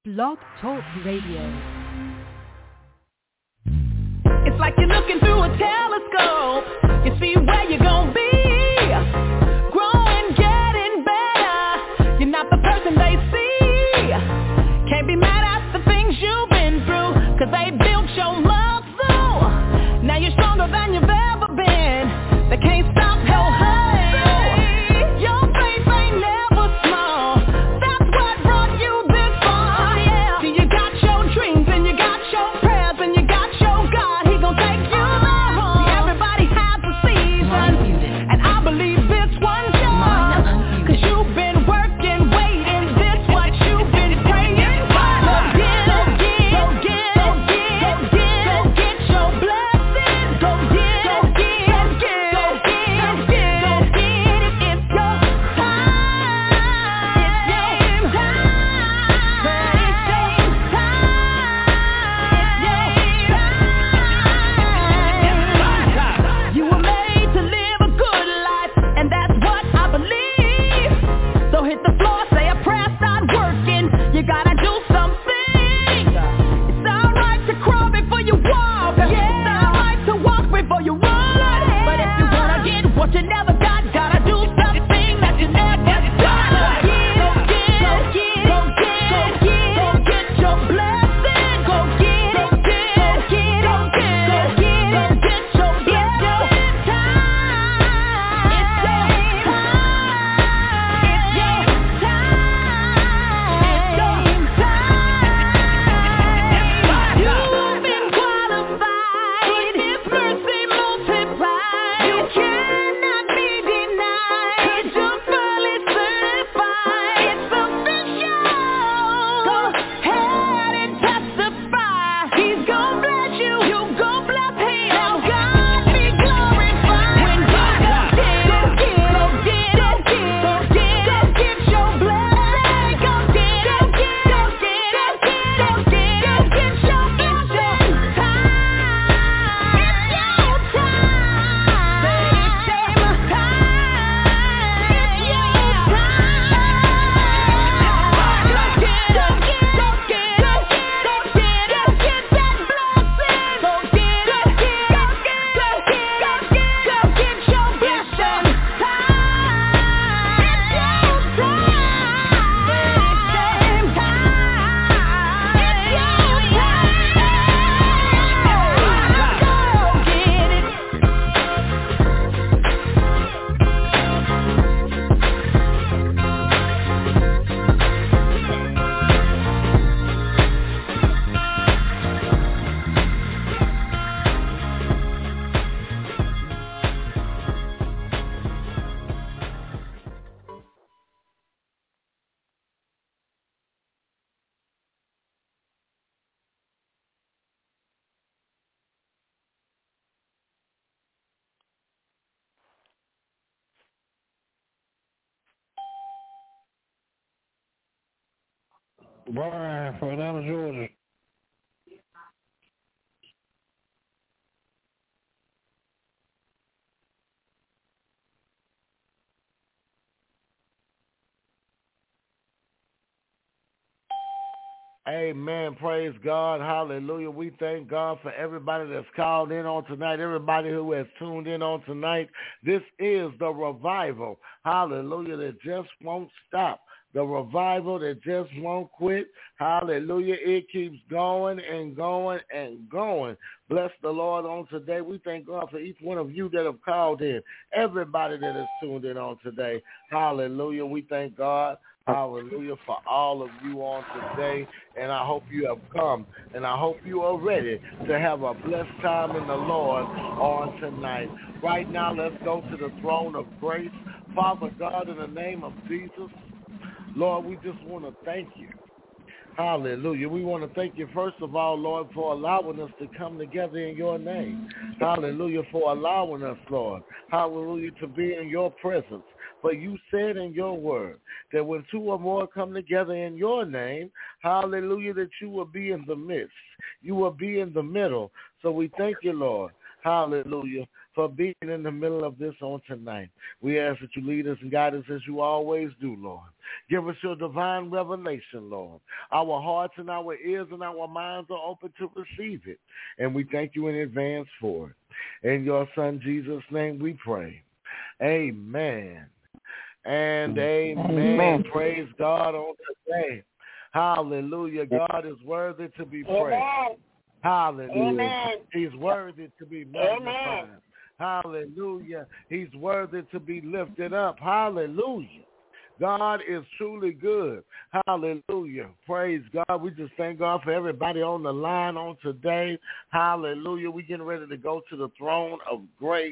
Blog Talk Radio. It's like you're looking through a telescope. You see where you're gonna be. Growing, getting better. You're not the person they see. Can't be mad at the things you've been through, 'cause they built your muscle. Now you're stronger than you've ever been. They can't stop your hustle. Your faith ain't never small. That's what brought you this far. Yeah. See, you got your dreams and you got your prayers and you got your God. He gon' take you there. See, everybody has a season, and I believe this one's yours. 'Cause you've been working, waiting. This what you've been praying for. Go get your blessing. Go get it. It's your time. It's your time. You were made to live a good life, and that's what I believe. So hit the floor, say a prayer, start working. You gotta do something. It's alright to crawl before you walk. It's alright to walk before you run. But if you wanna get what you never got, gotta do something that you never done. Go get your blessing. Go get your blessing. It's your time. It's your time. You've been qualified. His mercy multiplied. You cannot be denied. You're fully certified. It's official. Go ahead and testify. He's gon' bless you. You gon' bless him. Now God be glorified. When you go get your blessing. Go get your Brian from Atlanta, Georgia. Amen. Praise God. Hallelujah. We thank God for everybody that's called in on tonight, everybody who has tuned in on tonight. This is the revival. Hallelujah. That just won't stop. The revival that just won't quit. Hallelujah. It keeps going and going and going. Bless the Lord on today. We thank God for each one of you that have called in. Everybody that is tuned in on today. Hallelujah. We thank God. Hallelujah for all of you on today, and I hope you have come, and I hope you are ready to have a blessed time in the Lord on tonight. Right now, let's go to the throne of grace. Father God, in the name of Jesus, Lord, we just want to thank you. Hallelujah. We want to thank you, first of all, Lord, for allowing us to come together in your name. Hallelujah, for allowing us, Lord. Hallelujah, to be in your presence. For you said in your word that when two or more come together in your name, hallelujah, that you will be in the midst. You will be in the middle. So we thank you, Lord. Hallelujah, for being in the middle of this on tonight. We ask that you lead us and guide us as you always do, Lord. Give us your divine revelation, Lord. Our hearts and our ears and our minds are open to receive it, and we thank you in advance for it. In your Son, Jesus' name, we pray. Amen. And amen. Praise God on today. Hallelujah. God is worthy to be praised. Amen. Hallelujah. Amen. He's worthy to be magnified. Amen. Hallelujah. He's worthy to be lifted up. Hallelujah. God is truly good. Hallelujah. Praise God. We just thank God for everybody on the line on today. Hallelujah. We're getting ready to go to the throne of grace.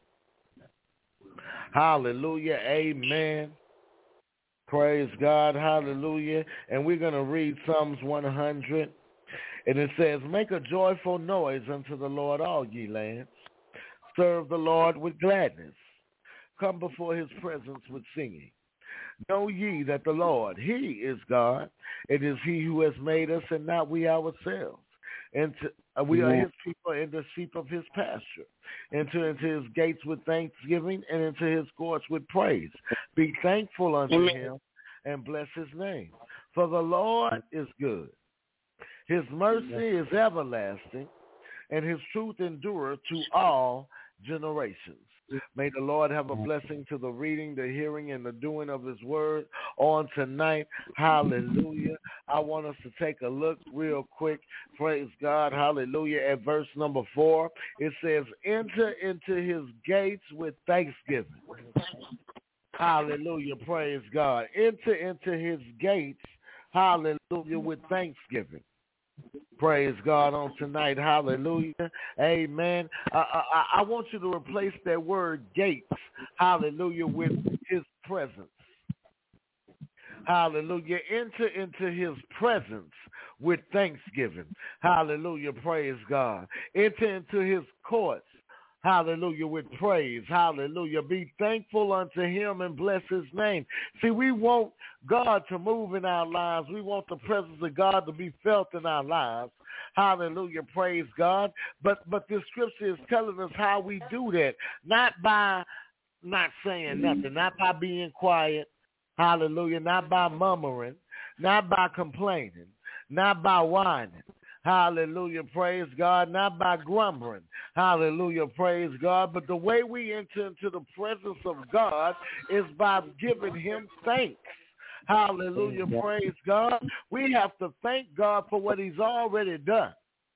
Hallelujah. Amen. Praise God. Hallelujah. And we're going to read Psalms 100. And it says, make a joyful noise unto the Lord, all ye lands. Serve the Lord with gladness. Come before his presence with singing. Know ye that the Lord, he is God. It is he who has made us and not we ourselves. And we are his people and the sheep of his pasture. Enter into his gates with thanksgiving and into his courts with praise. Be thankful unto him and bless his name. For the Lord is good. His mercy is everlasting, and his truth endureth to all generations. May the Lord have a blessing to the reading, the hearing, and the doing of his word on tonight. Hallelujah. I want us to take a look real quick. Praise God. Hallelujah. At verse number 4, it says, enter into his gates with thanksgiving. Hallelujah. Praise God. Enter into his gates. Hallelujah. With thanksgiving. Praise God on tonight. Hallelujah. Amen. I want you to replace that word gates, hallelujah, with his presence. Hallelujah. Enter into his presence with thanksgiving. Hallelujah. Praise God. Enter into his courts. Hallelujah, with praise. Hallelujah. Be thankful unto him and bless his name. See, we want God to move in our lives. We want the presence of God to be felt in our lives. Hallelujah. Praise God. But this scripture is telling us how we do that. Not by not saying nothing, not by being quiet. Hallelujah. Not by murmuring, not by complaining, not by whining. Hallelujah, praise God, not by grumbling. Hallelujah, praise God. But the way we enter into the presence of God is by giving him thanks. Hallelujah, praise God. We have to thank God for what he's already done.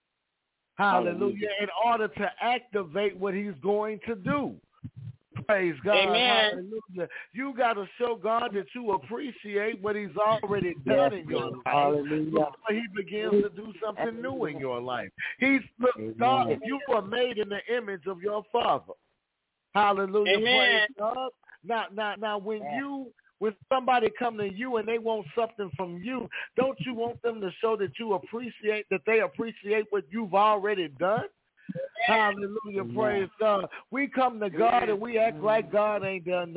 Hallelujah, in order to activate what he's going to do. Praise God. Amen. Hallelujah. You got to show God that you appreciate what he's already done in your life. Hallelujah. Before he begins to do something new in your life. Look, God, you are made in the image of your Father. Hallelujah. Amen. Praise God. Now, when somebody come to you and they want something from you, don't you want them to show that they appreciate what you've already done? Hallelujah, praise God. We come to God and we act like God ain't done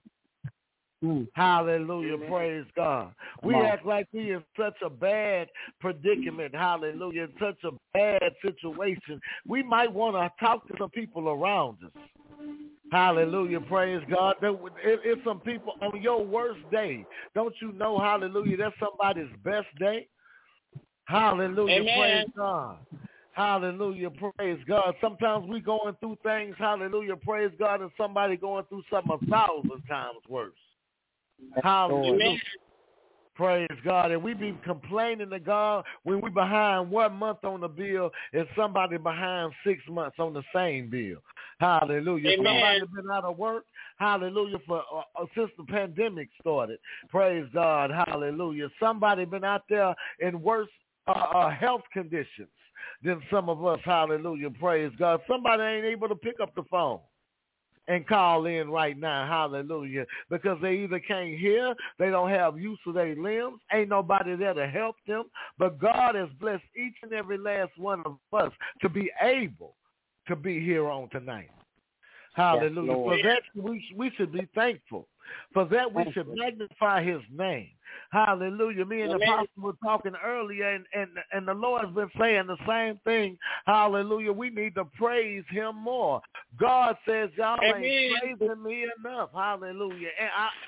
nothing. Hallelujah, praise God. We act like we in such a bad predicament, hallelujah, in such a bad situation. We might want to talk to some people around us. Hallelujah, praise God. It's some people on your worst day. Don't you know, hallelujah, that's somebody's best day? Hallelujah, Amen. Praise God. Hallelujah, praise God. Sometimes we going through things, hallelujah, praise God, and somebody going through something 1,000 times worse. Hallelujah. Amen. Praise God. And we be complaining to God when we behind 1 month on the bill and somebody behind 6 months on the same bill. Hallelujah. Amen. Somebody been out of work. Hallelujah. For since the pandemic started. Praise God. Hallelujah. Somebody been out there in worse health conditions than some of us. Hallelujah. Praise God. Somebody ain't able to pick up the phone and call in right now, hallelujah, because they either can't hear, they don't have use of their limbs, ain't nobody there to help them, but God has blessed each and every last one of us to be able to be here on tonight. Hallelujah. For that, we should be thankful. For that, we should magnify his name. Hallelujah. Me and the apostle were talking earlier, and the Lord's been saying the same thing. Hallelujah. We need to praise him more. God says y'all ain't praising me enough. Hallelujah. And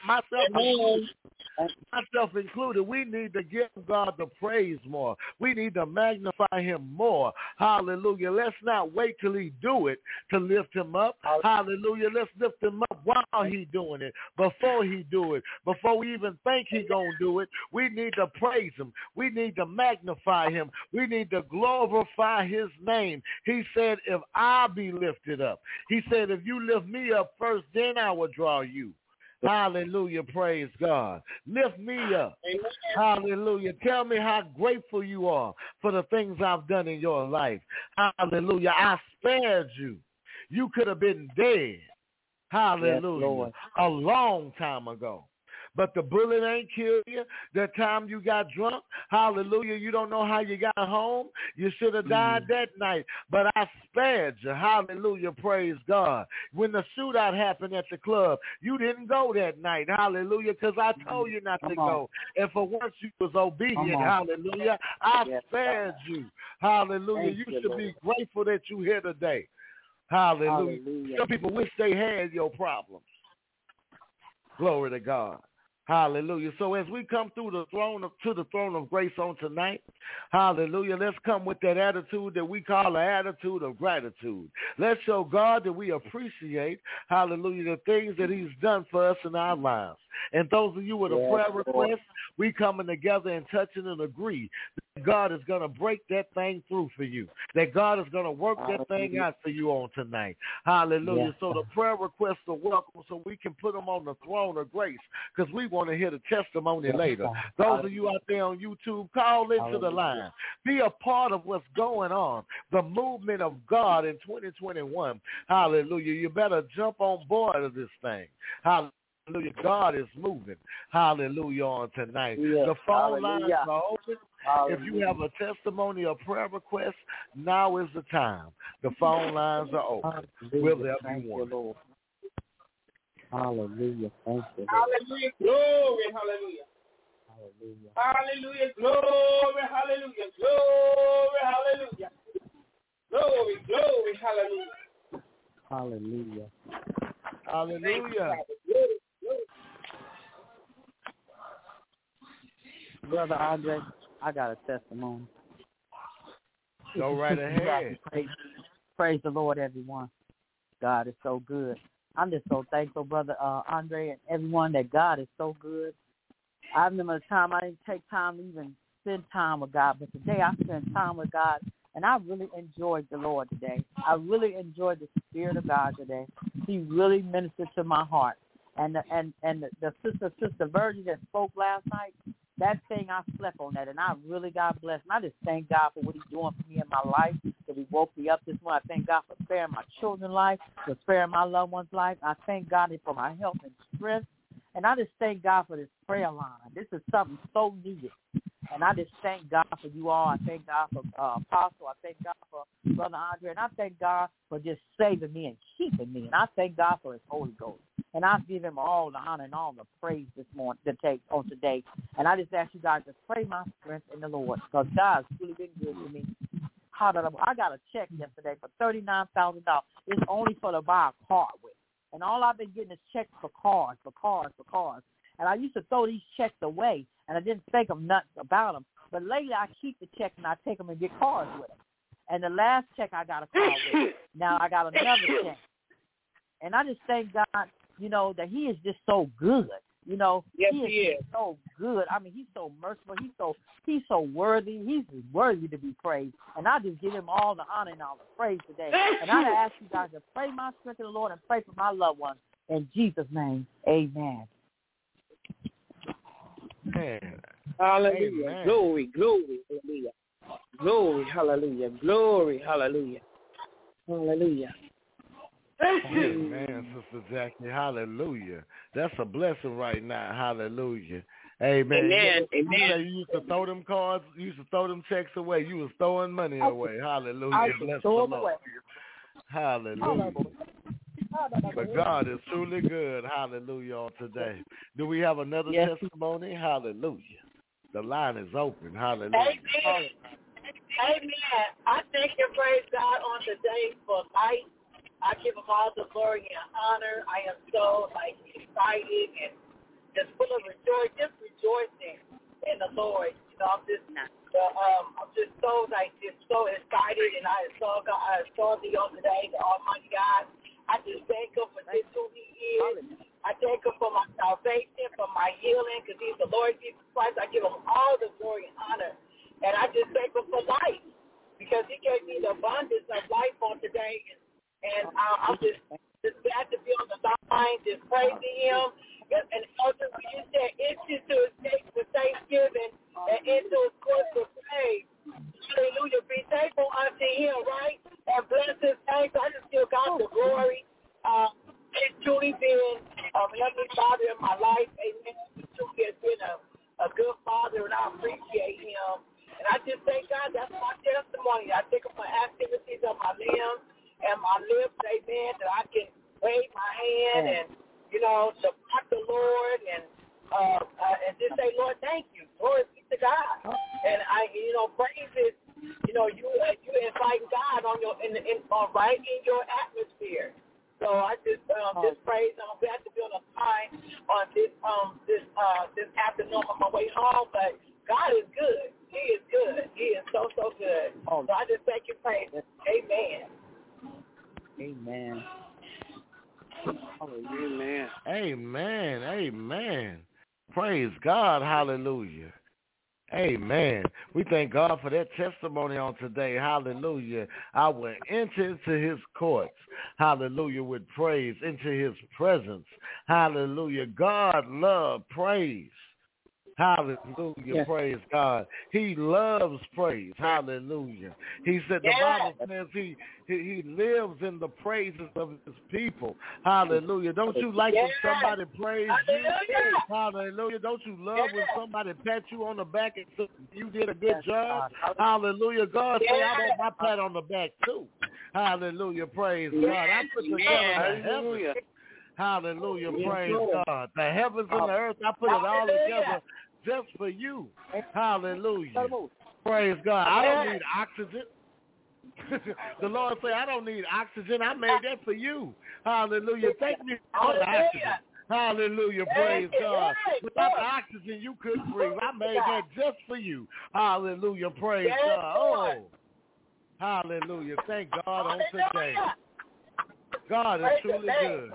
myself included, we need to give God the praise more. We need to magnify him more. Hallelujah. Let's not wait till he do it to lift him up. Hallelujah. Let's lift him up while he doing it, before he do it, before we even think he gonna do it. We need to praise him. We need to magnify him. We need to glorify his name. He said, if I be lifted up, he said, if you lift me up first, then I will draw you. Hallelujah. Praise God. Lift me up. Amen. Hallelujah. Tell me how grateful you are for the things I've done in your life. Hallelujah. I spared you. You could have been dead. Hallelujah. Yes, a long time ago. But the bullet ain't killed you. The time you got drunk, hallelujah, you don't know how you got home. You should have died that night. But I spared you. Hallelujah, praise God. When the shootout happened at the club, you didn't go that night. Hallelujah, because I told you not to go. And for once you was obedient. Hallelujah. I spared you. Hallelujah. You should be grateful that you're here today. Hallelujah. Some people wish they had your problems. Glory to God. Hallelujah. So as we come through the throne of grace on tonight, hallelujah, let's come with that attitude that we call an attitude of gratitude. Let's show God that we appreciate, hallelujah, the things that he's done for us in our lives. And those of you with a prayer request, we coming together and touching and agree that God is going to break that thing through for you, that God is going to work that thing out for you on tonight. Hallelujah. So the prayer requests are welcome so we can put them on the throne of grace, because we want to hear the testimony later. Those of you out there on YouTube, call into the line. Be a part of what's going on, the movement of God in 2021. Hallelujah. You better jump on board of this thing. Hallelujah. God is moving. Hallelujah on tonight. Yes. The phone lines are open. If you have a testimony or prayer request, now is the time. The phone lines are open. Will there be one? Hallelujah. Thank you. Hallelujah. Glory. Hallelujah. Hallelujah. Hallelujah. Glory. Hallelujah. Glory. Hallelujah. Glory. Glory. Hallelujah. Hallelujah. Hallelujah. Brother Andre, I got a testimony. Go right ahead. Praise the Lord, everyone. God is so good. I'm just so thankful, Brother Andre, and everyone, that God is so good. I remember the time I didn't take time to even spend time with God, but today I spent time with God, and I really enjoyed the Lord today. I really enjoyed the Spirit of God today. He really ministered to my heart. And the sister Virgie that spoke last night, that thing, I slept on that, and I really got blessed. And I just thank God for what he's doing for me in my life, that he woke me up this morning. I thank God for sparing my children's life, for sparing my loved one's life. I thank God for my health and strength. And I just thank God for this prayer line. This is something so needed. And I just thank God for you all. I thank God for Apostle. I thank God for Brother Andre. And I thank God for just saving me and keeping me. And I thank God for his Holy Ghost. And I give him all the honor and all the praise this morning to take on today. And I just ask you guys to pray my strength in the Lord, because God's really been good to me. I got a check yesterday for $39,000. It's only for to buy a car with. And all I've been getting is checks for cars. And I used to throw these checks away, and I didn't think of nothing about them. But lately I keep the checks, and I take them and get cars with them. And the last check I got a car with. Now I got another check. And I just thank God, that he is just so good. Yes, he is so good. I mean, he's so merciful. He's so worthy. He's worthy to be praised. And I just give him all the honor and all the praise today. And I ask you guys to pray my strength in the Lord and pray for my loved ones. In Jesus' name, amen. Hallelujah. Amen. Glory, hallelujah. Glory, hallelujah. Glory, hallelujah. Hallelujah. Amen, Sister Jackie. Hallelujah. That's a blessing right now. Hallelujah. Amen. Amen. You used to throw them cards, you used to throw them checks away. You was throwing money away. Hallelujah. Bless the Lord. Hallelujah. But God is truly good. Hallelujah on today. Do we have another testimony? Hallelujah. The line is open. Hallelujah. Amen. Amen. I thank and praise God on today for life. I give him all the glory and honor. I am so excited and just full of rejoicing in the Lord. You know, I'm just so excited, and I saw thee on today, the Almighty God. I just thank him for just who he is. I thank him for my salvation, for my healing, because he's the Lord Jesus Christ. I give him all the glory and honor. And I just thank him for life, because he gave me the abundance of life on today. And I'm just glad to be on the line, just praising him. And also, when you said, into his gates with thanksgiving and into his courts with praise. Hallelujah. Be thankful unto him, right? And bless his name. So I just give God the glory. It's truly been a Heavenly Father in my life. Amen. He truly has been a good father, and I appreciate him. And I just thank God. That's my testimony. I think of my activities of my limbs and my lips, amen, that I can wave my hand and, you know, support the Lord and just say, Lord, thank you. Glory be to God. And praise is, you invite God on right in your atmosphere. So I just praise. I'm glad to be on the line on this afternoon on my way home. But God is good. He is good. He is so good. So I just thank you, praise. Amen. Amen. Amen. Amen. Amen. Praise God. Hallelujah. Amen. We thank God for that testimony on today. Hallelujah. I will enter into his courts. Hallelujah. With praise into his presence. Hallelujah. God loves praise. Hallelujah. Yes. Praise God. He loves praise. Hallelujah. He said, the Bible says he lives in the praises of his people. Hallelujah. Don't you like when somebody praise you? Hallelujah. Don't you love when somebody pat you on the back and say you did a good job? Hallelujah. God said, I want my pat on the back too. Hallelujah. Praise God. I put together in the heavens. Hallelujah. Praise God. The heavens and the earth, I put it all together just for you. Hallelujah. Praise God. I don't need oxygen. The Lord said, I don't need oxygen. I made that for you. Hallelujah. Thank me for the oxygen. Hallelujah. Praise God. Without the oxygen, you couldn't breathe. I made that just for you. Hallelujah. Praise God. Oh. Hallelujah. Thank God on today. God is truly good.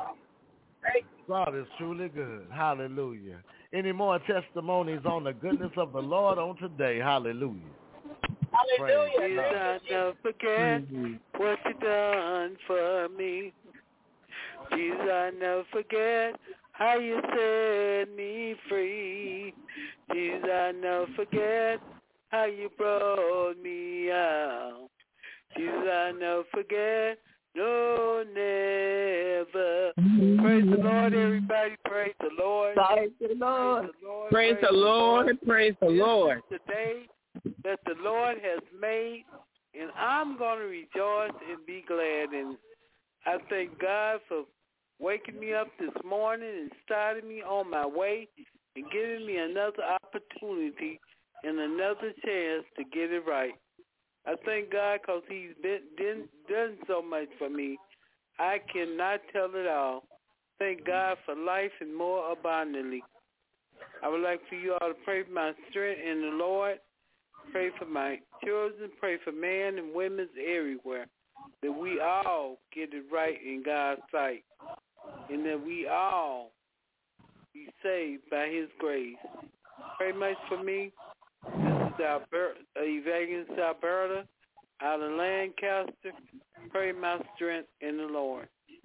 God is truly good. Hallelujah. Any more testimonies on the goodness of the Lord on today? Hallelujah. Hallelujah. Jesus, I never forget what you done for me. Jesus, I never forget how you set me free. Jesus, I never forget how you brought me out. Jesus, I never forget. No, never. Praise the Lord, everybody. Praise the Lord. Praise the Lord. Praise the Lord. Praise the Lord. This is the day that the Lord has made, and I'm going to rejoice and be glad. And I thank God for waking me up this morning and starting me on my way and giving me another opportunity and another chance to get it right. I thank God because he's done so much for me. I cannot tell it all. Thank God for life and more abundantly. I would like for you all to pray for my strength in the Lord. Pray for my children. Pray for men and women everywhere. That we all get it right in God's sight. And that we all be saved by his grace. Pray much for me. This is Evangelist Alberta out of Lancaster. Pray my strength in the Lord.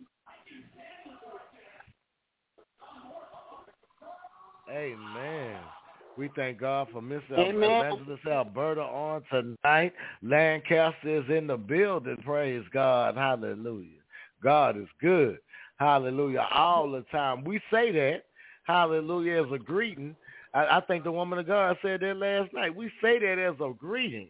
Amen. We thank God for Mr. Evangelist Alberta on tonight. Lancaster is in the building. Praise God. Hallelujah. God is good. Hallelujah. All the time. We say that. Hallelujah as a greeting. I think the woman of God said that last night. We say that as a greeting.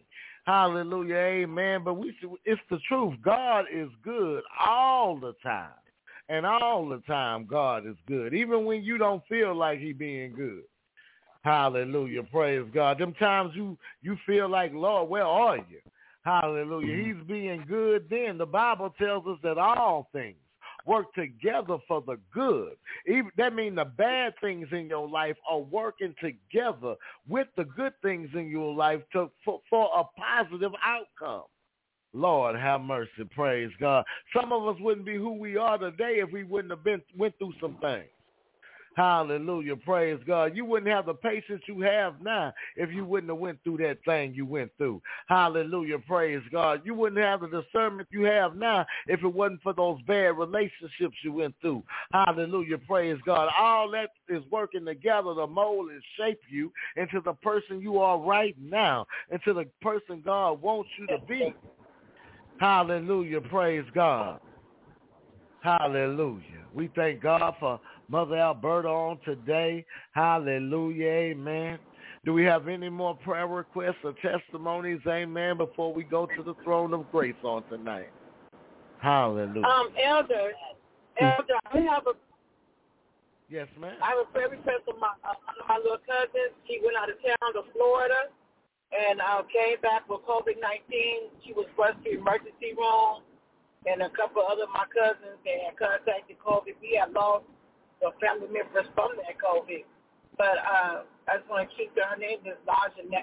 Hallelujah. Amen. But it's the truth. God is good all the time. And all the time, God is good, even when you don't feel like he being good. Hallelujah. Praise God. Them times you feel like, Lord, where are you? Hallelujah. He's being good then. The Bible tells us that all things work together for the good. Even, that means the bad things in your life are working together with the good things in your life for a positive outcome. Lord, have mercy. Praise God. Some of us wouldn't be who we are today if we wouldn't have went through some things. Hallelujah. Praise God. You wouldn't have the patience you have now if you wouldn't have went through that thing you went through. Hallelujah. Praise God. You wouldn't have the discernment you have now if it wasn't for those bad relationships you went through. Hallelujah. Praise God. All that is working together to mold and shape you into the person you are right now, into the person God wants you to be. Hallelujah. Praise God. Hallelujah. We thank God for Mother Alberta on today. Hallelujah. Amen. Do we have any more prayer requests or testimonies? Amen. Before we go to the throne of grace on tonight. Hallelujah. Elder, I have a yes, ma'am. I have a prayer request for my little cousin. She went out of town to Florida and came back with COVID-19. She was rushed to the emergency room, and a couple of other my cousins had contacted COVID. We have lost the family members from that COVID. But I just want to keep her name, this larger name,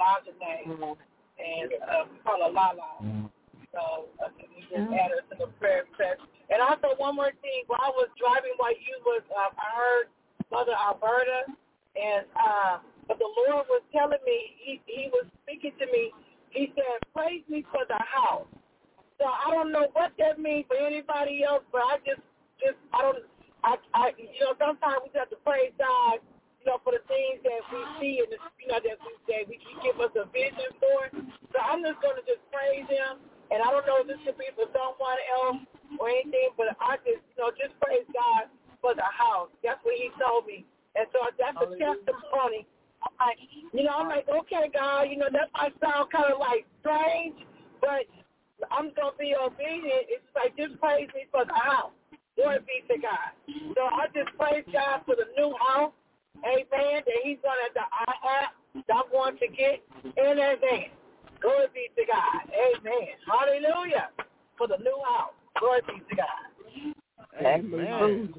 and we call her Lala. So we just add her to the prayer request. And also one more thing, while I was driving while you was, I heard Mother Alberta, and but the Lord was telling me, he was speaking to me, he said, praise me for the house. So I don't know what that means for anybody else, but I sometimes we have to praise God, for the things that we see and, that we give us a vision for. So I'm just going to just praise him. And I don't know if this could be for someone else or anything, but I just praise God for the house. That's what he told me. And so that's a testimony. I'm like, okay, God, that might sound kind of like strange, but I'm going to be obedient. It's like, just praise me for the house. Glory be to God. So I just praise God for the new house. Amen. That he's going I'm going to get in advance. Glory be to God. Amen. Hallelujah. For the new house. Glory be to God. Amen.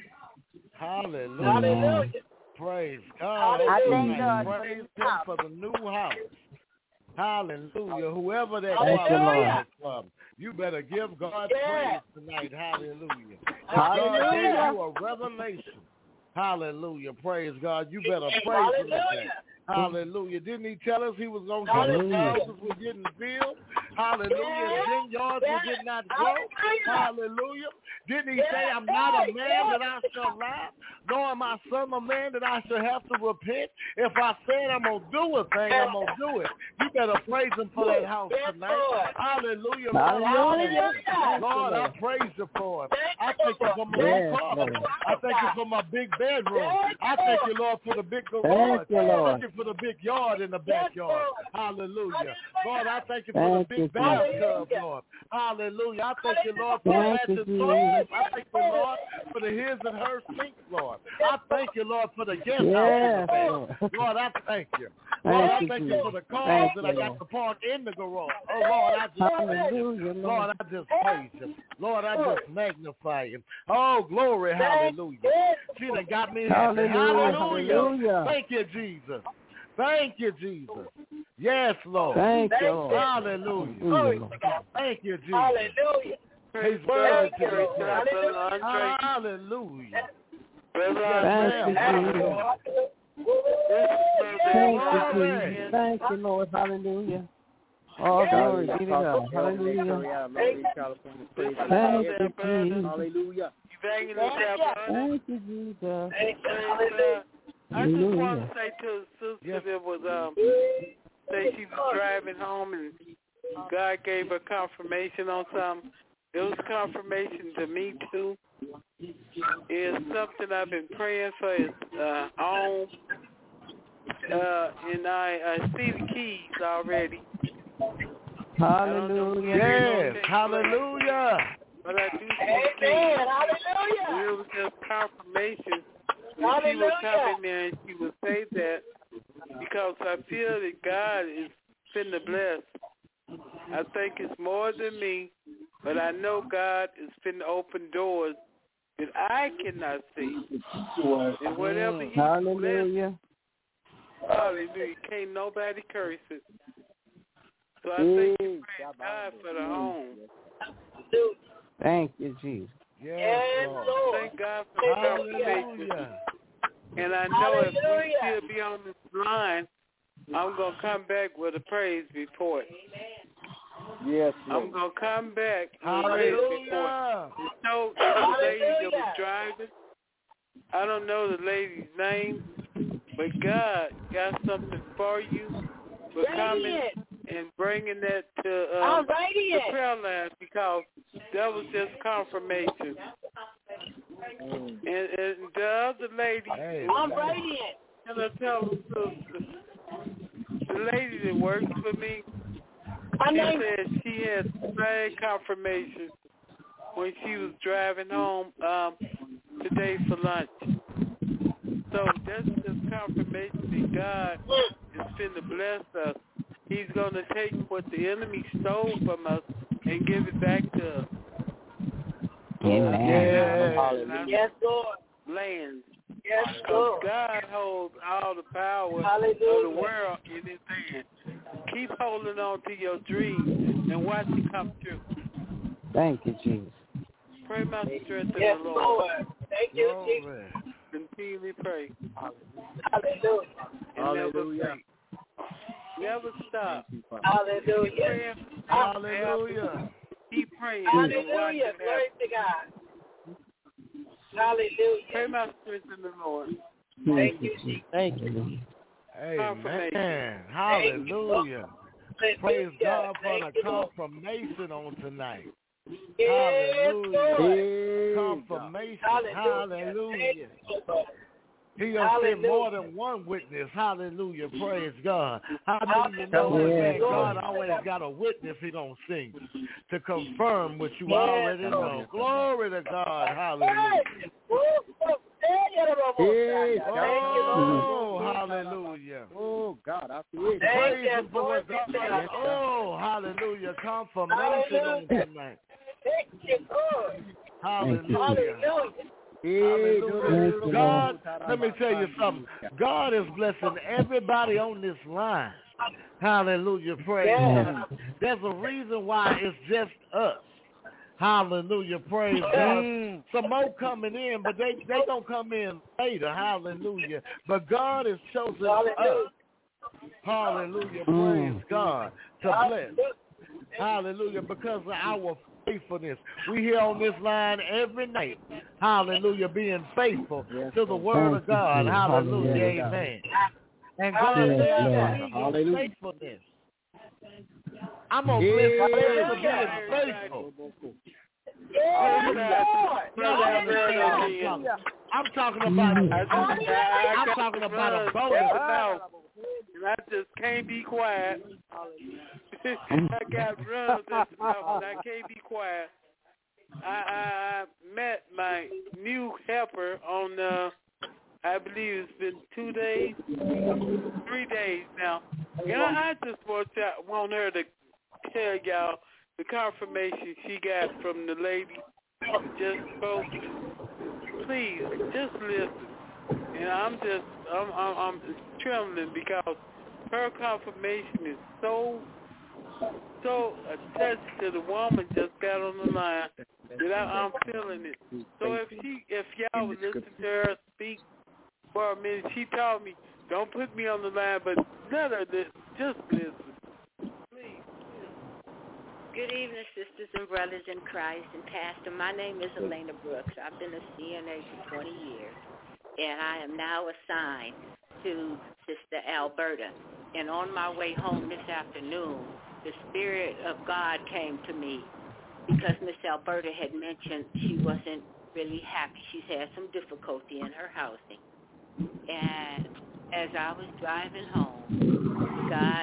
Hallelujah. Hallelujah. Praise God. I thank God. Praise him for the new house. Hallelujah. Whoever that was from, you better give God praise tonight. Hallelujah. Hallelujah. God gave you a revelation. Hallelujah. Praise God. You better praise him today. Hallelujah. Didn't he tell us he was going to get us houses we didn't build? Hallelujah. Vineyards we did not grow. Hallelujah. Didn't he say, I'm not a man that I shall lie, nor am I son of man that I shall have to repent? If I said I'm going to do a thing, I'm going to do it. You better praise him for that house tonight. Hallelujah. Hallelujah. Lord, I praise you for it. I thank you for my new car. I thank you for my big bedroom. I thank you, Lord, for the big garage. Thank you for the big yard in the backyard. Hallelujah. Lord, I thank you for the big bathtub, Lord. Hallelujah. I thank you, Lord, for the mattress toilet. I thank you, Lord, for the his and her sinks, Lord. I thank you, Lord, for the guest house. Lord, I thank you. Lord, I thank you for the cars that I got to park in the garage. Oh, Lord, I just praise you. Lord, I just praise you. Lord, I just magnify you. Oh, glory, hallelujah. She done got me happy. Hallelujah. Thank you, Jesus. Thank you, Jesus. Yes, Lord. Thank you, Lord. Hallelujah. Thank you, Jesus. Hallelujah. He's worthy to be praised. Hallelujah. Hallelujah. Thank you, Lord. Hallelujah. Oh, glory be to God. Hallelujah. Thank you, Jesus. Hallelujah. Thank you, Jesus. I just want to say to the sister that was say she was driving home and God gave her confirmation on something. It was confirmation to me too. It's something I've been praying for is home. And I see the keys already. Hallelujah. Yes, hallelujah. But I do Amen. Hallelujah. it was just confirmation. Hallelujah. She would come in there and she would say that because I feel that God is finna bless. I think it's more than me, but I know God is finna open doors that I cannot see. And whatever He Hallelujah. bless, hallelujah, can't nobody curse it. So I thank you, praise God, for the home. Thank you, Jesus. Yes, Lord. Thank God for the confirmation. Hallelujah. And I know if we still be on this line, I'm going to come back with a praise report. Yes, I'm going to come back with a praise report. Hallelujah. So, the lady that was driving, I don't know the lady's name, but God got something for you for coming and bringing that to the prayer line because that was just confirmation. And the other lady, I'm radiant. and I tell the lady that works for me, she said she had the same confirmation when she was driving home today for lunch. So that's just confirmation that God is finna bless us. He's going to take what the enemy stole from us and give it back to us. Amen. Yes, Lord. Lands. Yes, Lord. God holds all the power of the world in His hand. Keep holding on to your dreams and watch it come true. Thank you, Jesus. Pray my strength in Yes, the Lord. Lord. Thank you, Jesus. Continually pray. Hallelujah. And never faint. Never stop. Hallelujah. Hallelujah. Keep praying. Hallelujah. Glory to God. Hallelujah. Pray my strength in the Lord. Thank you, Jesus. Thank you. Amen. Hallelujah. Praise God for the confirmation on tonight. Hallelujah. Confirmation. Hallelujah. He has sent more than one witness. Hallelujah. Praise God. How do you know that God always got a witness He don't sing to confirm what you already know? Glory to God. Hallelujah. Oh, hallelujah. Oh, God, I feel it. Praise Him for what God did. Oh, hallelujah. Confirmation on tonight. Hallelujah. Hallelujah. God, let me tell you something. God is blessing everybody on this line. Hallelujah. Praise God. There's a reason why it's just us. Hallelujah. Praise God. Some more coming in, but they don't come in later. Hallelujah. But God has chosen us. Hallelujah. Praise God. To bless. Hallelujah. Because of our faithfulness. We here on this line every night. Hallelujah. Being faithful to the word of God. Hallelujah. Amen. And God is your faithfulness. I'm going to bless you for being faithful. I'm talking about a bonus. And I just can't be quiet. I got runs at the mouth and I can't be quiet. I met my new helper on, I believe it's been 2 days, 3 days now. And I just want her to tell y'all the confirmation she got from the lady who just spoke. Please, just listen. And I'm trembling because her confirmation is so attached to the woman just got on the line that I'm feeling it. So if y'all would listen to her speak for a minute, she told me, don't put me on the line, but let her just listen. Please. Good evening, sisters and brothers in Christ and Pastor. My name is Elena Brooks. I've been a CNA for 20 years, and I am now assigned to Sister Alberta. And on my way home this afternoon, the Spirit of God came to me because Miss Alberta had mentioned she wasn't really happy. She's had some difficulty in her housing. And as I was driving home, God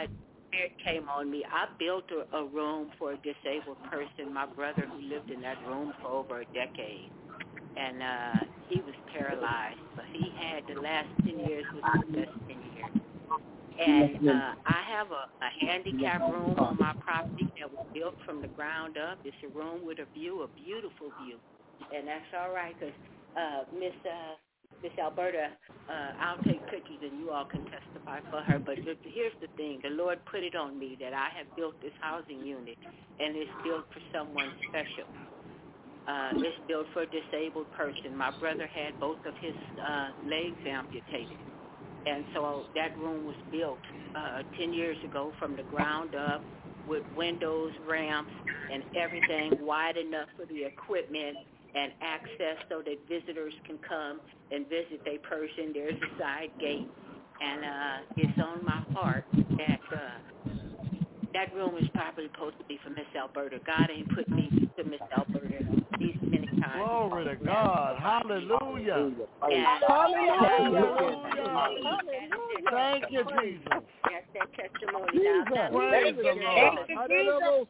Spirit came on me. I built a room for a disabled person. My brother who lived in that room for over a decade, and he was paralyzed, but he had the last 10 years was the best 10 years. And I have a handicap room on my property that was built from the ground up. It's a room with a view, a beautiful view, and that's all right because Miss Alberta, I'll take pictures and you all can testify for her. But here's the thing. The Lord put it on me that I have built this housing unit, and it's built for someone special. It's built for a disabled person. My brother had both of his legs amputated. And so that room was built 10 years ago from the ground up with windows, ramps, and everything wide enough for the equipment and access so that visitors can come and visit their person. There's a side gate, and it's on my heart that that room is probably supposed to be for Miss Alberta. God ain't put me to Miss Alberta these many times. Glory to God. Hallelujah. Hallelujah. Thank you, Jesus. That's that testimony now. Praise the Lord.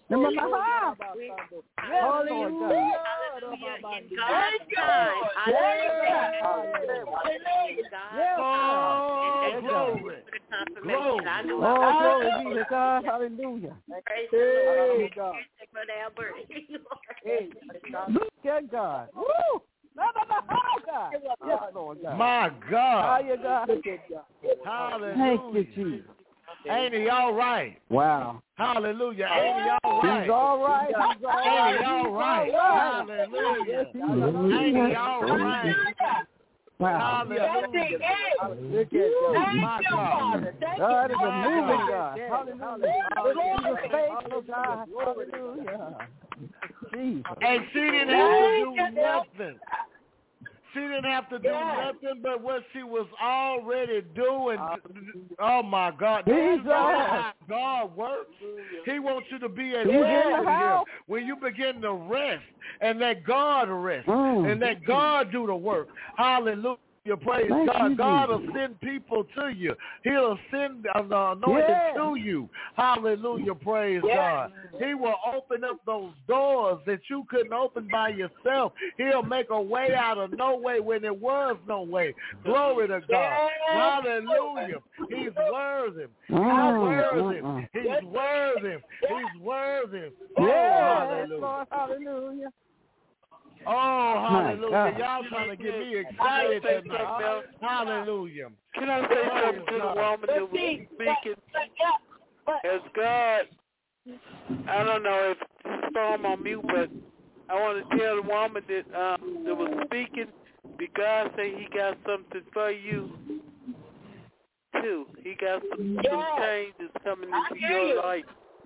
Hallelujah. In God's time. Glory. Glory. Glory be to God. Hallelujah. Praise the Lord. Look at God. Woo! God. Yes, Lord God. My God. Hallelujah. Hallelujah. Thank you, Jesus. Ain't he all right? Wow. Hallelujah. Ain't he all right? He's all right. Ain't he all right? Hallelujah. Ain't he all right? Wow. Hallelujah. My God. God is a moving God. Hallelujah. He's a faithful God. Hallelujah. Jesus. And she didn't have to do nothing. She didn't have to do nothing but what she was already doing. Oh, my God. This is how God works. He wants you to be at rest with him. When you begin to rest and let God rest and let God do the work. Hallelujah. Praise God. God will send people to you. He'll send the anointing to you. Hallelujah. Praise God. He will open up those doors that you couldn't open by yourself. He'll make a way out of no way when there was no way. Glory to God. Hallelujah. He's worthy. He's worthy. He's worthy. He's worthy. Oh, hallelujah. Hallelujah. Oh, hallelujah. Y'all trying to get me excited tonight. Hallelujah. Can I say something to the woman that was speaking? As God, I don't know if it's on my mute, but I want to tell the woman that was speaking, that God say he got something for you, too. He got some changes coming into your life.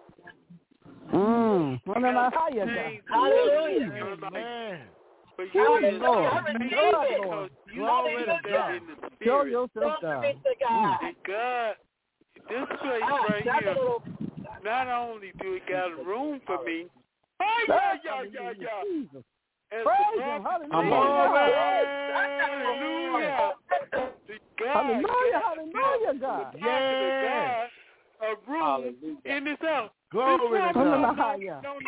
Hallelujah. Amen. For you is Glory to God. Show yourself God. And God, this place right here, not only do it got a room for me, Hallelujah, God. Yeah. A room in this house. Glory to God.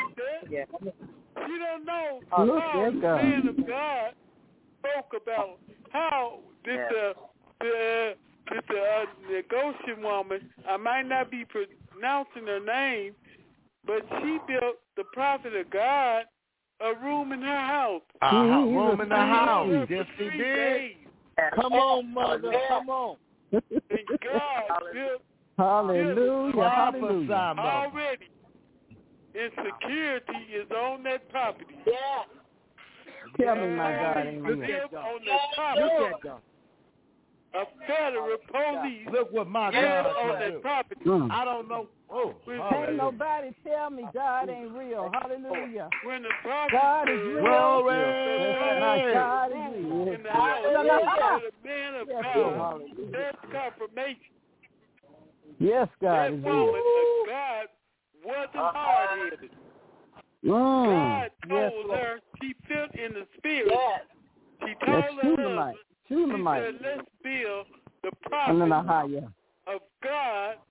She don't know how the man of God spoke about how the Goshen woman, I might not be pronouncing her name, but she built the prophet of God a room in her house. Room in the house. Yes, he did. Come on, mother. Come on. And God built Hallelujah. already. And security is on that property. Tell me my God ain't real. Live on that property. A federal police Look what my live God on can that do. property. I don't know. Oh, Can't nobody tell me God ain't real. Hallelujah. When the prophet God is real. My God is real. in the house, the man of God, that's confirmation. Yes, God That is woman real. of God wasn't hard-headed. God told her, she felt in the spirit. She told her husband, she said, let's build the prophet of God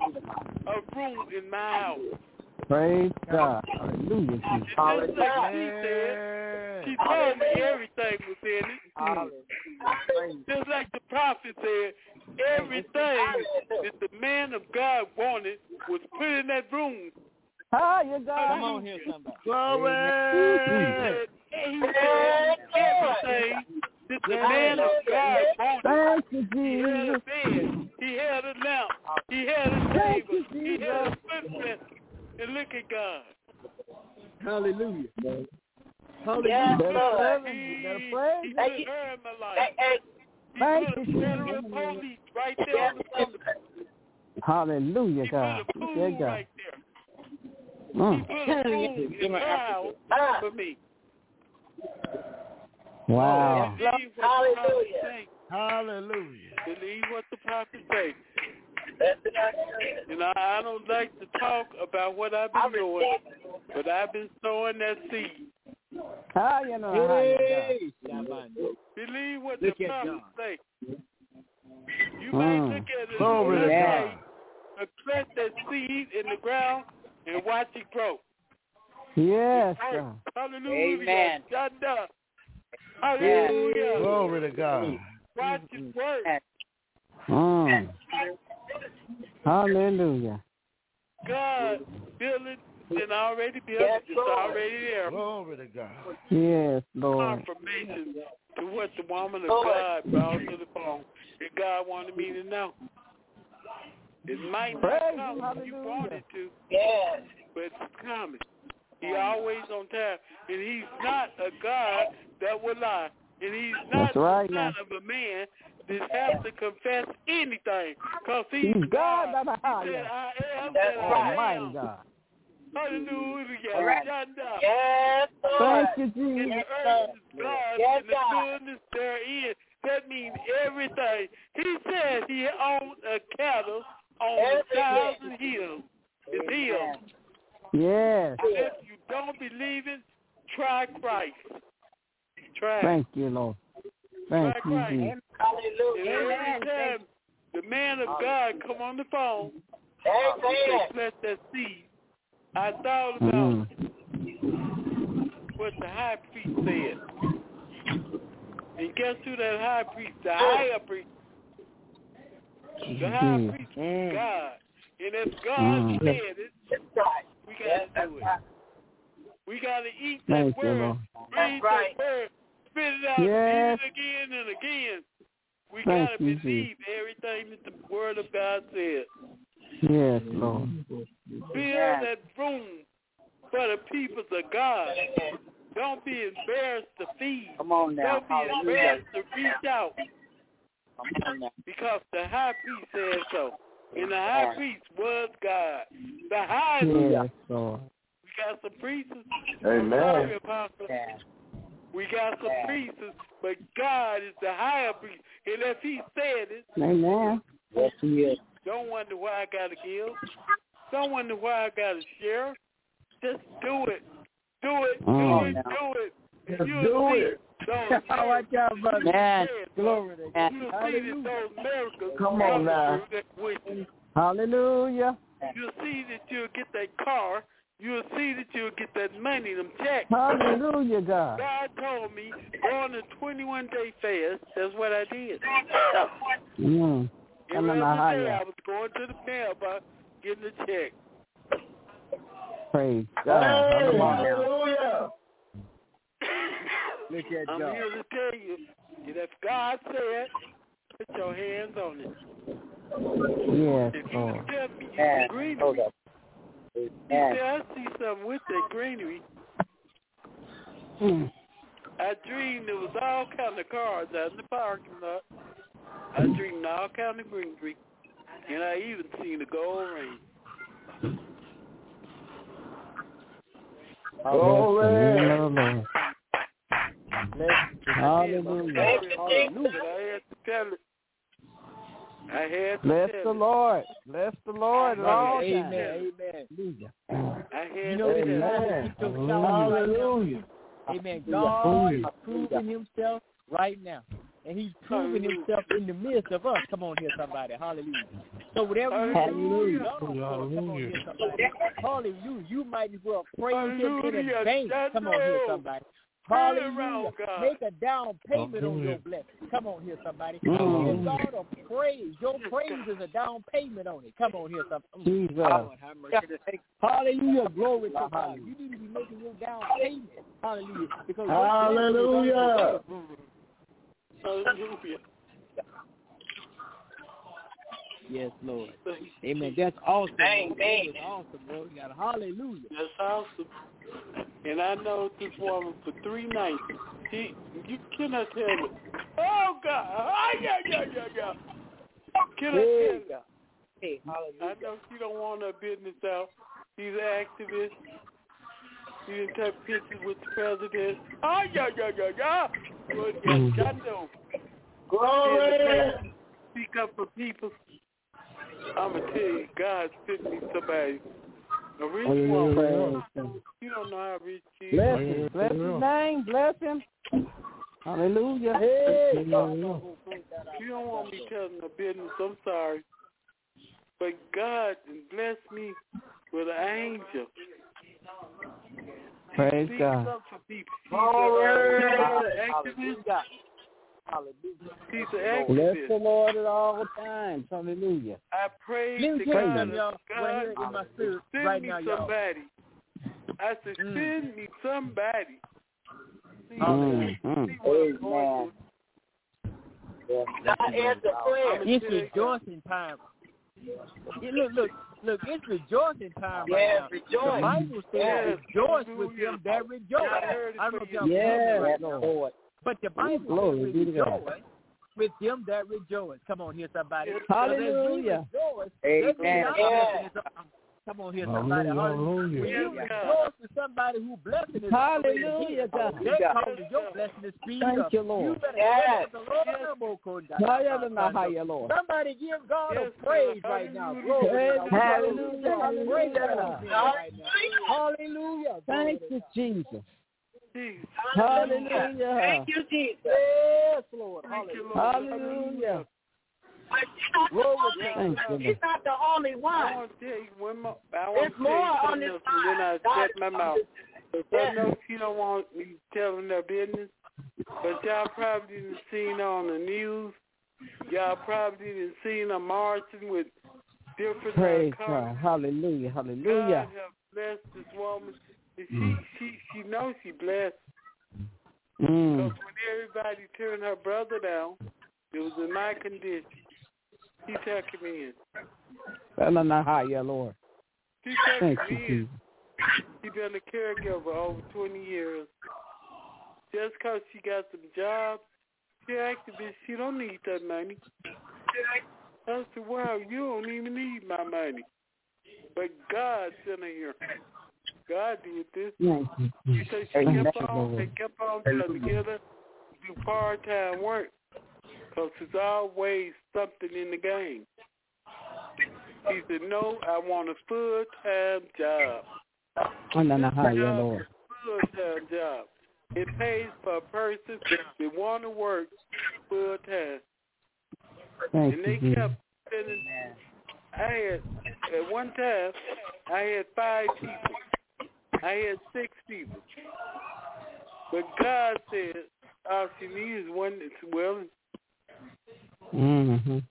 a room in my house. Praise God. Hallelujah. And just like she said, she told me everything was in it. Just like the prophet said, everything that the man of God wanted was put in that room. Hi, you God. Come on here, somebody. Glory. He said everything that the man of God wanted. Thank you, He had a Jesus. bed. He had a lamp. He had a table. He had a footprint. And look at God. Hallelujah. Yes, Lord. He put her in my life. He put a federal police right there on the phone. Hallelujah, He God. put a pool right there. He put a pool in my house for me. Wow. Hallelujah. Hallelujah. Believe what the prophet say. And I don't like to talk about what I've been doing, but I've been sowing that seed. How you know how you God? Believe what the prophet say. You might look at it Glory to God. and plant that seed in the ground and watch it grow. Yes, God. Hallelujah. Amen. Hallelujah. Glory to God. Watch it work. Hallelujah. God built it and already built it. It's already there. Glory to God. Yes, Lord. Confirmation to what the woman of God brought to the phone that God wanted me to know. It might not come when you want it to, but it's coming. He always on time, and he's not a God that will lie, and he's not the son of a man that has to confess anything, because he's God. He said, I am that I am. God. Hallelujah. Yes, Thank you, And Jesus. the earth is God, and the goodness therein. That means everything. He said he owned a cattle on 1,000 hills. It's hills. Yes. And if you don't believe it, try Christ. Try. Thank you, Lord. Thank you, Jesus. And every time the man of God come on the phone, and plant that seed, I thought about what the high priest said. And guess who that high priest, the higher priest? The high priest is God. And if God said it, we got to do it. We got to eat that word, read that word, spit it out, read it again and again. We got to believe everything that the word of God said. Yes, Lord. Build that room for the people of God. Don't be embarrassed to feed. Come on now. Don't be embarrassed to reach out. Because the high priest said so. And the high priest was God. The high priest. Yes, Lord. We got some priests. Amen. We got some priests, but God is the higher priest. And if he said it, amen. Yes, he is. Don't wonder why I got to give. Don't wonder why I got to share. Just do it. Do it. Do it. Do it. And you'll see those All right, y'all, brother. Man. Glory to God. You'll see that those miracles Come on now. Hallelujah. You'll see that you'll get that car. You'll see that you'll get that money, them checks. Hallelujah, God. God told me go on a 21-day fast. That's what I did. Every other day I was going to the mailbox getting a check. Praise God. Hallelujah. Look at I'm here to tell you that if God said, put your hands on it. Yes, If you Lord. tell me you greenery, you say, I see something with that greenery. I dreamed there was all kind of cars out in the parking lot. I dreamed all kind of greenery. And I even seen the gold ring. Glory. Hallelujah. But I had to tell it. I had to Bless tell the it. Lord. Bless the Lord at all times. Amen. I had You know, to tell it. Hallelujah. Amen. God is proving himself right now. and he's proving himself in the midst of us. Come on here, somebody. Hallelujah. So whatever you do, come on here, somebody. Hallelujah. You might as well praise him in advance. Come on here, somebody. Hallelujah. Make a down payment on your blessing. Come on here, somebody. Give God a praise. Your praise is a down payment on it. Come on here, somebody. Hallelujah. Glory to God. You need to be making your down payment. Hallelujah. Because hallelujah. Hallelujah. Yes, Lord. Amen. That's awesome. Amen. That's awesome, Lord. Hallelujah. That's awesome. And I know this woman for 3 nights. You cannot tell me. Oh, God. Yeah. Can I tell you? Hey, hallelujah. I know she don't want her business out. She's an activist. She didn't take pictures with the president. Oh, yeah. Good, yes, I know. Glory. Speak up for people. I'm going to tell you, God sent me somebody. A rich woman. You don't know how rich she is. Bless him. Bless his name. Bless him. Hallelujah. Hey. You don't want me telling her business. I'm sorry. But God blessed me with an angel. Praise God. Up for people. She's an activist. Bless the Lord at all times. Hallelujah. I praise the God. God in my spirit Send right me now, somebody. I said, send me somebody. Amen. It's rejoicing time. Look, it's rejoicing time right now. The Bible says rejoice with them that rejoice. I don't know if y'all yes, Lord. But the Bible says rejoice with them that rejoice. Come on here, somebody. Hallelujah. Amen. Come on here, somebody. Hallelujah. When you rejoice with somebody who blessing is hallelujah, God. They're calling your blessing to speed up. Thank you, Lord. You better Lord. Somebody give God a praise right now. Glory. Hallelujah. Hallelujah. Thank you, Jesus. Hallelujah. Thank you, Jesus. Yes, Lord. Hallelujah. He's not the only one. I want to tell you one more. It's more on this side. And then I shut my mouth. I know she don't want me telling her business, but y'all probably didn't seen on the news. Y'all probably didn't seen her marching with different praise colors. God. Hallelujah. Hallelujah. God have blessed this woman. She knows she blessed. Because when everybody turned her brother down, it was in my condition. He took me in. Lord. He took me in. He been a caregiver over 20 years. Just because she got some jobs, she activist, she don't need that money. I said, wow, you don't even need my money. But God sent her here. God did this. She said they kept on trying to get her to do part-time work. Because there's always something in the game. He said, no, I want a full-time job. Lord. Full-time job. It pays for a person that want to work full-time. And they kept sending, at one time, I had 5 people. I had 6 people. But God said, all she needs is one that's willing. Mm-hmm.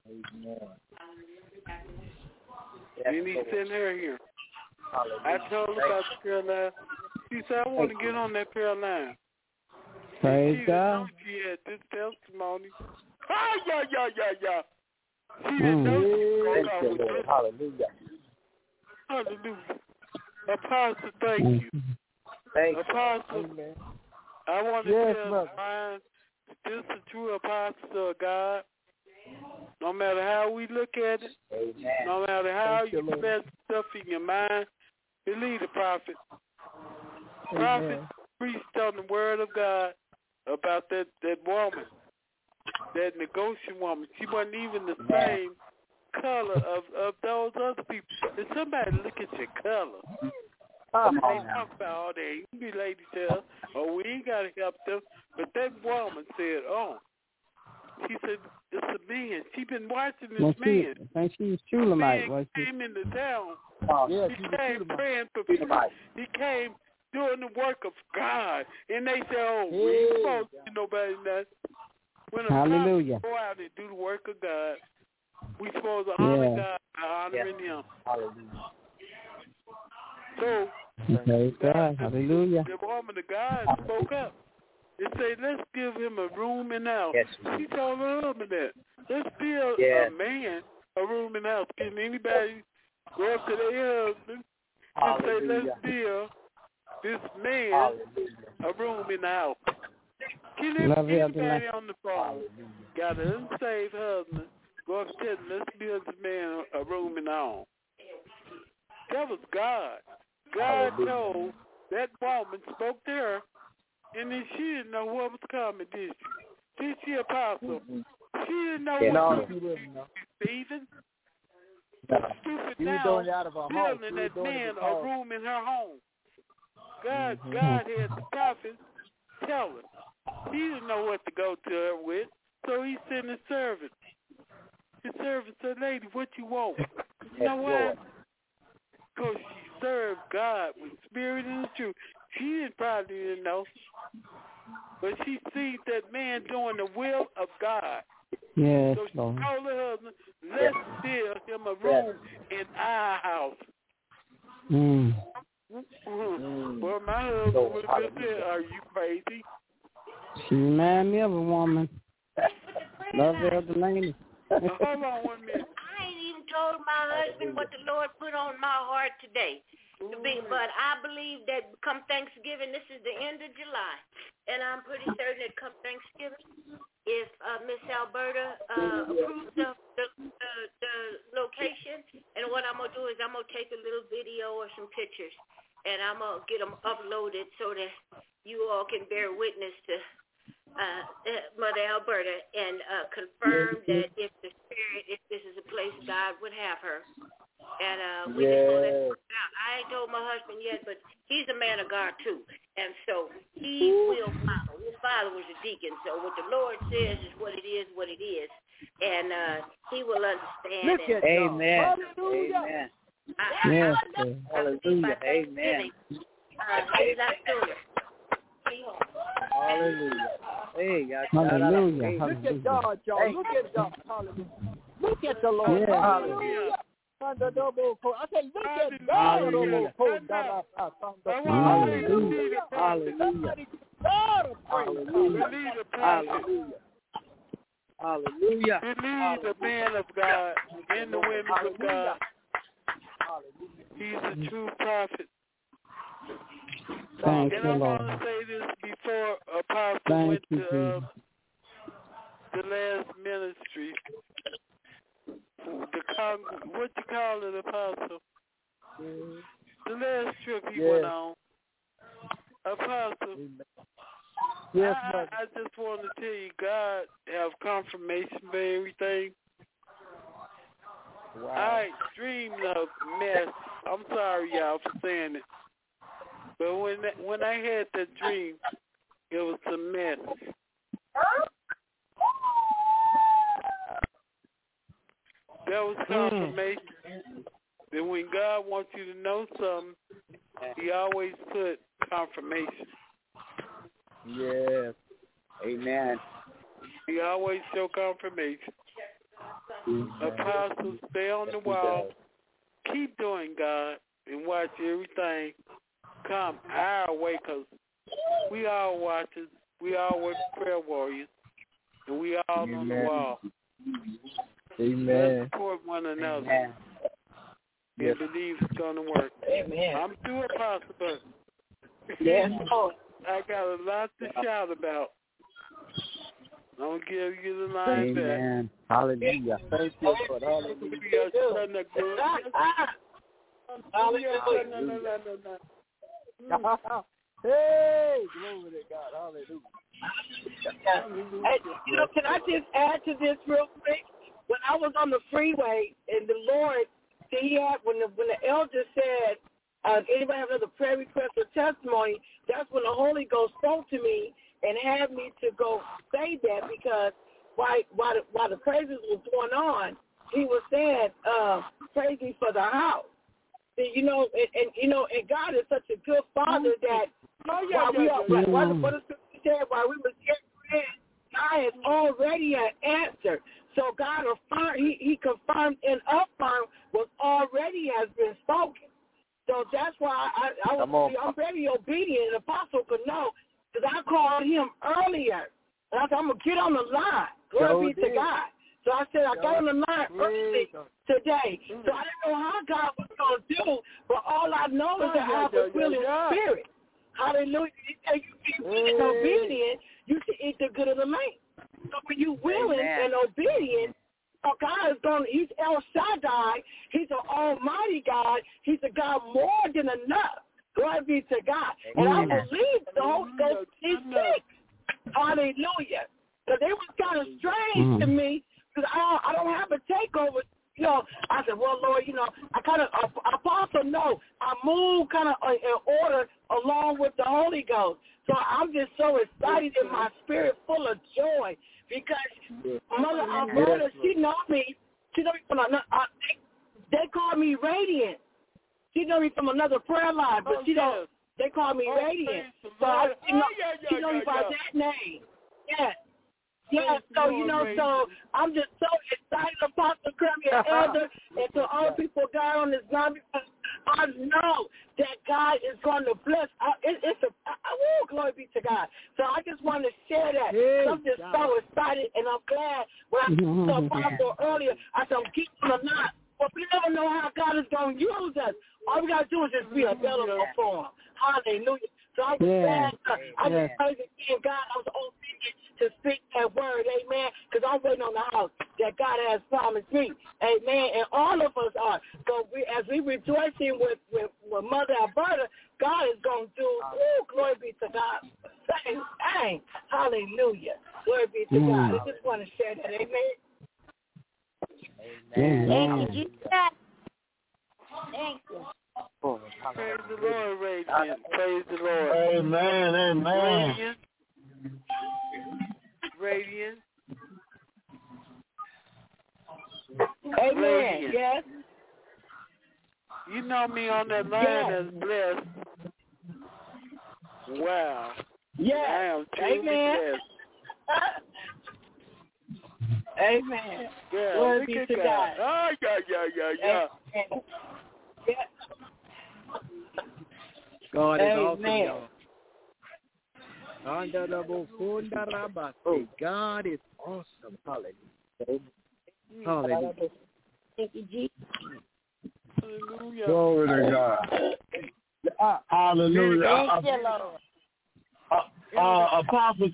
And he sent her here. I told her about the prayer line. She said, I want to get on that prayer line. Praise she God. She had this testimony. Yeah. She didn't know she was going. Hallelujah. Hallelujah. Apostle, thank you. Apostle, I want to tell mine, this is a true apostle of God. No matter how we look at it, no matter how you invest stuff in your mind, believe the prophet. Prophet preached on the word of God about that woman, that negotiation woman. She wasn't even the same color of those other people. If somebody look at your color, they talk about all that. You can be lady tell, we ain't got to help them. But that woman said, She said, it's a man. She been watching this man. I think she's Shulamite. Man came into town. Yeah, he came praying for people. He came doing the work of God. And they said, oh, we ain't supposed to do nobody nothing. When a Hallelujah. go out and do the work of God, we supposed to honor God by honoring Him. Hallelujah. So, praise God. Hallelujah. The woman of God spoke up and said, let's give him a room in the house. Yes. She told her husband that. Let's give a man a room in the house. Can anybody go up to their husband and say, let's give this man a room in the house? Can anybody on the phone got an unsaved husband go up and tell him, let's give this man a room in the home? That was God. God told that woman, spoke to her, and then she didn't know what was coming, did she? Did she, Apostle? She didn't know what was receiving. Stupid now, building that man a room in her home. God had the prophet tell her. He didn't know what to go to her with, so he sent his servant. His servant said, lady, what you want? You know why? Because she served God with spirit and truth. She probably didn't know. But she sees that man doing the will of God. Yes, so she Lord. told her husband, let's build him a room in our house. Well, my husband would have said, are you crazy? She reminded me of a woman. Love her, the lady. Hold on 1 minute. I ain't even told my husband what the Lord put on my heart today. But I believe that come Thanksgiving, this is the end of July, and I'm pretty certain that come Thanksgiving, if Miss Alberta approves the location, and what I'm going to do is I'm going to take a little video or some pictures, and I'm going to get them uploaded so that you all can bear witness to Mother Alberta and confirm that if this is a place God would have her. And we just going to let it work out. I ain't told my husband yet, but he's a man of God too. And so he will follow. His father was a deacon. So what the Lord says is what it is, And he will understand. Look at Amen. Hallelujah. Amen. Hallelujah. Amen. He's not doing it. Hallelujah. Hey, hallelujah. Look at God, y'all. Look at God. Hallelujah. Look at the Lord. Yeah. Hallelujah. I say, look at God. Hallelujah. Hallelujah. Hallelujah. Hallelujah. Hallelujah. Believe the man of God and the women of God. He's a true prophet. Thank and you, I Lord. want to say this before Apostle went to the last ministry. What you call it, Apostle? The last trip he went on. Apostle, I just want to tell you, God have confirmation for everything. Wow. I dreamed of mess. I'm sorry, y'all, for saying it. But when I had that dream, it was a mess. That was confirmation. That when God wants you to know something, he always put confirmation. Yes. Amen. He always show confirmation. Apostles, stay on the wall. Keep doing God and watch everything come our way, because we all watchers, we all prayer warriors, and we all on the wall. Amen. Let's support one another. Amen. And believe it's going to work. Amen. I'm through, Apostle, but I got a lot to shout about. I'll give you the line back. Amen. Hallelujah. Thank you, Lord. Hallelujah. Hey, glory to God. Hallelujah. Hey, can I just add to this real quick? When I was on the freeway and the Lord, when the elder said, anybody have another prayer request or testimony, that's when the Holy Ghost spoke to me and had me to go say that, because while the praises was going on, he was saying, praise me for the house. And, and God is such a good Father that while we were here, God has already an answer. So God affirmed, he confirmed and affirmed what already has been spoken. So that's why I'm very obedient. The apostle could know, because I called him earlier. And I said, I'm going to get on the line. Glory be to God. So I said, I got on the line early today. So I didn't know how God was going to do, but all I know is that I have a willing spirit. Hallelujah. You be willing and obedient, you should eat the good of the land. So when you're willing and obedient, God is going. He's El Shaddai. He's an almighty God. He's a God more than enough. Glory be to God. And I believe the Holy Ghost is sick. Hallelujah. Because it was kind of strange to me, because I don't have a takeover. I said, well, Lord, I kind of, apostle, no, I move kind of in order along with the Holy Ghost. So I'm just so excited in my spirit, full of joy, because Mother Alberta, she knows me. She knows me from another, they call me Radiant. She knows me from another prayer line, but they call me Radiant. So she knows me by that name. Yes. Yeah, so, so I'm just so excited, Apostle Kirby and Elder, and to all people God on this line, because I know that God is going to bless. Glory be to God. So I just want to share that. I'm just so excited, and I'm glad when I told the Apostle earlier, I said, I'm keeping the line. But we never know how God is going to use us. All we got to do is just be available for him. Hallelujah. So I'm glad. I just praise again, God. I was obedient to speak that word, amen, because I'm waiting on the house that God has promised me, amen, and all of us are. So as we rejoicing with Mother Alberta, God is going to do, glory be to God. Dang, hallelujah. Glory be to God. I just want to share that, amen. Thank you, Jesus. Thank you. Praise the Lord, Radiant. Praise the Lord. Amen, amen. Radiant. Amen. Radiant. Yes. You know me on that line as blessed. Wow. Yes. I am truly blessed. Amen. Yeah, glory be to God. Oh, yeah. God is awesome, Amen. y'all. God is awesome. Hallelujah. Hallelujah. Thank you, Jesus. Hallelujah. Glory to God. Hallelujah. Thank you, Lord. Apostle,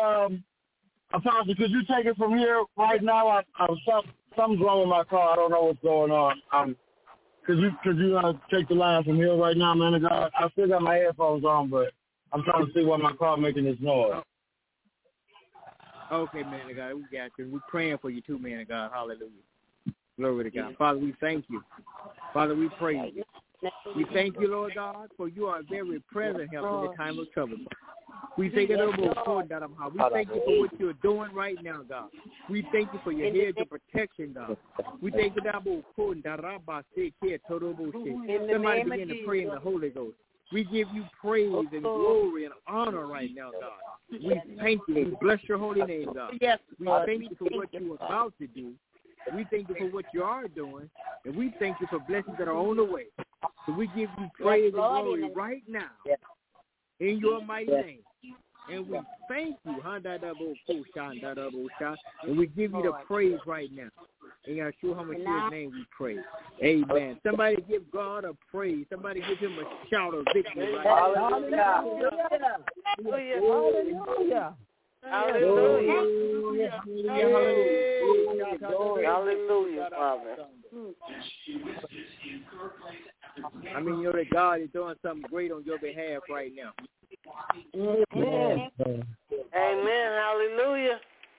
could you take it from here right now? Something's wrong with my car. I don't know what's going on. Could you take the line from here right now, man of God? I still got my headphones on, but I'm trying to see why my car making this noise. Okay, man of God, we got you. We're praying for you too, man of God. Hallelujah. Glory to God. Father, we thank you. Father, we praise you. We thank you, Lord God, for you are a very present help in the time of trouble. We thank you for what you're doing right now, God. We thank you for your hedge of protection, God. We thank you, somebody begin to pray in the Holy Ghost. We give you praise and glory and honor right now, God. We thank you. We bless your holy name, God. We thank you for what you're about to do. We thank you for what you are doing, and we thank you for blessings that are on the way. So we give you praise and glory right now in your mighty name. And we thank you, and we give you the praise right now. In Yeshua HaMashiach's name we pray. Amen. Somebody give God a praise. Somebody give him a shout of victory right now. Hallelujah. Hallelujah. Hallelujah, Father. I mean, you know that God is doing something great on your behalf right now. Amen. Amen. Hallelujah.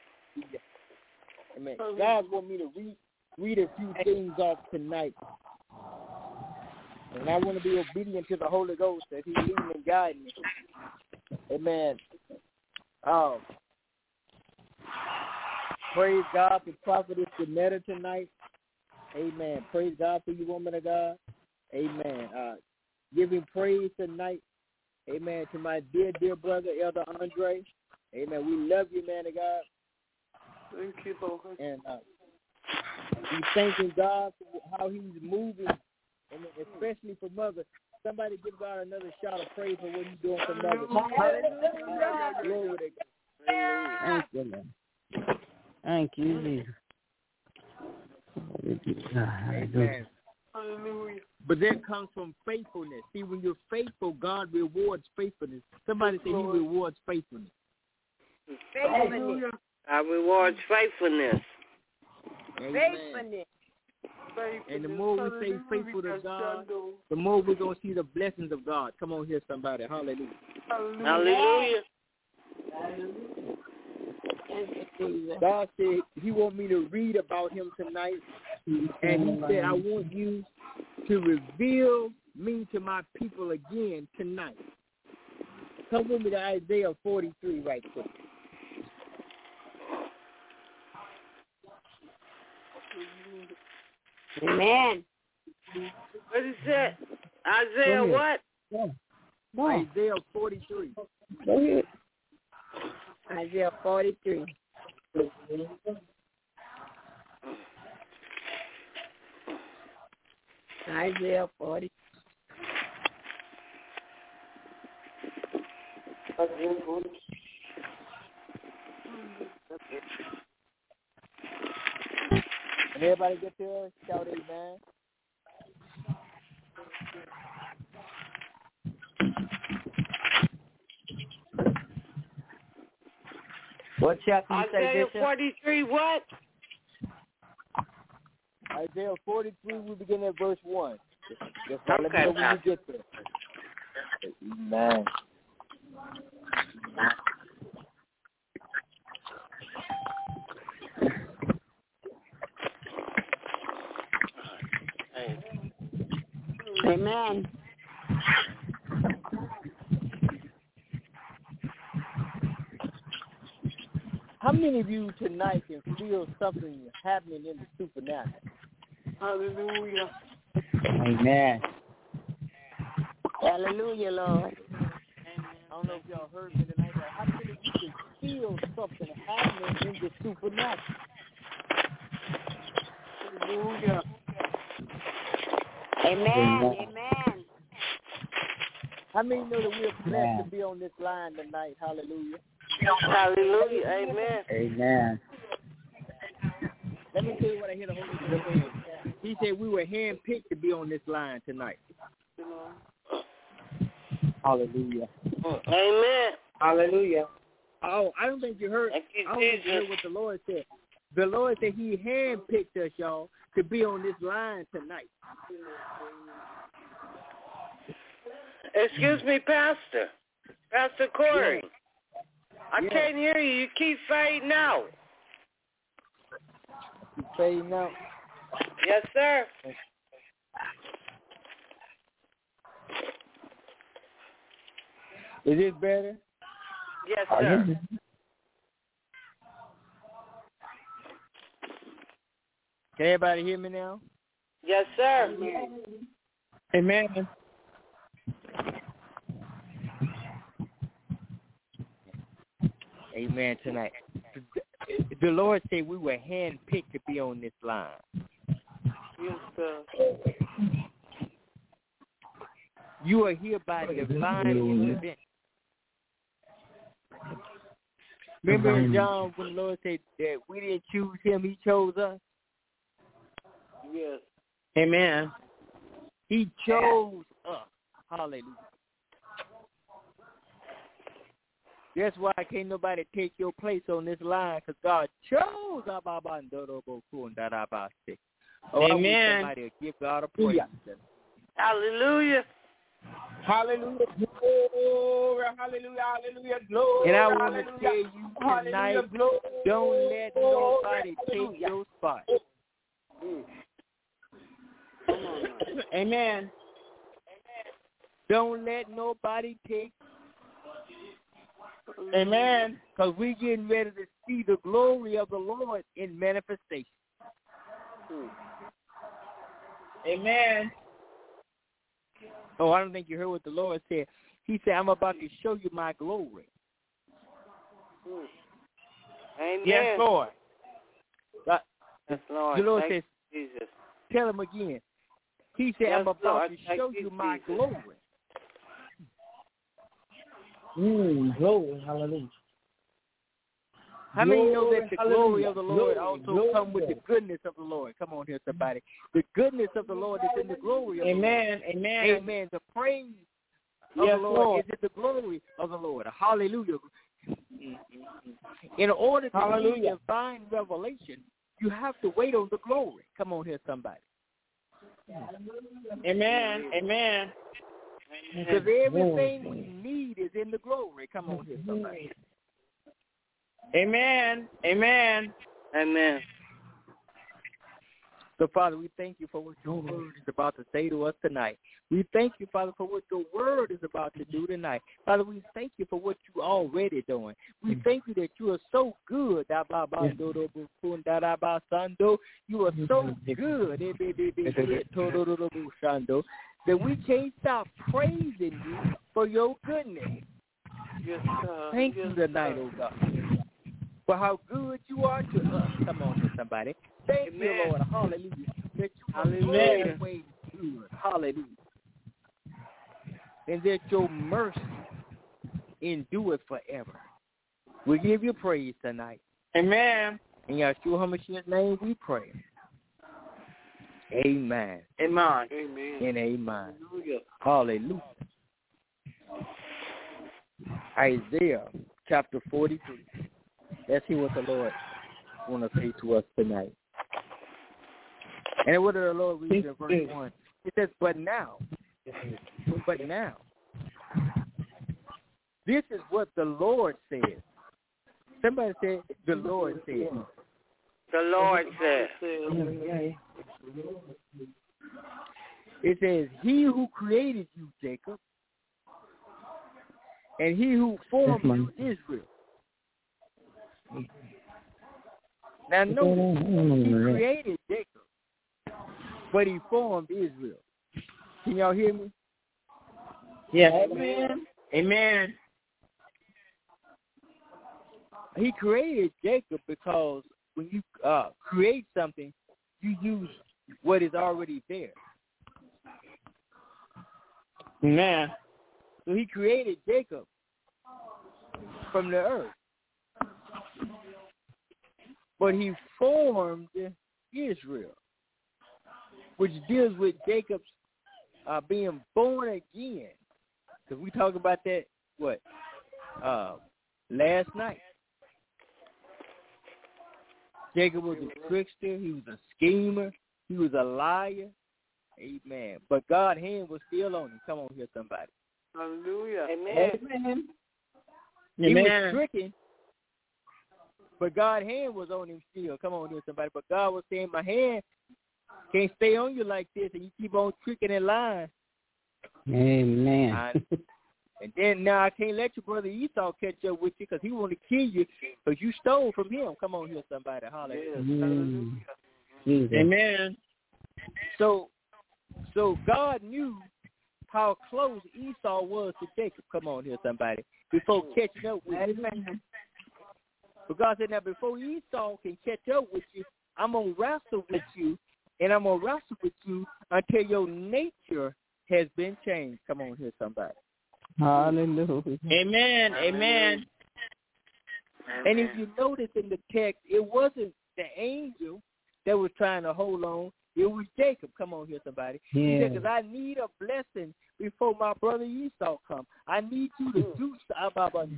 Amen. God wants me to read a few things off tonight. And I want to be obedient to the Holy Ghost as he leads and guides me. Amen. Praise God for Prophetess Janetta tonight. Amen. Praise God for you, woman of God. Amen. Give him praise tonight. Amen. To my dear, dear brother, Elder Andre. Amen. We love you, man of God. Thank you, Lord. And we thanking God for how he's moving, and especially for Mother. Somebody give God another shout of praise for what he's doing for Mother. Glory to God. Thank you, Lord. Thank you, Jesus. Amen. Hallelujah. But that comes from faithfulness. See, when you're faithful, God rewards faithfulness. Somebody say he rewards faithfulness. Faithfulness. God rewards faithfulness. Faithfulness. And the more we stay faithful to God, the more we're going to see the blessings of God. Come on here, somebody. Hallelujah. Hallelujah. God said he want me to read about him tonight. And he said, I want you to reveal me to my people again tonight. Come with me to Isaiah 43 right quick. Amen. What is that? Isaiah what? Isaiah 43. Go ahead. Isaiah 43. Isaiah 40. And everybody get there, shout amen. What chapter you say, Isaiah Bishop? 43 what? Isaiah 43, we begin at verse 1. Just okay. Let me know when you get there. Amen. Amen. How many of you tonight can feel something happening in the supernatural? Hallelujah. Amen. Hallelujah, Lord. I don't know if y'all heard me tonight, but how many of you can feel something happening in the supernatural? Hallelujah. Amen. Amen. How many know that we're blessed to be on this line tonight? Hallelujah. Hallelujah. Amen. Amen. Let me tell you what I hear the Holy Spirit saying. He said we were handpicked to be on this line tonight. Hallelujah. Amen. Hallelujah. Oh, I don't think you heard. Thank you, I don't think you heard what the Lord said. The Lord said he handpicked us, y'all, to be on this line tonight. Excuse me, Pastor. Pastor Corey. Yeah. I can't hear you. You keep fading out. You fading out? Yes, sir. Is this better? Yes, sir. Can everybody hear me now? Yes, sir. Amen. Amen tonight. The Lord said we were handpicked to be on this line. Yes, sir. You are here by divine intervention. Remember in John when the Lord said that we didn't choose him, he chose us? Yes. Amen. He chose us. Hallelujah. That's why can't nobody take your place on this line, because God chose. Amen. Somebody will give God a praise. Hallelujah. Hallelujah. Glory. Hallelujah. Hallelujah. Glory. And I want to hallelujah. tell you tonight, don't let nobody take your spot. Amen. Don't let nobody take Amen. Because we're getting ready to see the glory of the Lord in manifestation. Amen. Oh, I don't think you heard what the Lord said. He said, I'm about to show you my glory. Amen. Yes, Lord. Yes, Lord. The Lord Thank says, you, Jesus. tell him again. He said, Yes, I'm about Lord. to Thank show you, you my Jesus. glory. Glory, hallelujah. How many know that the glory hallelujah. of the Lord Glory, also glory. come with the goodness of the Lord? Come on here, somebody. The goodness of the Lord is in the glory of Amen, the Lord. amen. Amen. The praise of Yes, the Lord, Lord. is in the glory of the Lord. Hallelujah. In order to see divine revelation, you have to wait on the glory. Come on here, somebody. Amen, amen. Because everything we need is in the glory. Come on here, somebody. Amen, amen. Amen. So, Father, we thank you for what your word is about to say to us tonight. We thank you, Father, for what your word is about to do tonight. Father, we thank you for what you're already doing. We thank you that you are so good. You are so good that we can't stop praising you for your goodness. Yes, God. Thank you tonight, oh God, for how good you are to us. Come on here, somebody. Thank you, Lord. Hallelujah. That you are always good. Hallelujah. And that your mercy endureth forever. We give you praise tonight. Amen. In Yeshua HaMashiach's name we pray. Amen. Amen. Amen. And amen. Hallelujah. Hallelujah. Isaiah chapter 43. Let's hear what the Lord want to say to us tonight. And what did the Lord read in verse 1? It says, but now, this is what the Lord said. Somebody said, the Lord said. The Lord said. It says, he who created you, Jacob, and he who formed you, Israel. Now notice, he created Jacob, but he formed Israel. Can y'all hear me? Yeah. Amen. Amen. He created Jacob because when you create something, you use what is already there. Amen. So he created Jacob from the earth. But he formed Israel, which deals with Jacob's being born again. Because we talked about that, last night. Jacob was a trickster. He was a schemer. He was a liar. Amen. But God's hand was still on him. Come on here, somebody. Hallelujah. Amen. He was tricking, but God's hand was on him still. Come on here, somebody. But God was saying, my hand can't stay on you like this, and you keep on tricking and lying. Amen. And then now I can't let your brother Esau catch up with you because he want to kill you because you stole from him. Come on here, somebody. Hallelujah. Amen. So God knew how close Esau was to Jacob. Come on here, somebody. Before catching up with you. But God said, now before Esau can catch up with you, I'm going to wrestle with you, and I'm going to wrestle with you until your nature has been changed. Come on here, somebody. Hallelujah. Amen. Amen. And if you notice in the text, it wasn't the angel that was trying to hold on. It was Jacob. Come on here, somebody. Yeah. He said, because I need a blessing before my brother Esau come. I need you to do something.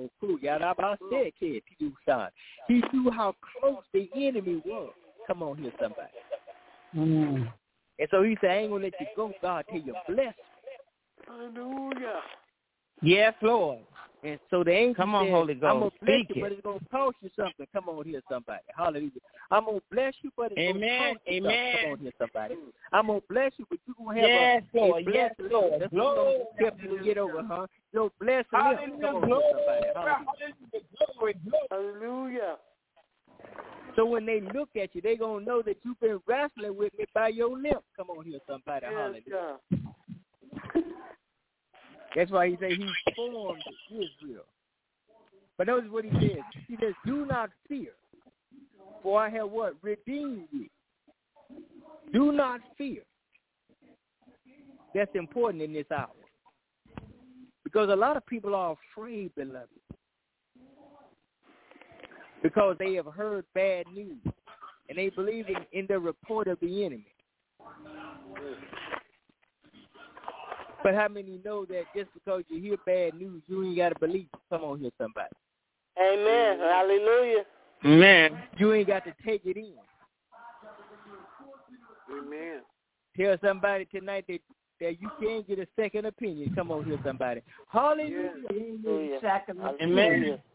He knew how close the enemy was. Come on here, somebody. And so he said, I ain't going to let you go, God, till you bless me. Hallelujah. Yes, Lord. And so the angel Come on, said, Holy Ghost. I'm going to bless Speak you, but it's going to cost you something. Come on here, somebody. Hallelujah. I'm going to bless you, but it's going to cost you something. Come on here, somebody. I'm going to bless you, but you're going to have a blessing. Lord. That's what's going to help you to get over, huh? Your blessing. Come on here, somebody. Hallelujah. So when they look at you, they're going to know that you've been wrestling with me by your limp. Come on here, somebody. Hallelujah. That's why he said he formed Israel. But notice what he says. He says, do not fear, for I have what? Redeemed you. Do not fear. That's important in this hour. Because a lot of people are afraid, beloved. Because they have heard bad news. And they believe in the report of the enemy. But how many know that just because you hear bad news, you ain't got to believe it? Come on here, somebody. Amen. Hallelujah. Amen. You ain't got to take it in. Amen. Tell somebody tonight that you can't get a second opinion. Come on here, somebody. Hallelujah. Amen.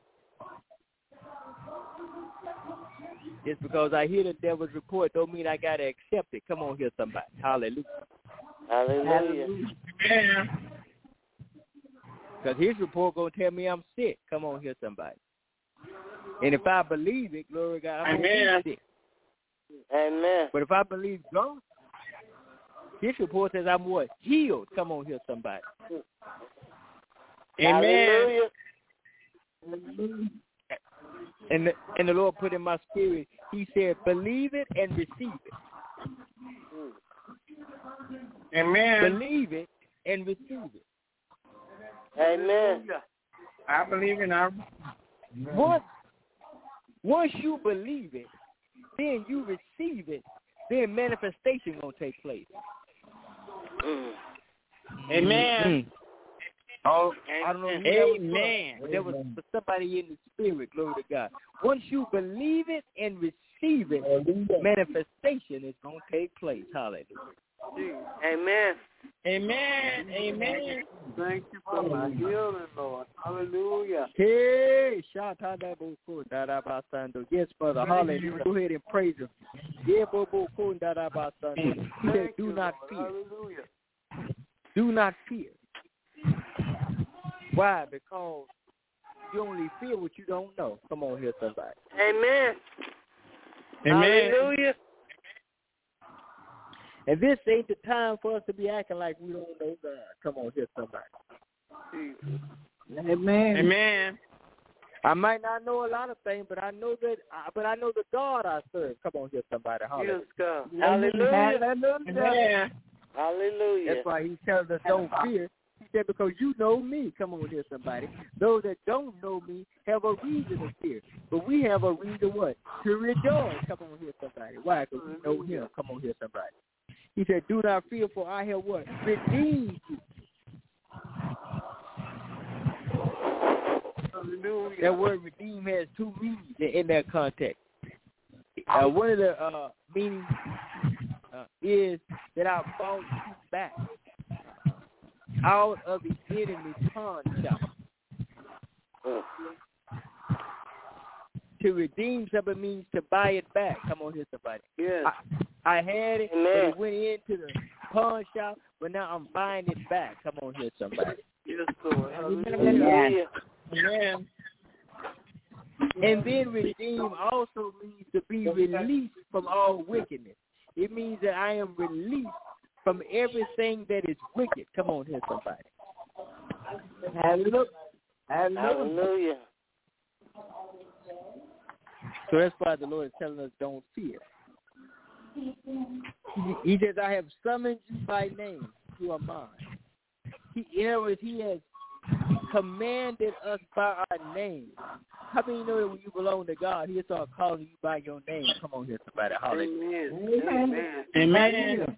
Just because I hear the devil's report don't mean I got to accept it. Come on here, somebody. Hallelujah. Hallelujah. Amen. Because his report going to tell me I'm sick. Come on here, somebody. And if I believe it, glory to God, I'm going to be sick. Amen. But if I believe God, his report says I'm what? Healed. Come on here, somebody. Amen. Hallelujah. And the Lord put in my spirit, he said, believe it and receive it. Amen. Believe it and receive it. Amen. I believe in our. Once you believe it, then you receive it, then manifestation going to take place. Amen. Oh, I don't know who Amen. But there was somebody in the spirit, glory to God. Once you believe it and receive it, manifestation is going to take place. Hallelujah. Amen. Amen. Amen. Thank you for my healing, Lord. Hallelujah. Hey, yes, brother. Hallelujah. Go ahead and praise him. He said, do not fear. Hallelujah. Do not fear. Why? Because you only fear what you don't know. Come on here, somebody. Amen. Amen. Hallelujah. And this ain't the time for us to be acting like we don't know God. Come on here, somebody. Amen. Amen. I might not know a lot of things, but I know that. But I know the God I serve. Come on here, somebody. Hallelujah. Yes, God. Hallelujah. Amen. Hallelujah. That's why he tells us don't fear. He said, because you know me. Come on here, somebody. Those that don't know me have a reason to fear. But we have a reason what? To rejoice. Come on here, somebody. Why? Because we know him. Come on here, somebody. He said, do not fear, for I have what? Redeemed you. Hallelujah. That word redeem has two meanings in that context. One of the meanings is that I brought you back out of the enemy pawn shop. To redeem something means to buy it back. Come on here, somebody. Yes. I had it, Amen. but it went into the pawn shop, but now I'm buying it back. Come on here, somebody. Yes, Lord. Hallelujah. Amen. And then redeem also means to be released from all wickedness. It means that I am released from everything that is wicked. Come on here, somebody. Hallelujah. Hallelujah. So that's why the Lord is telling us don't fear. He says, I have summoned you by name. You are mine. In other words, he has commanded us by our name. How many know that when you belong to God, he'll start calling you by your name? Come on here, somebody. Hallelujah. Amen. Amen.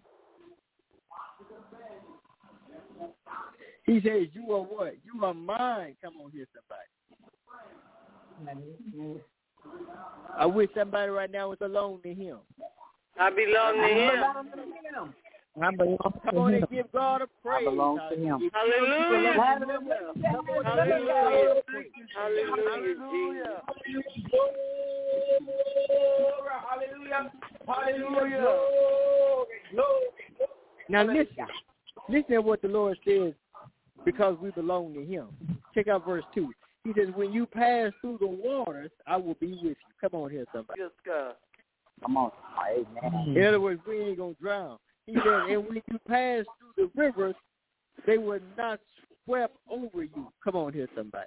He says, you are what? You are mine. Come on here, somebody. I wish somebody right now was alone to him. I belong to him. Come on and give God a praise. I belong to him. Hallelujah. Hallelujah. Hallelujah. Hallelujah. Hallelujah. Now listen to what the Lord says, because we belong to him. Check out verse 2. He says, when you pass through the waters, I will be with you. Come on here, somebody. Yes, God. Come on. Amen. In other words, we ain't going to drown. He says, and when you pass through the rivers, they will not swept over you. Come on here, somebody.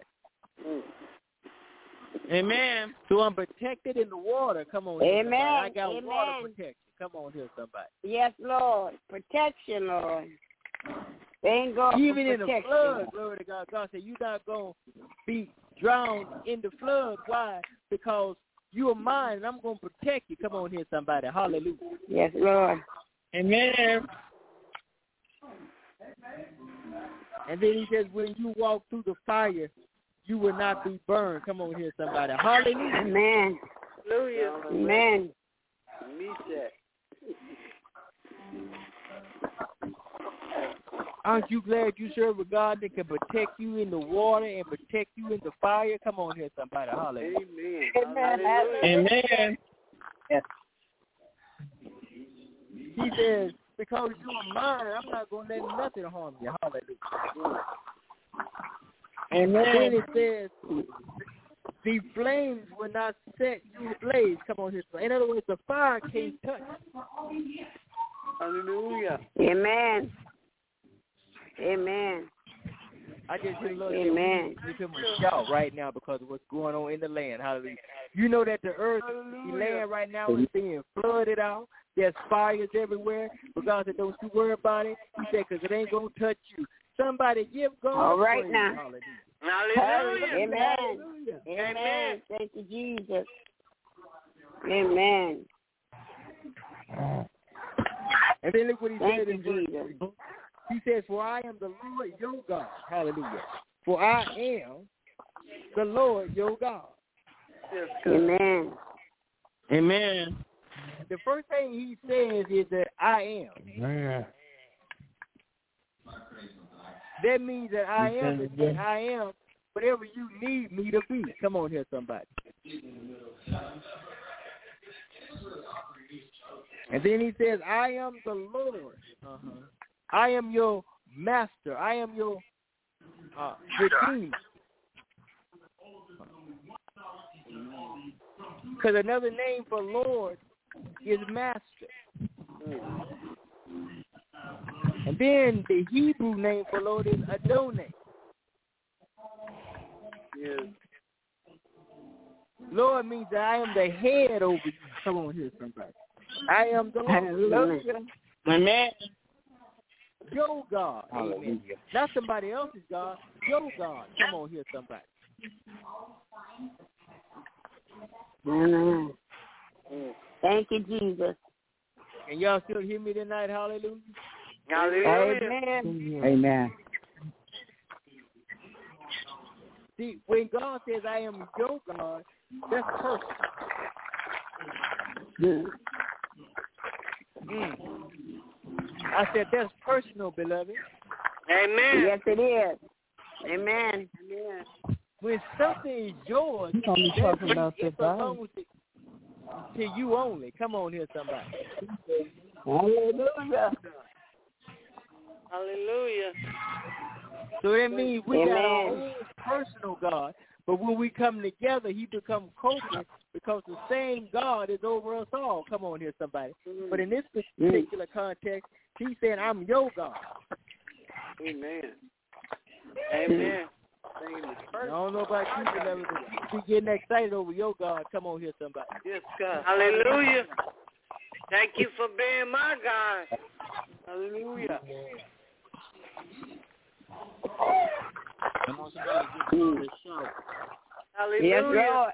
Amen. So I'm protected in the water. Come on here, Amen. somebody. I got Amen. water protection. Come on here, somebody. Yes, Lord. Protection, Lord. Thank God Even for in the protection. flood, glory to God. God said you're not going to be drowned in the flood. Why? Because you are mine, and I'm going to protect you. Come on here, somebody. Hallelujah. Yes, Lord. Amen. And then he says, when you walk through the fire, you will not be burned. Come on here, somebody. Hallelujah. Amen. Hallelujah. Amen. Meet that. Aren't you glad you serve a God that can protect you in the water and protect you in the fire? Come on here, somebody. Hallelujah. Amen. Amen. Yes. He says, because you are mine, I'm not going to let nothing harm you. Hallelujah. Amen. Then it says, the flames will not set you ablaze. Come on here. In other words, the fire can't touch. Hallelujah. Amen. Amen. I just hear the Lord Amen. say, give him a shout right now because of what's going on in the land. Hallelujah. You know that the earth, the land right now is being flooded out. There's fires everywhere. But God said, don't you worry about it. He said, because it ain't going to touch you. Somebody give God All right praise. now. Hallelujah. Amen. Hallelujah. Amen. Thank you, Jesus. Amen. And then look what he Thank said you, in verse Jesus. 3. He says, for I am the Lord your God. Hallelujah. For I am the Lord your God. Yes, God. Amen. Amen. The first thing he says is that I am. Man. That means that I am whatever you need me to be. Come on here, somebody. And then he says, I am the Lord. I am your master. I am your redeemer. Because another name for Lord is master. And then the Hebrew name for Lord is Adonai. Yes. Lord means that I am the head over you. Come on here, somebody. I am the Lord. Amen. Your God. Amen. Not somebody else's God. Your God. Come on here, somebody. Amen. Thank you, Jesus. And y'all still hear me tonight? Hallelujah. Hallelujah. Amen. Amen. See, when God says, I am your God, that's personal. I said, that's personal, beloved. Amen. Yes, it is. Amen. Amen. When something is yours, You gonna be talking about it that, belongs to you only. Come on here, somebody. Hallelujah. Hallelujah. So that means we got our Amen. own personal God, but when we come together, he becomes corporate because the same God is over us all. Come on here, somebody. But in this particular context, he's saying, I'm your God. Amen. Amen. I don't know about you, beloved, but you be getting excited over your God. Come on here, somebody. Yes, God. Hallelujah. Thank you for being my God. Hallelujah. Come on, somebody give me a shout. Hallelujah. Yes, Lord.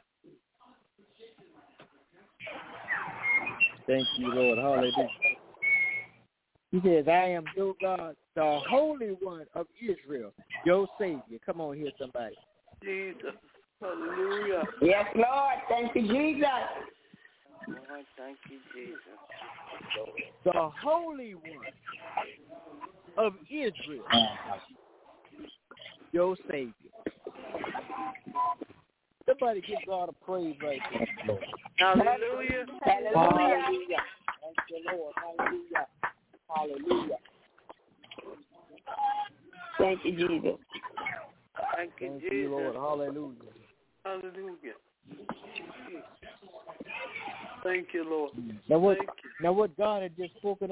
Thank you, Lord. Hallelujah. He says, I am your God, the Holy One of Israel, your Savior. Come on here, somebody. Jesus. Hallelujah. Yes, Lord. Thank you, Jesus. Lord, thank you, Jesus. The Holy One of Israel, your Savior. Somebody give God a praise right there. Hallelujah. Hallelujah. Thank you, Lord. Hallelujah. Hallelujah. Thank you, Jesus. Thank you, Thank Jesus. you, Lord. Hallelujah. Hallelujah. Thank you, Lord. Now what God had just spoken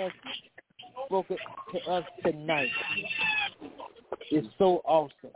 to us tonight is so awesome.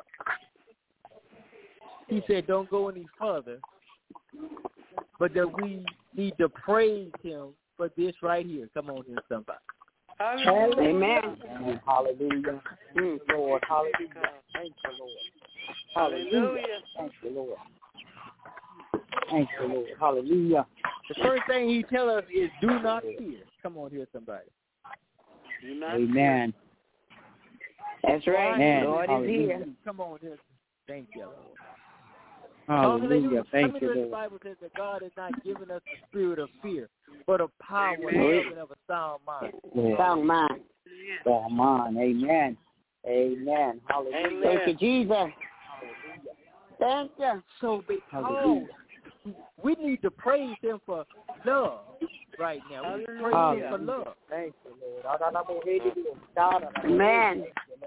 He said, don't go any further, but that we need to praise him for this right here. Come on here, somebody. Hallelujah. Amen. Hallelujah. Lord. Hallelujah. Thank you, Lord. Hallelujah. Thank you, Lord. Thank you, Lord. Hallelujah. The first thing he tells us is do not fear. Come on here, somebody. Amen. That's right. Amen. Lord is here. Come on here. Thank you, Lord. Hallelujah. Thank you, The Lord. Bible says that God has not given us the spirit of fear, but of power, love, and of a sound mind. Yeah. Sound mind. Sound mind. Amen. Amen. Hallelujah. Thank you, Jesus. Thank you. So because we need to praise him for love right now. We praise him for love. Thank you, Lord. Amen.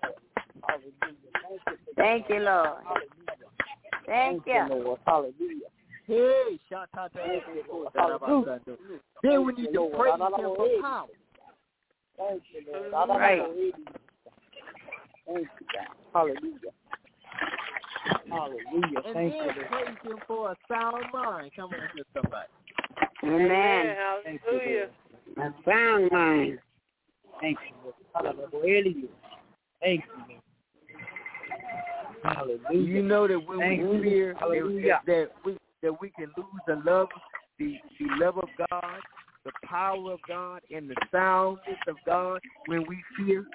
Thank you, Lord. Thank you. Lord. Hallelujah. Hey, hallelujah. Then we need to praise him for power. Thank you, Lord. Right. Thank you, God. Hallelujah. Hallelujah. And thank you, praise him for a sound mind. Come on here, somebody. Amen. Hallelujah. A sound mind. Thank you, Lord. Hallelujah. Thank you, Lord. Hallelujah. You know that when we fear that we can lose the love of God, the power of God, and the soundness of God when we fear.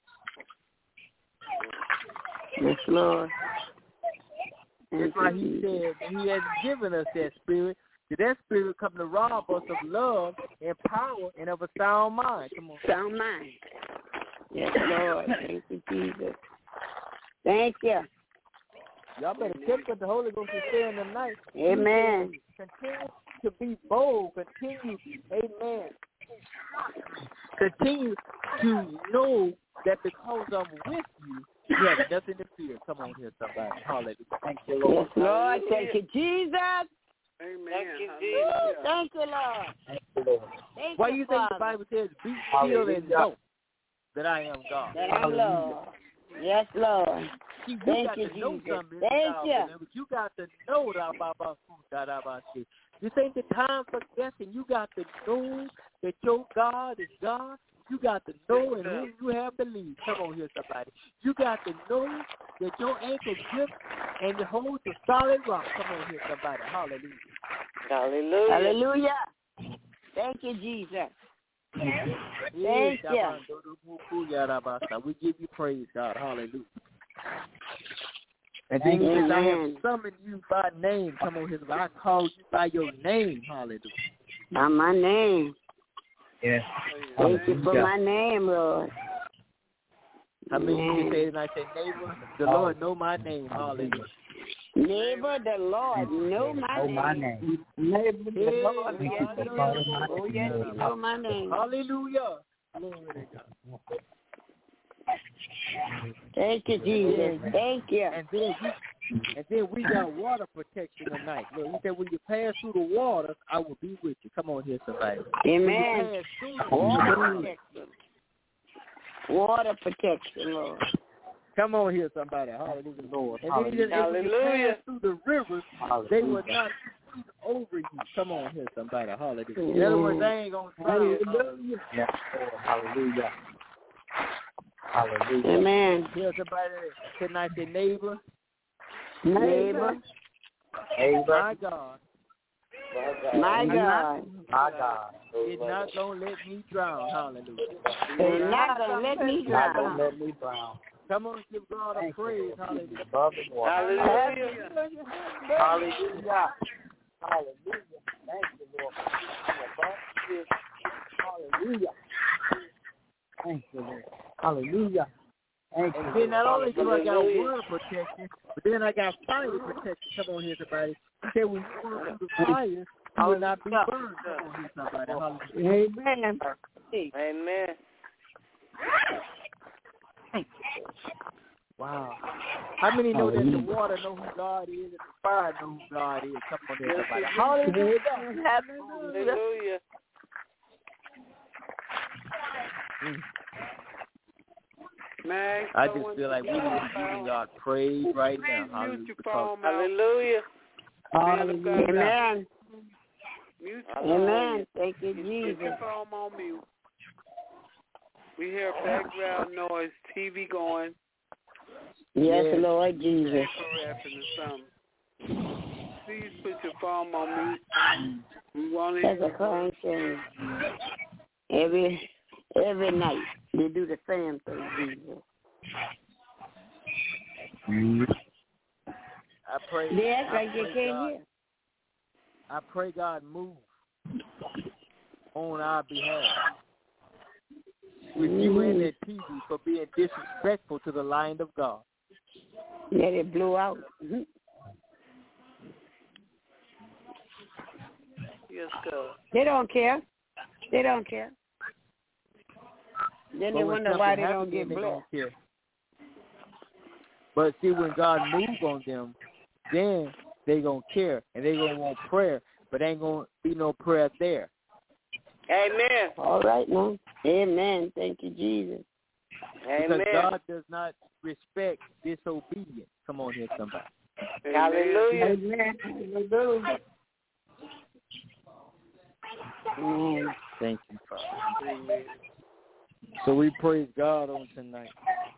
Yes, Lord. That's why he said he has given us that spirit. That spirit come to rob us of love and power and of a sound mind. Come on. Sound mind. Yes, Lord. Thank you, Jesus. Thank you. Y'all better check what the Holy Ghost is saying tonight. Amen. Continue to be bold. Continue, amen. Continue to know that because I'm with you, you have nothing to fear. Come on here, somebody. Hallelujah. Thank you, Lord. Yes, Lord. Thank you, Jesus. Amen. Thank you, Jesus. Thank you, Lord. Thank you, Lord. Why do you think the Bible says, be still and know that I am God? That I'm Lord. Yes, Lord. See, Thank you, Jesus. Thank you. But you got to know that this ain't the time for guessing. You got to know that your God is God. You got to know in whom you have believed. Come on here, somebody. You got to know that your anchor grips and it holds a solid rock. Come on here, somebody. Hallelujah. Hallelujah. Hallelujah. Thank you, Jesus. Thank you. We give you praise, God. Hallelujah. And then because I have summoned you by name, come on here, I called you by your name. Hallelujah. By my name. Yes. Thank you for my name, Lord. I mean, you can say it and I say, neighbor, the Lord know my name. Hallelujah. Neighbor, the Lord know my name. Neighbor, the Lord know my name. Hallelujah. Thank you, Jesus. Thank you. And then we got water protection tonight. Look, he said, when you pass through the water, I will be with you. Come on here, somebody. Amen. Water protection. Water protection, Lord. Come on here, somebody. Hallelujah, Lord. And then he said, when you pass through the rivers, they will not shoot over you. Come on here, somebody. Hallelujah. In other words, they ain't going to try. Hallelujah. Yes, Lord. Hallelujah. Hallelujah. Amen. Here's somebody tonight, say neighbor. Neighbor. My God. My God. My God. Is not going to let me drown. Hallelujah. He's not going to let me drown. Not going to let me drown. Come on, give God a praise. Hallelujah. Hallelujah. Hallelujah. Hallelujah. Thank you, Lord. Hallelujah. Thank you, Lord. Hallelujah. And then not only do I got word protection, but then I got fire protection. Come on here, somebody. Say when you go through the fire, you will not be burned. Come on here, somebody. Amen. Amen. Wow. How many know that the water know who God is and the fire know who God is? Come on there, somebody. Hallelujah. Hallelujah. Man, I just feel like we need to give God praise right now. Hallelujah. Hallelujah. Amen. Amen. Thank you, Jesus. Put your phone on mute. We hear background noise, TV going. Yes, Lord Jesus. Please put your phone on mute. We want to That's a crying shame. Every night they do the same thing, Jesus. I pray. They act like they can't hear. I pray God move on our behalf. With you in that TV for being disrespectful to the line of God. Let it blow out. Yes, God. They don't care. They don't care. Then they wonder why they don't get blessed. But see, when God moves on them, then they going to care and they going to want prayer, but ain't going to be no prayer there. Amen. All right, now. Amen. Thank you, Jesus. Because God does not respect disobedience. Come on here, somebody. Hallelujah. Amen. Hallelujah. Amen. Thank you, Father. Amen. So we praise God on tonight.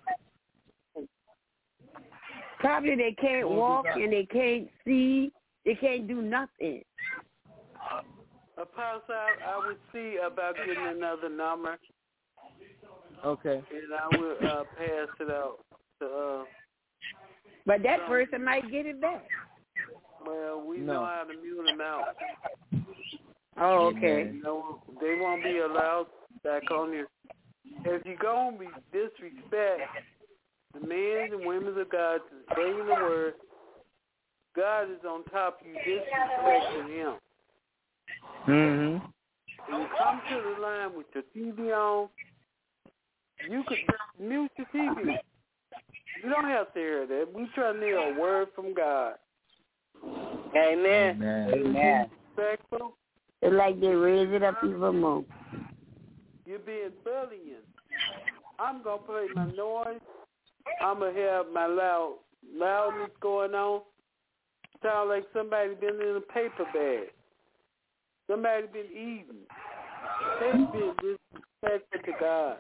Probably they can't walk and they can't see. They can't do nothing. Apostle, I would see about getting another number. Okay. And I will pass it out to But that person might get it back. Well, we know how to mute them out. Oh, okay. You know, they won't be allowed back on here. If you're going to be disrespect the men and women of God to bringing the word, God is on top of you disrespecting him. Mm-hmm. When you come to the line with your TV on, you could mute your TV. You don't have to hear that. We try to hear a word from God. Amen. Amen. Respectful. It's like they raise it up even more. You're being bullying. I'm going to play my noise. I'm going to have my loudness going on. Sound like somebody been in a paper bag. Somebody been eating. They've been disrespectful to God.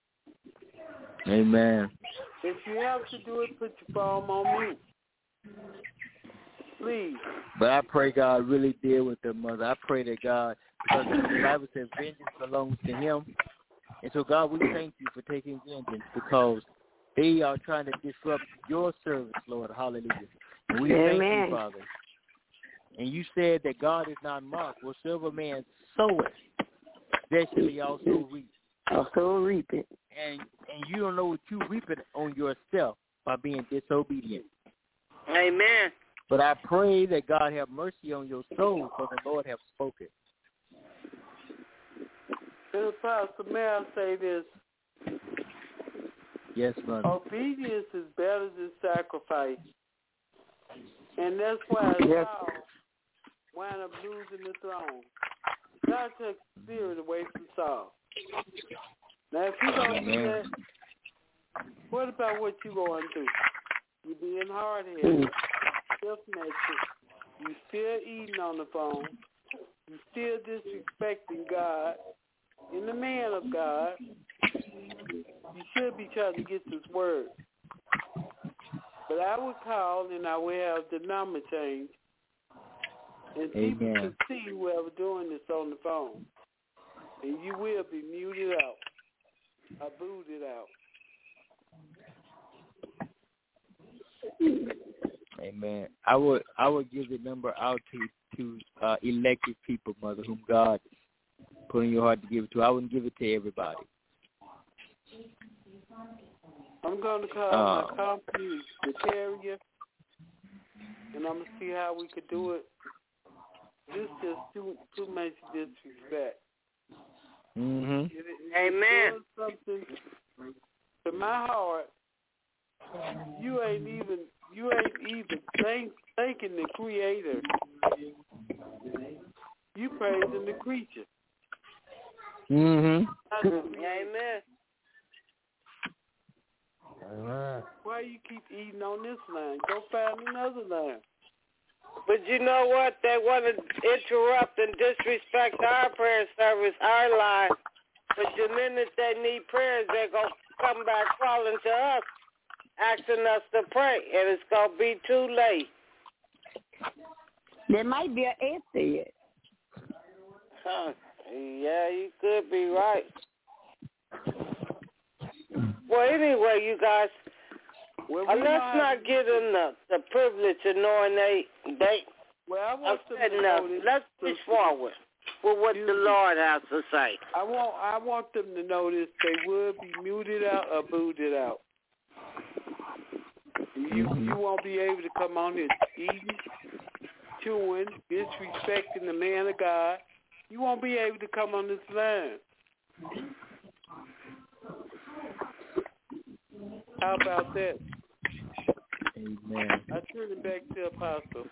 Amen. If you have to do it, put your phone on mute. Please. But I pray God really deal with them, mother. I pray that God, because the Bible says vengeance belongs to him. And so, God, we thank you for taking vengeance because they are trying to disrupt your service, Lord. Hallelujah. And we thank you, Father. And you said that God is not mocked. Whatsoever man soweth, that shall he also reap. Also reap it. And you don't know what you reap it on yourself by being disobedient. Amen. But I pray that God have mercy on your soul, for the Lord have spoken. Pastor, may I say this? Yes, brother. Obedience is better than sacrifice. And that's why Saul wound up losing the throne. God took the spirit away from Saul. Now, if you don't do that, what about what you going to do? You being hard-headed, stiff-necked, you still eating on the phone, you still disrespecting God and the man of God. You should be trying to get this word. But I would call and I would have the number changed. And people can see whoever doing this on the phone. And you will be muted out. Or booted out. Amen. I would give the number out to elected people, mother, whom God put in your heart to give it to. I wouldn't give it to everybody. I'm going to call my company, the carrier, and I'm going to see how we could do it. This is just too much disrespect. Mm-hmm. Amen. Something to my heart. You ain't even thanking the Creator. You praising the creature. Mm-hmm. Amen. Why you keep eating on this line? Go find another line. But you know what? They want to interrupt and disrespect our prayer service, our line. But the minute they need prayers, they're going to come back calling to us, asking us to pray, and it's going to be too late. There might be an answer yet. Huh. Yeah, you could be right. Well, anyway, you guys, let's not give them the privilege of knowing they well, I want them to enough. Let's push forward with what the Lord has to say. I want them to know this. They would be muted out or booted out. You won't be able to come on here eating, chewing, disrespecting the man of God. You won't be able to come on this line. How about that? Amen. I turn it back to Apostle.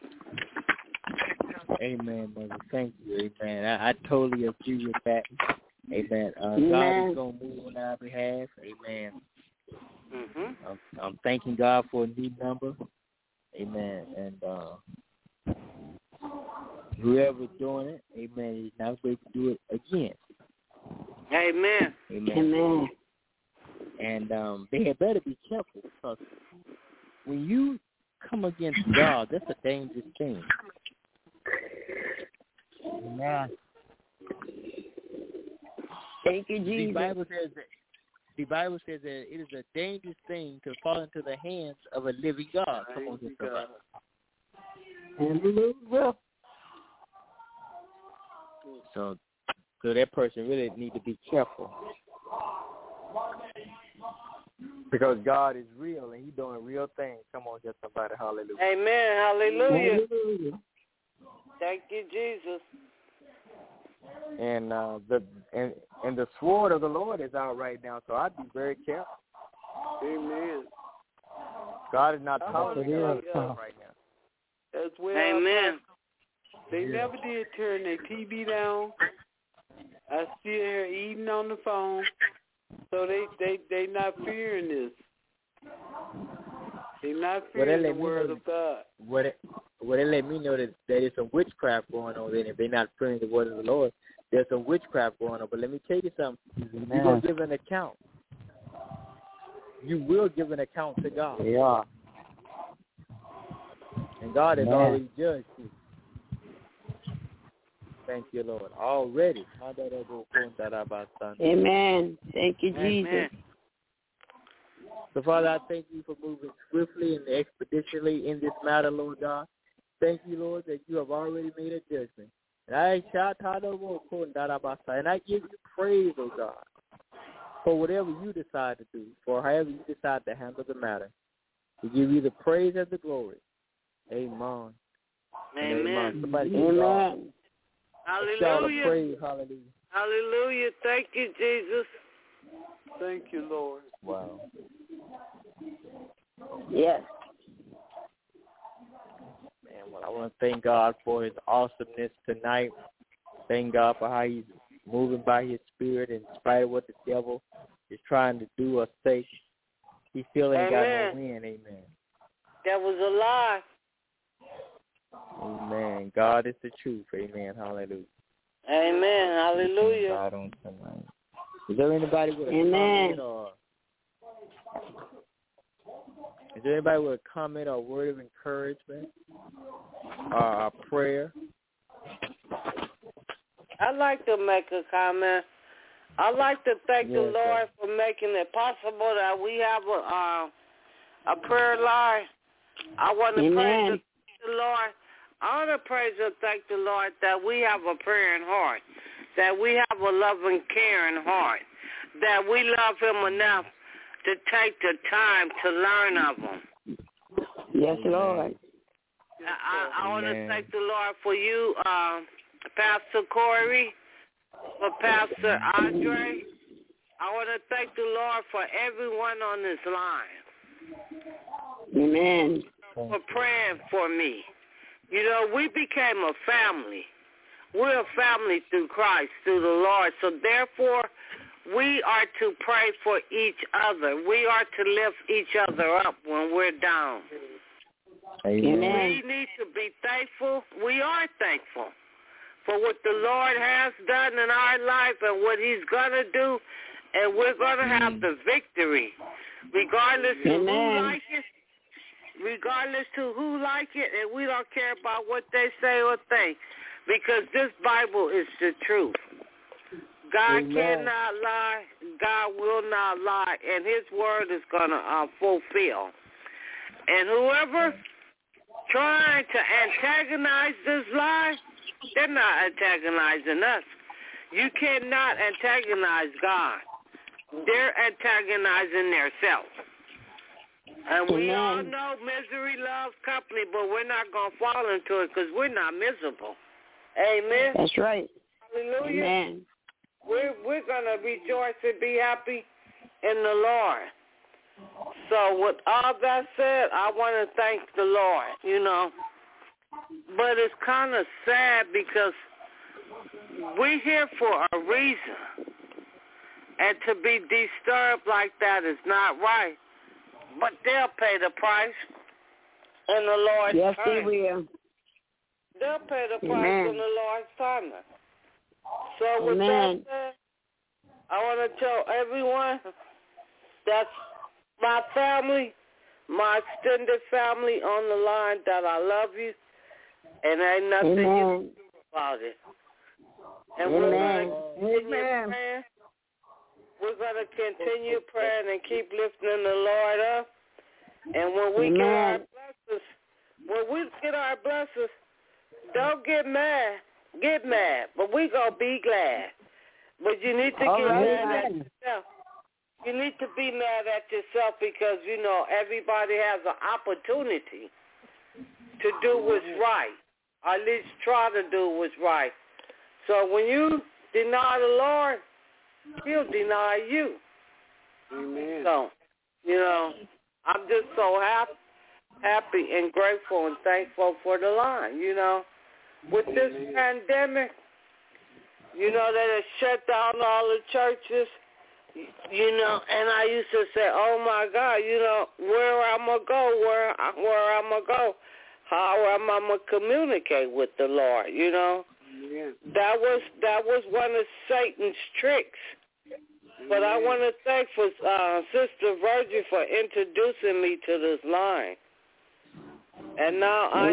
Amen, mother. Thank you. Amen. I totally agree with that. Amen. God is going to move on our behalf. Amen. Mm-hmm. I'm thanking God for a new number. Amen. And whoever's doing it, amen, is not going to do it again. Amen. Amen. Amen. And they had better be careful, because when you come against God, that's a dangerous thing. Amen. Thank you, Jesus. The Bible says that it is a dangerous thing to fall into the hands of a living God. Come on, somebody. Hallelujah. So that person really need to be careful, because God is real and He's doing real things. Come on, just somebody, hallelujah. Amen, hallelujah. Hallelujah. Thank you, Jesus. And the sword of the Lord is out right now, so I'd be very careful. Amen. God is not talking right now. As well. Amen. They never did turn their TV down. I still hear eating on the phone. So they not fearing this. They not fearing the word of God. Well, they let me know that there's some witchcraft going on. Then if they're not fearing the word of the Lord, there's some witchcraft going on. But let me tell you something. You're going to give an account. You will give an account to God. Yeah. And God has already judged you. Thank you, Lord. Already. Amen. Thank you, Jesus. Amen. So, Father, I thank you for moving swiftly and expeditiously in this matter, Lord God. Thank you, Lord, that you have already made a judgment. And I give you praise, oh God, for whatever you decide to do, for however you decide to handle the matter. We give you the praise and the glory. Amen. Amen. Somebody Amen. Hallelujah. Praise, hallelujah. Hallelujah. Thank you, Jesus. Thank you, Lord. Wow. Yes. Man, well, I want to thank God for His awesomeness tonight. Thank God for how He's moving by His Spirit in spite of what the devil is trying to do or say. He still ain't got no win. Amen. That was a lie. Amen. God is the truth. Amen. Hallelujah. Amen. Hallelujah. God on tonight. Is there anybody with a comment or a word of encouragement or a prayer? I'd like to make a comment. I'd like to thank the Lord for making it possible that we have a prayer line. I want to praise the Lord. I want to praise and thank the Lord that we have a praying heart, that we have a loving, caring heart, that we love Him enough to take the time to learn of them. Yes, Lord. I want to thank the Lord for you, Pastor Corey, for Pastor Andre. I want to thank the Lord for everyone on this line. Amen. For praying for me. You know, we became a family. We're a family through Christ, through the Lord. So therefore, we are to pray for each other. We are to lift each other up when we're down. Amen. We need to be thankful. We are thankful for what the Lord has done in our life and what he's going to do. And we're going to have the victory, regardless of who like it. Regardless to who like it, and we don't care about what they say or think, because this Bible is the truth. God cannot lie. God will not lie, and his word is going to fulfill. And whoever trying to antagonize this lie, they're not antagonizing us. You cannot antagonize God. They're antagonizing themselves. And we all know misery loves company, but we're not going to fall into it because we're not miserable. Amen. That's right. Hallelujah. Amen. We're going to rejoice and be happy in the Lord. So with all that said, I want to thank the Lord, you know. But it's kind of sad because we're here for a reason. And to be disturbed like that is not right. But they'll pay the price in the Lord's time. Yes, they will. They'll pay the price in the Lord's time. So with that said, I want to tell everyone that's my family, my extended family on the line, that I love you, and ain't nothing you can do about it. And we're going to continue praying. We're going to continue praying and keep lifting the Lord up. And when we get our blessings, don't get mad. Get mad, but we going to be glad. But you need to get mad at yourself. You need to be mad at yourself because, you know, everybody has an opportunity to do what's right, or at least try to do what's right. So when you deny the Lord, he'll deny you. Amen. So, you know, I'm just so happy and grateful and thankful for the line, you know. With this pandemic, you know, that has shut down all the churches, you know, and I used to say, oh, my God, you know, where I'm going to go, where I'm going to go, how am I going to communicate with the Lord, you know. Yeah. That was one of Satan's tricks. But I want to thank Sister Virgie for introducing me to this line. And now I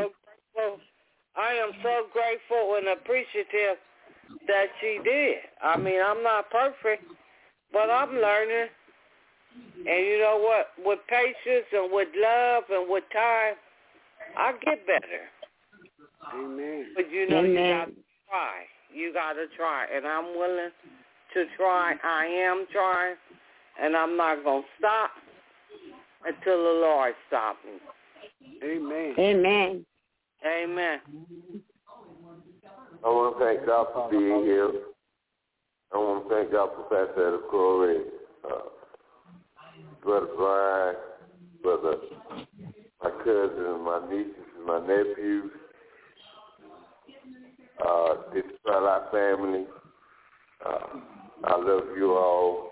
am so grateful and appreciative that she did. I mean, I'm not perfect, but I'm learning. And you know what? With patience and with love and with time, I get better. Amen. But you know, you got to try. You got to try. And I'm willing to try. I am trying. And I'm not going to stop until the Lord stops me. Amen. Amen. Amen. I want to thank God for being here. I want to thank God for Pastor Corey, Brother Brian, Brother, my cousins, my nieces, and my nephews, this Twilight family. I love you all.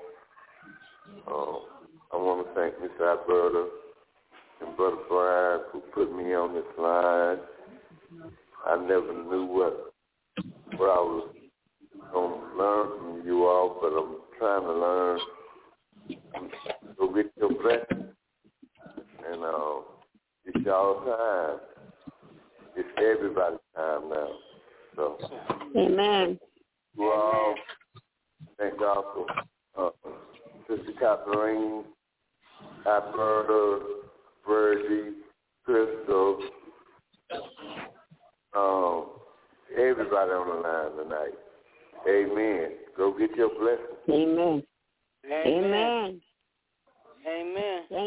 I want to thank Miss Alberta and Brother Brian who put me on this line. I never knew what I was going to learn from you all, but I'm trying to learn. Go get your blessing. And it's y'all time. It's everybody's time now. So, amen. You all, thank God for Sister Catherine, Alberta, Virgie, Crystal, everybody on the line tonight. Amen. Go get your blessing. Amen. Amen.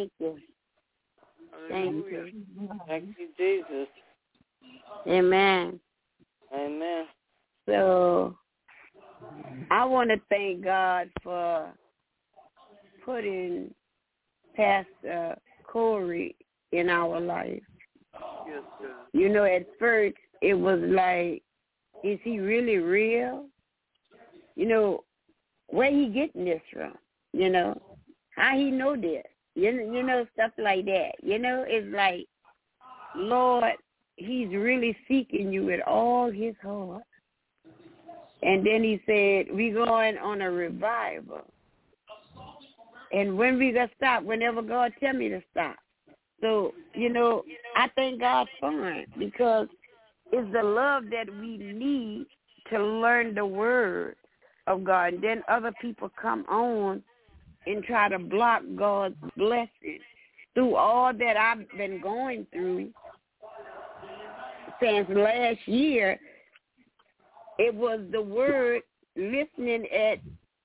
Thank you. Thank you. Thank you, Jesus. Amen. Amen. So I want to thank God for putting Pastor Corey in our life. Yes, sir. You know, at first it was like, is he really real? You know, where he getting this from? You know, how he know this? You know, stuff like that. You know, it's like, Lord, he's really seeking you with all his heart. And then he said, we going on a revival. And when we gonna stop? Whenever God tell me to stop. So, you know, I thank God for it because it's the love that we need to learn the word of God. And then other people come on and try to block God's blessing. Through all that I've been going through since last year, it was the word, listening at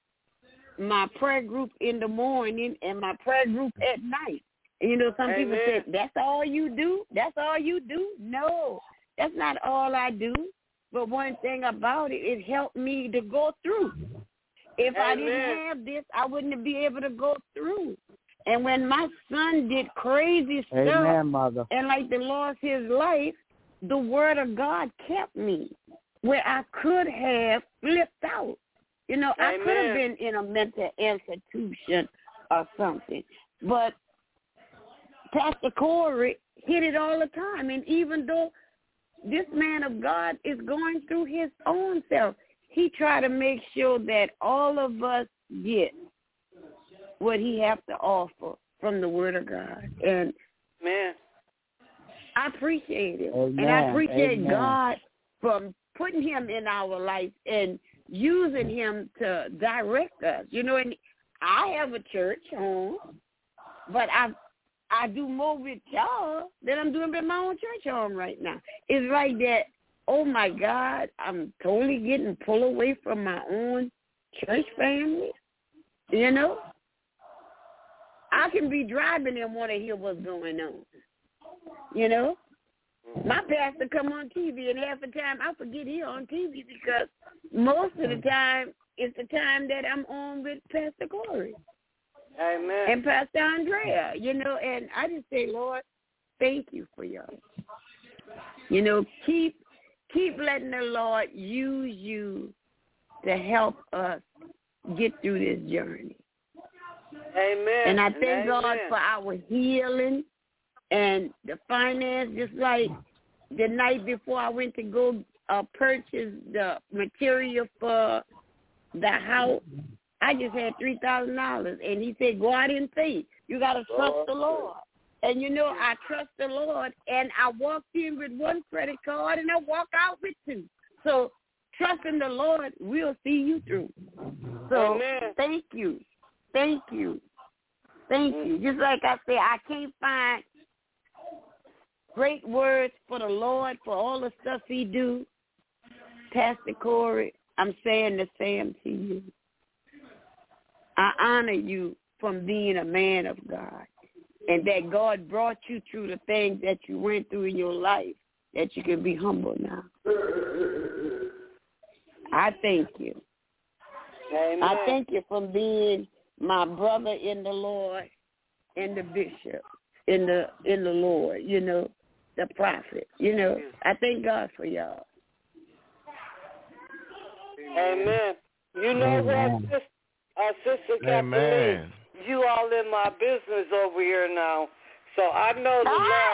my prayer group in the morning and my prayer group at night. And, you know, some people say, that's all you do? That's all you do? No, that's not all I do. But one thing about it, it helped me to go through. If I didn't have this, I wouldn't be able to go through. And when my son did crazy stuff, Mother. And like the lost his life, the word of God kept me where I could have flipped out. You know, I could have been in a mental institution or something. But Pastor Corey hit it all the time. And even though this man of God is going through his own self, he tried to make sure that all of us get what he has to offer from the word of God. And I appreciate it. Amen. And I appreciate Amen. God for putting him in our life and using him to direct us. You know, and I have a church home, but I do more with y'all than I'm doing with my own church home right now. It's like that, oh, my God, I'm totally getting pulled away from my own church family, you know? I can be driving and want to hear what's going on, you know? My pastor come on TV, and half the time I forget he on TV because most of the time it's the time that I'm on with Pastor Corey. Amen. And Pastor Andrea, you know, and I just say, Lord, thank you for y'all. You know, keep letting the Lord use you to help us get through this journey. Amen. And I thank God for our healing and the finance, just like the night before I went to go purchase the material for the house. I just had $3,000, and he said, go out in faith. You got to trust the Lord. And, you know, I trust the Lord, and I walked in with one credit card, and I walked out with two. So trusting the Lord will see you through. So thank you. Thank you. Thank you. Just like I said, I can't find great words for the Lord for all the stuff he do. Pastor Corey, I'm saying the same to you. I honor you from being a man of God, and that God brought you through the things that you went through in your life, that you can be humble now. I thank you. Amen. I thank you for being my brother in the Lord and the bishop in the Lord, you know, the prophet. You know, I thank God for y'all. Amen. You know what, Sister Kathleen, you all in my business over here now. So I know the Lord.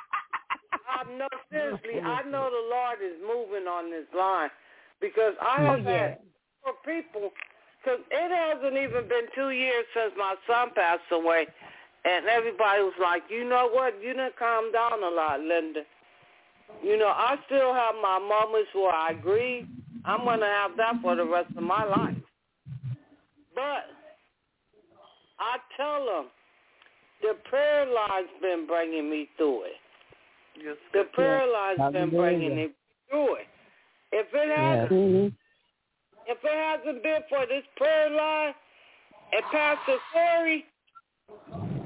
I know the Lord is moving on this line because I have had for people. Because it hasn't even been 2 years since my son passed away, and everybody was like, you know what, you done calm down a lot, Linda. You know, I still have my moments where I grieve. I'm going to have that for the rest of my life. But I tell them, the prayer line's been bringing me through it. Yes, the prayer line's been bringing me through it. If it hasn't been for this prayer line and Pastor Corey,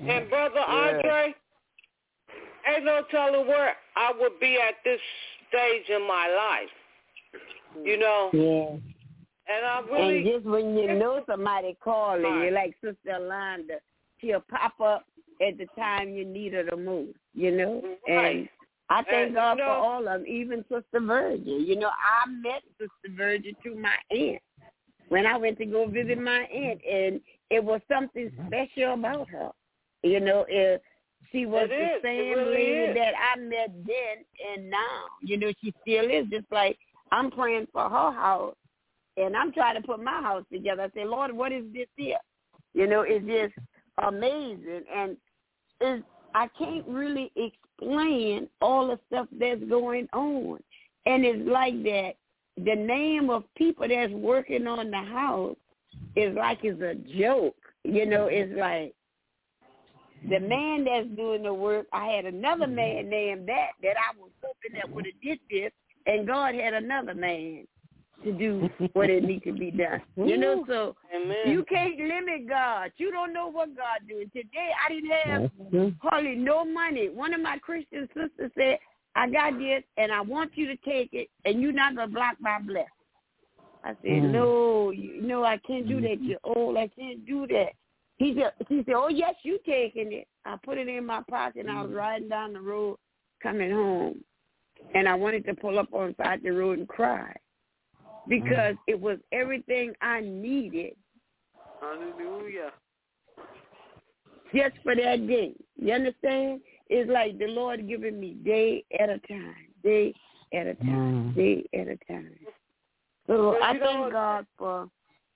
And Brother Andre, ain't no telling where I would be at this stage in my life. You know? Yeah. And I really... And just when you know somebody calling you, like Sister Yolanda, she'll pop up at the time you need her the most, you know? Right. And I thank God for all of them, even Sister Virgin. You know, I met Sister Virgin through my aunt when I went to go visit my aunt, and it was something special about her. You know, she was the same lady that I met then and now. You know, she still is, just like I'm praying for her house, and I'm trying to put my house together. I say, Lord, what is this here? You know, it's just amazing, and I can't really explain all the stuff that's going on. And it's like that. The name of people that's working on the house is like it's a joke. You know, it's like the man that's doing the work, I had another man named that I was hoping that would have did this, and God had another man to do what it needs to be done. You know, so you can't limit God. You don't know what God doing. Today, I didn't have hardly no money. One of my Christian sisters said, I got this, and I want you to take it, and you're not going to block my blessing. I said, no, I can't do that. You're old. I can't do that. She said, oh, yes, you taking it. I put it in my pocket, and I was riding down the road coming home, and I wanted to pull up on the side of the road and cry because it was everything I needed. Hallelujah. Just for that day. You understand? It's like the Lord giving me day at a time, day at a time, day at a time. So I thank God for...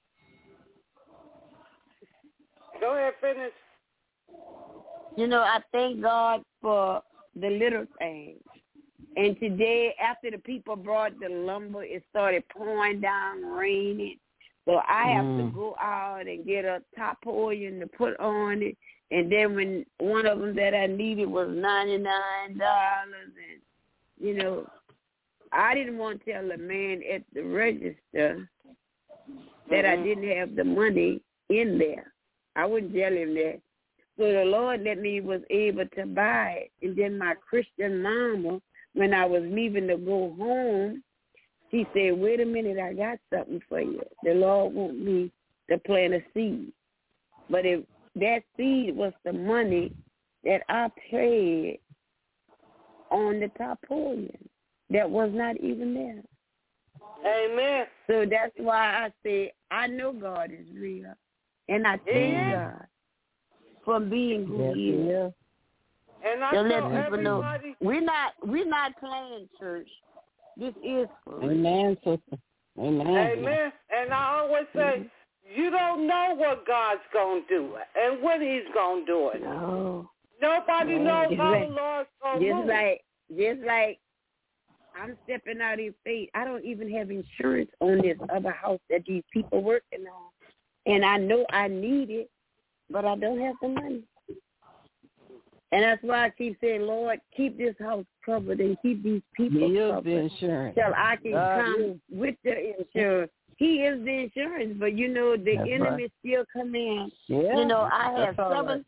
Go ahead, finish. You know, I thank God for the little things. And today, after the people brought the lumber, it started pouring down, raining. So I have to go out and get a tarpaulin to put on it. And then when one of them that I needed was $99, and, you know, I didn't want to tell the man at the register that I didn't have the money in there. I wouldn't tell him that. So the Lord let me was able to buy it. And then my Christian mama, when I was leaving to go home, she said, wait a minute, I got something for you. The Lord want me to plant a seed. But if that seed was the money that I paid on the tarpaulin that was not even there. Amen. So that's why I say I know God is real. And I thank God for being who He is. And I to let tell people know we're not playing church. This is for real. Amen, sister. Amen. Amen. And I always say, you don't know what God's going to do and when He's going to do it. No. Nobody knows how the Lord's going to move. Just like I'm stepping out in faith. I don't even have insurance on this other house that these people working on. And I know I need it, but I don't have the money. And that's why I keep saying, Lord, keep this house covered and keep these people covered. The insurance. Till I can come with the insurance. He is the insurance, but, you know, the enemy still come in. Yeah, you know, I have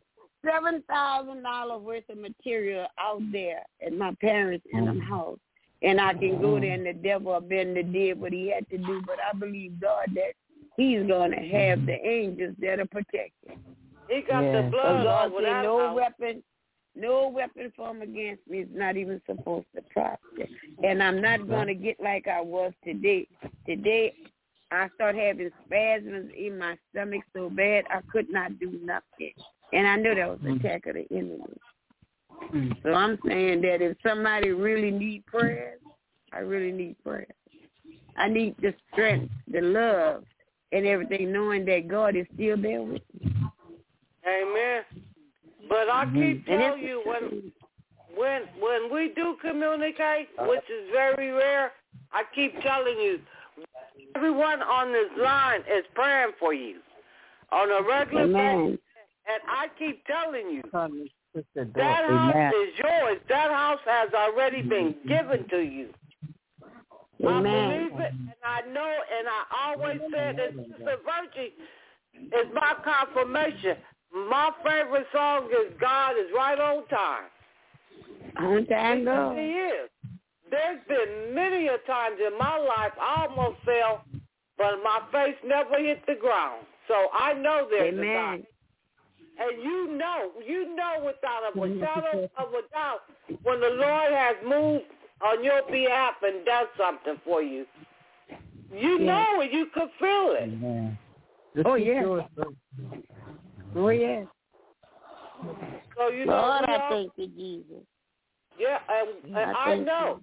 $7,000 worth of material out there at my parents' in them house. And I can go there and the devil been did what he had to do. But I believe, God, that He's going to have the angels that are protected. He got the blood over that house. No weapon formed against me is not even supposed to prosper. And I'm not going to get like I was today. Today, I started having spasms in my stomach so bad I could not do nothing. And I knew that was an attack of the enemy. So I'm saying that if somebody really needs prayers, I really need prayers. I need the strength, the love, and everything, knowing that God is still there with me. Amen. But I keep telling you, when we do communicate, which is very rare, I keep telling you, everyone on this line is praying for you on a regular basis. And I keep telling you, that house is yours. That house has already been given to you. I believe it, and I know, and I always said that Sister Virgie is my confirmation. My favorite song is God is Right on Time. On time, God. He is. There's been many a times in my life I almost fell, but my face never hit the ground. So I know there's a God. And you know without a shadow of a doubt when the Lord has moved on your behalf and done something for you. You know it. You could feel it. Amen. Oh, yeah. Oh, yeah. So, you know, Lord, I thank you, Jesus. Yeah, and I know,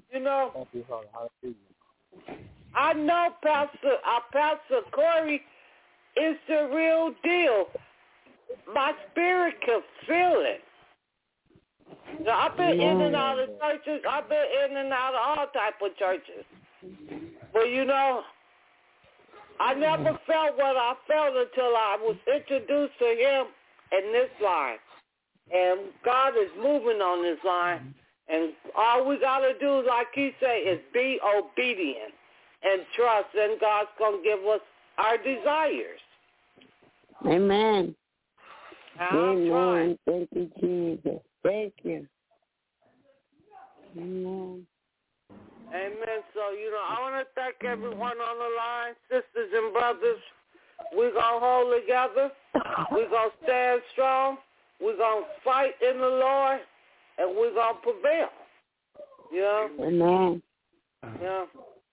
I know Pastor Corey is the real deal. My spirit can feel it. Now, I've been in and out of churches. I've been in and out of all type of churches. But, you know, I never felt what I felt until I was introduced to him in this line. And God is moving on this line. And all we got to do, like he say, is be obedient and trust. And God's going to give us our desires. Amen. Amen. Thank you, Jesus. Thank you. Amen. Amen. So, you know, I want to thank everyone on the line, sisters and brothers. We're going to hold together. We're going to stand strong. We're going to fight in the Lord, and we're going to prevail. You know? Amen. Yeah.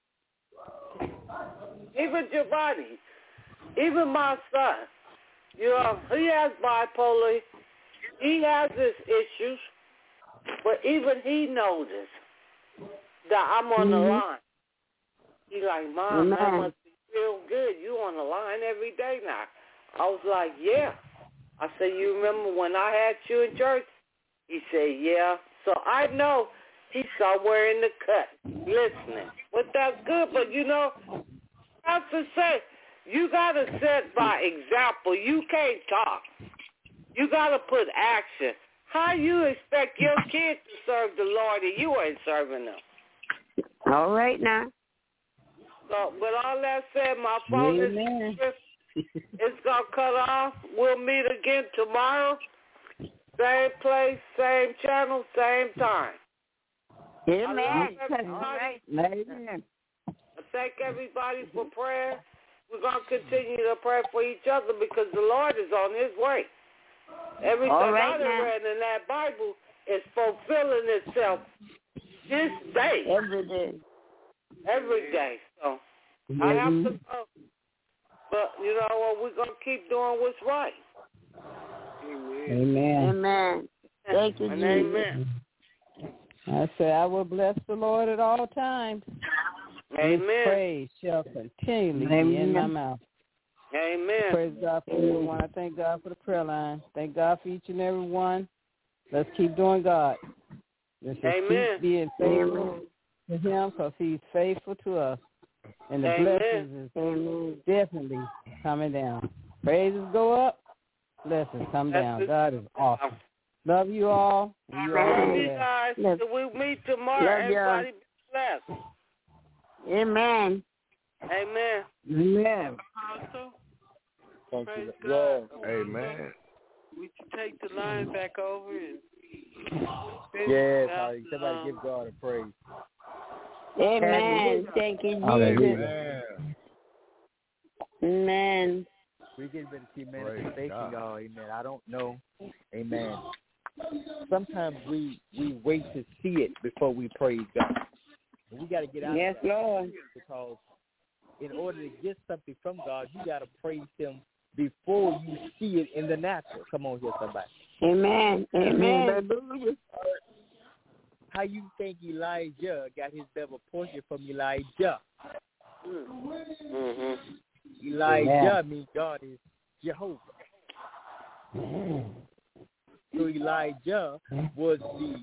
Even Giovanni, even my son, you know, he has bipolar. He has his issues, but even he noticed that I'm on the line. He's like, Mom, that must be real good. You on the line every day now. I was like, yeah. I said, you remember when I had you in church? He said, yeah. So I know he's somewhere in the cut listening. But that's good. But, you know, I have to say, you got to set by example. You can't talk. You got to put action. How you expect your kids to serve the Lord and you ain't serving them? All right now. So, with all that said, my phone is it's going to cut off. We'll meet again tomorrow. Same place, same channel, same time. Amen. All right. Amen. Thank everybody for prayer. We're going to continue to pray for each other because the Lord is on his way. Everything I read in that Bible is fulfilling itself this day. Every day. Every day. So I have to go. But, you know what, we're going to keep doing what's right. Amen. Amen. Thank you, Jesus. Amen. I say, I will bless the Lord at all times. Amen. His praise shall continually be in my mouth. Amen. Praise God for everyone. I thank God for the prayer line. Thank God for each and every one. Let's keep doing God. Let's just keep being faithful to him because he's faithful to us. And the blessings is definitely coming down. Praises go up, blessings come down. God is awesome. Love you all. Love you guys. We'll meet tomorrow. Everybody be blessed. Amen. Amen. Amen. Praise God. Amen. We can take the line back over and yes, somebody give God a praise. Amen. Thank you, Jesus. Amen. We get ready to see manifestation, y'all. Amen. I don't know. Amen. Sometimes we wait to see it before we praise God. We got to get out of that. Lord. Because in order to get something from God, you got to praise him before you see it in the natural. Come on here, somebody. Amen. Amen. Hallelujah. How you think Elijah got his double portion from Elijah? Mm-hmm. Elijah means God is Jehovah. So Elijah was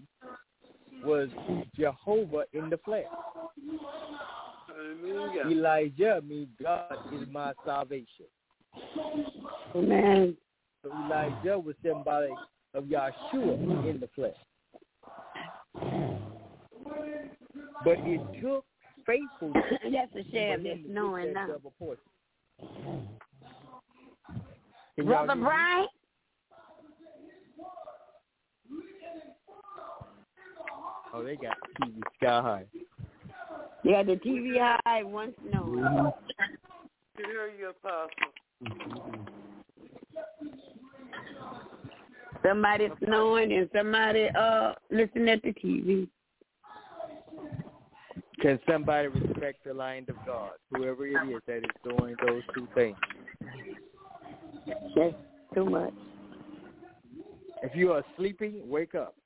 Jehovah in the flesh. Hallelujah. Elijah means God is my salvation. Amen. So Elijah was symbolic of Yahshua in the flesh. But it took faithfulness. That's a share of this knowing now. Double portion. Brother Brian? Oh, they got TV sky high. Yeah, the TV high once snowing. Can hear you, Apostle. Somebody snowing and somebody listening at the TV. Can somebody respect the line of God, whoever it is that is doing those two things? That's too much. If you are sleeping, wake up.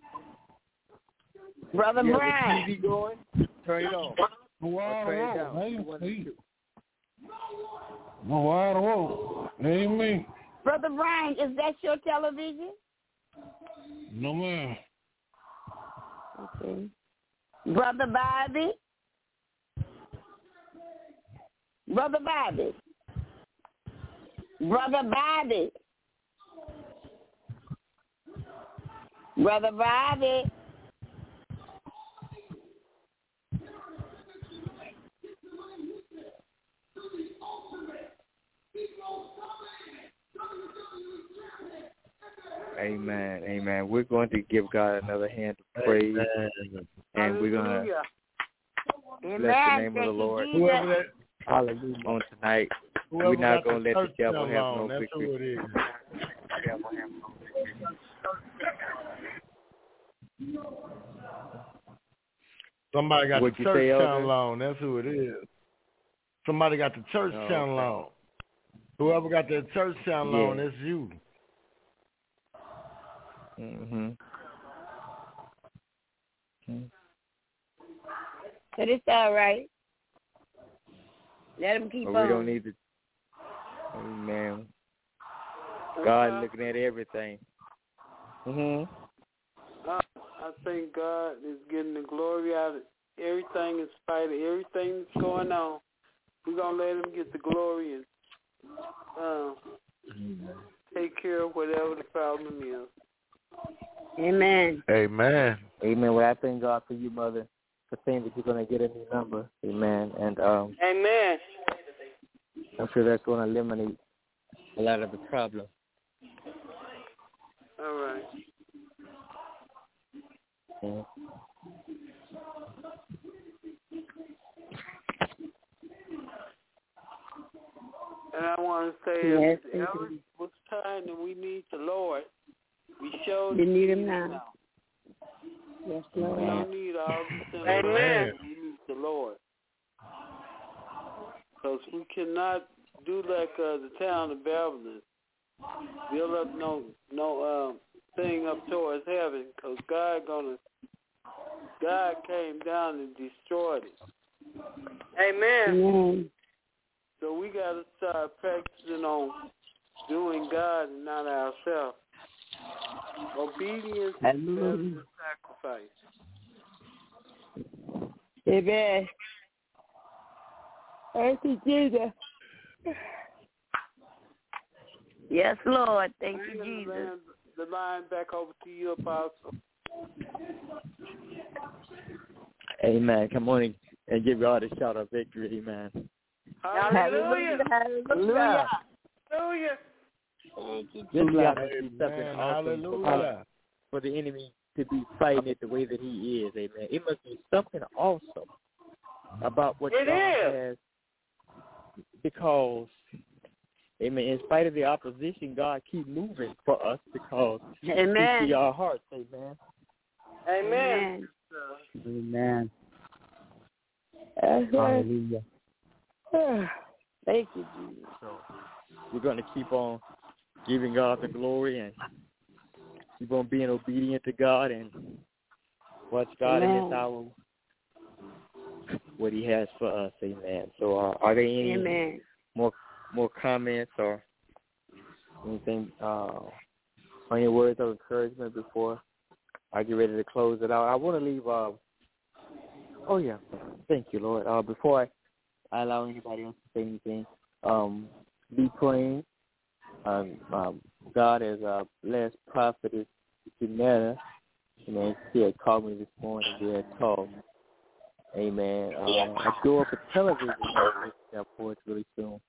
Brother you Brian. Have the TV going, turn it on. Wow, turn it down. Wow, amen. Brother Brian, is that your television? No, ma'am. Okay. Brother Bobby? Brother Bobby? Brother Bobby? Brother Bobby? Amen. Amen. We're going to give God another hand of praise. And we're going to bless the name of the Lord. Hallelujah. On tonight. We're not going to let the devil have no victory. Somebody got the church channel on. That's who it is. Somebody got the church channel on. Whoever got that church channel on, it's you. But it's all right. Let him keep on. We don't need to. Amen. God looking at everything. I think God is getting the glory out of everything in spite of everything that's going on. We're going to let him get the glory and take care of whatever the problem is. Amen. Amen. Amen. Well, I thank God for you, Mother, for saying that you're going to get a new number. Amen. And amen. I'm sure that's going to eliminate a lot of the problems. All right. Yeah. And I want to say, it was time that we need the Lord. We showed you need him now. Yes, Lord. We don't need all the things. Amen. We need the Lord. Because we cannot do like the town of Babylon. Build up no thing up towards heaven, because God came down and destroyed it. Amen. So we got to start practicing on doing God and not ourselves. Obedience is better than sacrifice. Amen. Thank you, Jesus. Yes, Lord. Thank you, Jesus. The line back over to you, Apostle. Amen. Come on and give God a shout of victory. Amen. Hallelujah. Hallelujah. Hallelujah. Thank you, Jesus. Amen. Hallelujah. For the enemy to be fighting it the way that he is. Amen. It must be something awesome about what God has. Because, amen, in spite of the opposition, God keep moving for us because He see our hearts. Amen. Amen. Amen. Hallelujah. Thank you, Jesus. So we're going to keep on giving God the glory and keep on being obedient to God and watch God in this hour, what He has for us. Amen. So are there any more comments or anything, any words of encouragement before I get ready to close it out? I want to leave, thank you, Lord. Before I allow anybody else to say anything, be praying. God has blessed Prophetess Janetta. Amen. She had called me this morning. We had talked. Amen. I go up a television for it really soon.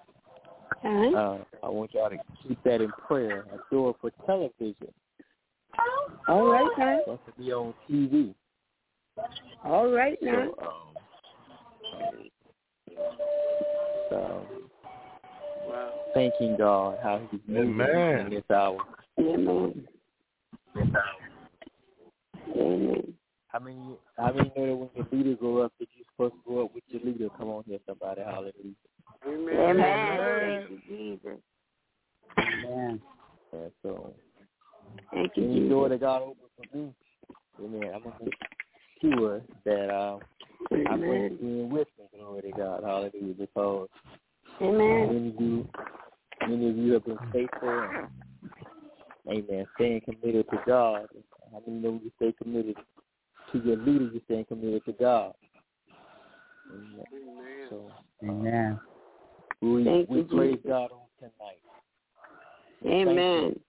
I want y'all to keep that in prayer. I go up for television. All right now. Supposed to be on TV. All right now. So thanking God how He's moving in this hour. Amen. Amen. I mean, you know that when your leader go up, that you're supposed to go up with your leader. Come on here, somebody. Hallelujah. Amen. Amen. Thank you, Jesus. Amen. Yeah, so, thank you, any door that God opened for me, amen, I'm going to make sure that I bring in with me, glory to God. Hallelujah. Because many of you have been faithful and, amen, staying committed to God. How many know you stay committed to your leader, you're staying committed to God? Amen. So, amen. We praise God on tonight. Amen.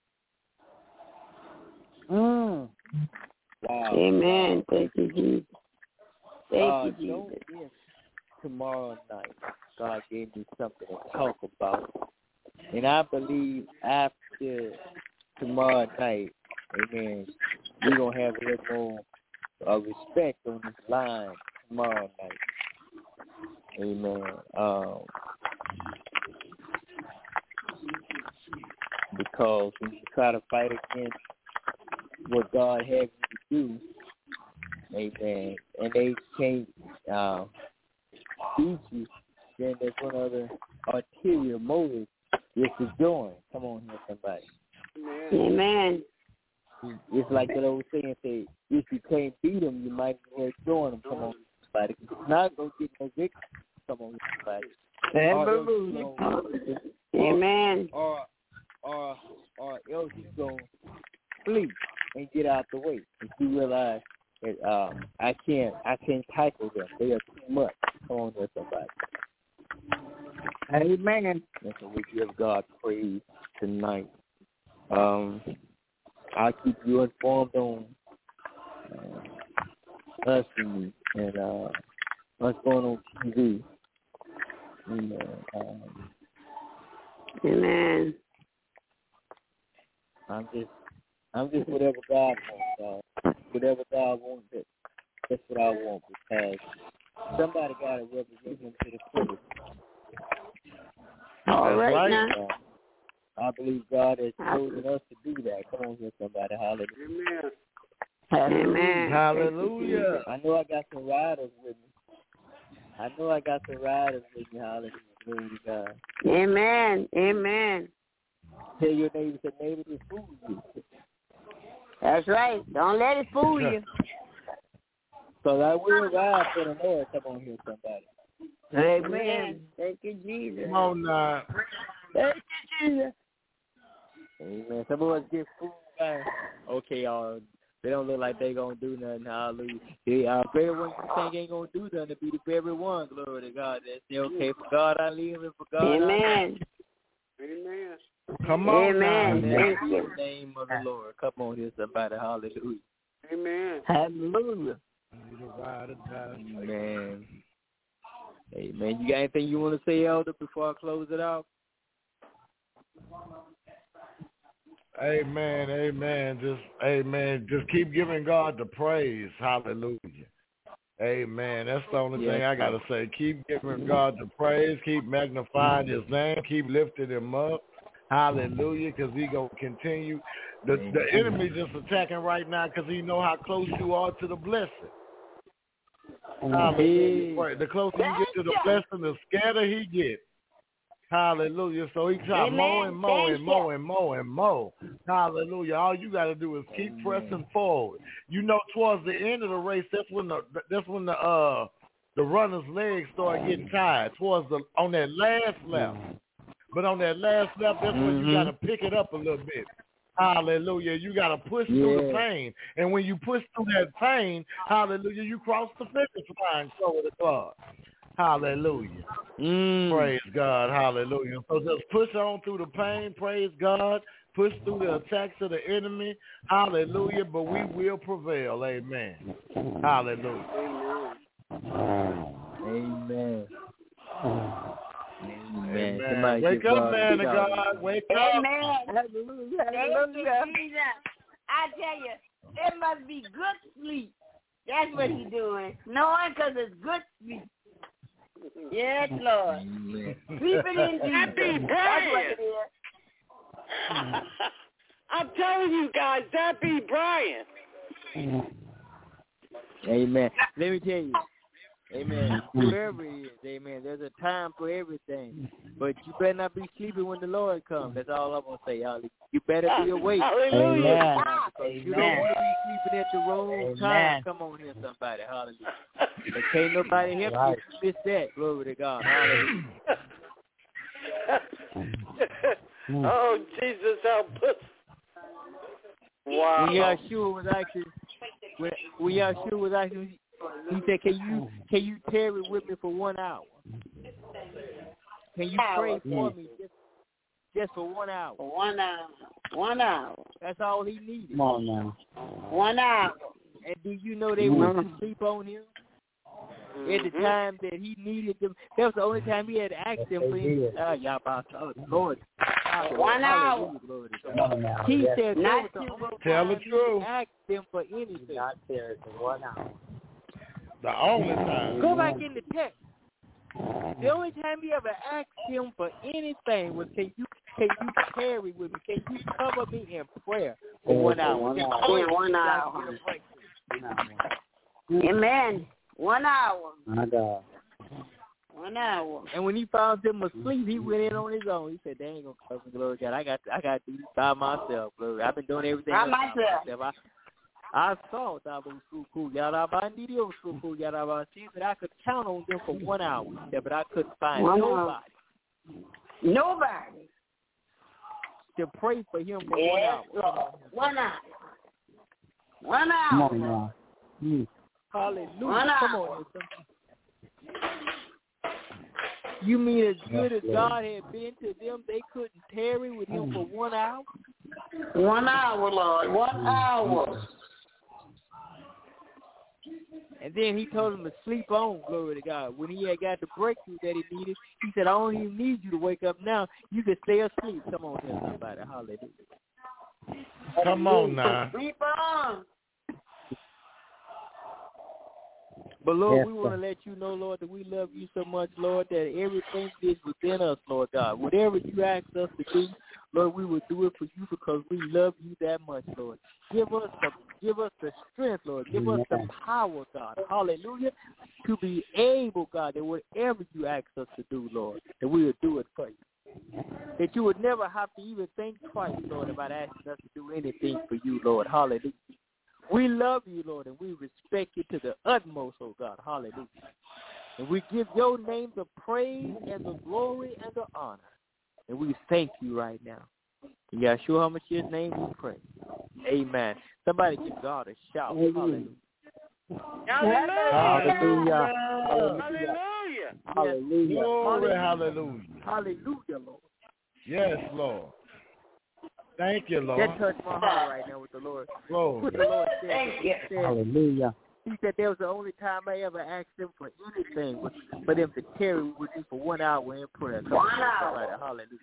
Wow. Amen. Thank you, Jesus. Thank you, Jesus. Yes, tomorrow night, God gave me something to talk about. And I believe after tomorrow night, amen, we're going to have a little more respect on this line tomorrow night. Amen. Because when you try to fight against what God has you to do, amen, and they can't beat you, then there's one other ulterior motive is to join. Come on here, somebody. Amen. It's like that old saying, say, if you can't beat them, you might as well join them. Come on, somebody. It's not going to get no victory. Come on, somebody. Hallelujah. Amen. Or else you're going to flee and get out the way. If you realize that I can't tackle them. They are too much. Come on there, somebody. Amen. And so we give God praise tonight. I'll keep you informed on us and us going on TV. Amen. I'm just whatever God wants. Whatever God wants, that's what I want, because somebody got to represent Him to the fullest. All right now. I believe God has chosen us to do that. Come on here, somebody. Hallelujah. Amen. Hallelujah. I know I got some riders with me. Hallelujah. Glory to God. Amen. Amen. Tell your neighbor, say, neighbor, this fool you. That's right. Don't let it fool you. So I will ride for the Lord. Come on here, somebody. Amen. Thank you, Jesus. Come on now. Thank you, Jesus. Amen. Some of us get fooled by, okay, they don't look like they going to do nothing. Hallelujah. Very one you think ain't going to do nothing to be the very one. Glory to God. That's okay. For God I live and for God Amen. I live. Amen. Come on. Amen. Thank you. In the name of the Lord. Come on here, somebody. Hallelujah. Amen. Hallelujah. Amen. Amen. You got anything you want to say, Elder, before I close it out? Amen. Amen. Just keep giving God the praise. Hallelujah. Amen. That's the only thing I got to say. Keep giving God the praise. Keep magnifying His name. Keep lifting Him up. Hallelujah, because He going to continue. The enemy just attacking right now because he know how close you are to the blessing. Hallelujah. The closer you get to the blessing, the scattered he get. Hallelujah. So he try more and more. Hallelujah. All you got to do is keep pressing forward. You know, towards the end of the race, that's when the runner's legs start getting tired. On that last lap. But on that last lap, that's when you got to pick it up a little bit. Hallelujah. You got to push through the pain. And when you push through that pain, hallelujah, you cross the finish line. Glory to God. Hallelujah. Praise God. Hallelujah. So just push on through the pain. Praise God. Push through the attacks of the enemy. Hallelujah. But we will prevail. Amen. Hallelujah. Amen. Amen. Wake up, man of God. Wake up. Amen. Hallelujah. Hallelujah. I tell you, it must be good sleep. That's what he's doing. Snoring because it's good sleep. Yes, Lord. Sleeping in Jesus. That be Brian. I'm telling you guys, that be Brian. Amen. Let me tell you. Amen. Whoever it is, amen. There's a time for everything. But you better not be sleeping when the Lord comes. That's all I'm going to say, y'all. You better be awake. Hallelujah. Because you don't want to be sleeping at the wrong time. Come on here, somebody. Hallelujah. But can't nobody help you if you miss that. Glory to God. Hallelujah. Oh, Jesus, help us. Wow. When Yahshua was actually, he said, can you tarry with me for 1 hour? Can you pray for me just for 1 hour? 1 hour. 1 hour. That's all he needed. Come on now. 1 hour. And do you know they went to sleep on him? At the time that he needed them. That was the only time he had to ask them for anything. Lord. 1 hour. He said, tell the truth. Ask them for anything. Not there for 1 hour. The only time. Go back in the text. The only time he ever asked him for anything was, can you carry with me? Can you cover me in prayer for 1 hour? 1 hour. Amen. 1 hour. My God. 1 hour. And when he found them asleep, he went in on his own. He said, "They ain't gonna cover me, glory to God. I got to do this by myself, glory. I've been doing everything by myself. I saw that I could count on them for 1 hour, but I couldn't find nobody to pray for him for 1 hour. 1 hour. 1 hour. Come on now. Hallelujah. 1 hour. Come on. You mean as good as God had been to them, they couldn't tarry with him for 1 hour? 1 hour, Lord. 1 hour. And then he told him to sleep on, glory to God. When he had got the breakthrough that he needed, he said, I don't even need you to wake up now. You can stay asleep. Come on here, somebody. Hallelujah. Come on now. Sleep on. But, Lord, we want to let you know, Lord, that we love you so much, Lord, that everything is within us, Lord God. Whatever you ask us to do, Lord, we will do it for you because we love you that much, Lord. Give us the strength, Lord. Give us the power, God. Hallelujah. To be able, God, that whatever you ask us to do, Lord, that we will do it for you. That you would never have to even think twice, Lord, about asking us to do anything for you, Lord. Hallelujah. We love you, Lord, and we respect you to the utmost, oh God. Hallelujah. And we give your name the praise and the glory and the honor. And we thank you right now. In Yahshua HaMashiach's name we pray. Amen. Somebody give God a shout. Hallelujah. Hallelujah. Hallelujah. Hallelujah. Glory, hallelujah. Hallelujah, Lord. Yes, Lord. Thank you, Lord. That touched my heart right now with the Lord. Glory. What the Lord said. Thank you. Hallelujah. He said that was the only time I ever asked him for anything was for them to tarry with me for 1 hour in prayer. 1 hour. Hallelujah.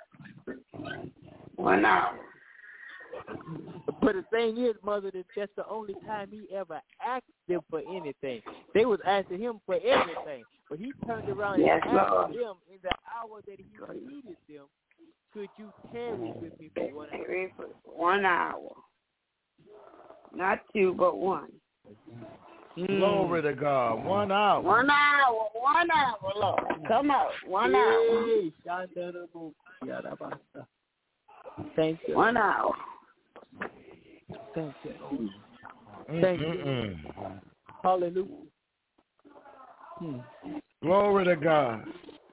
1 hour. But the thing is, Mother, that's the only time he ever asked them for anything. They was asking him for everything. But he turned around and asked them in the hour that he needed them, could you tarry with me for 1 hour? 1 hour. Not 2, but 1. Glory to God. 1 hour. 1 hour. 1 hour, Lord. Come on. 1 hour. Thank you. 1 hour. Thank you. Thank you. Hallelujah. Glory to God.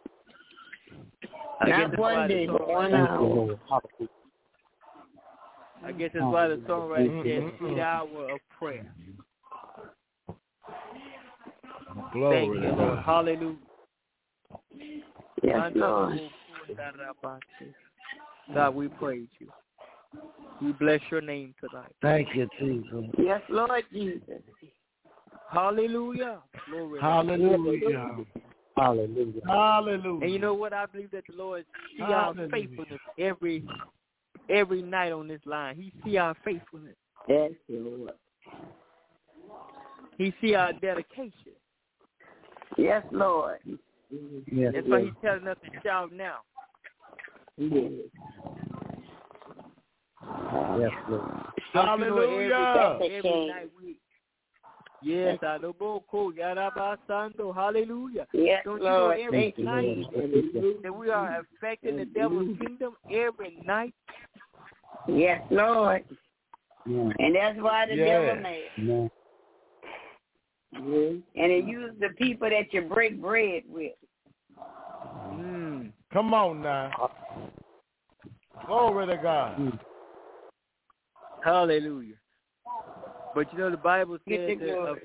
Not 1 day, but 1 hour. I guess that's why the songwriter said sweet hour of prayer. Glory to God. Hallelujah. Yes, Lord. God, we praise you. We bless your name tonight. Thank you, Jesus. Yes, Lord Jesus. Hallelujah. Glory. Hallelujah. Hallelujah. Hallelujah. And you know what? I believe that the Lord see our faithfulness every every night on this line. He see our faithfulness. Yes, Lord. He see our dedication. Yes, Lord. Yes, That's why he's telling us to shout now. Yes. Yes, Lord. Hallelujah. Every night yes, hallelujah. Yes, Don't Lord. You know every night that we are affecting the devil's kingdom every night? Yes, Lord. Yeah. And that's why the devil mad. Yeah. And it used the people that you break bread with. Come on now. Glory to God. Hallelujah. But you know the Bible says that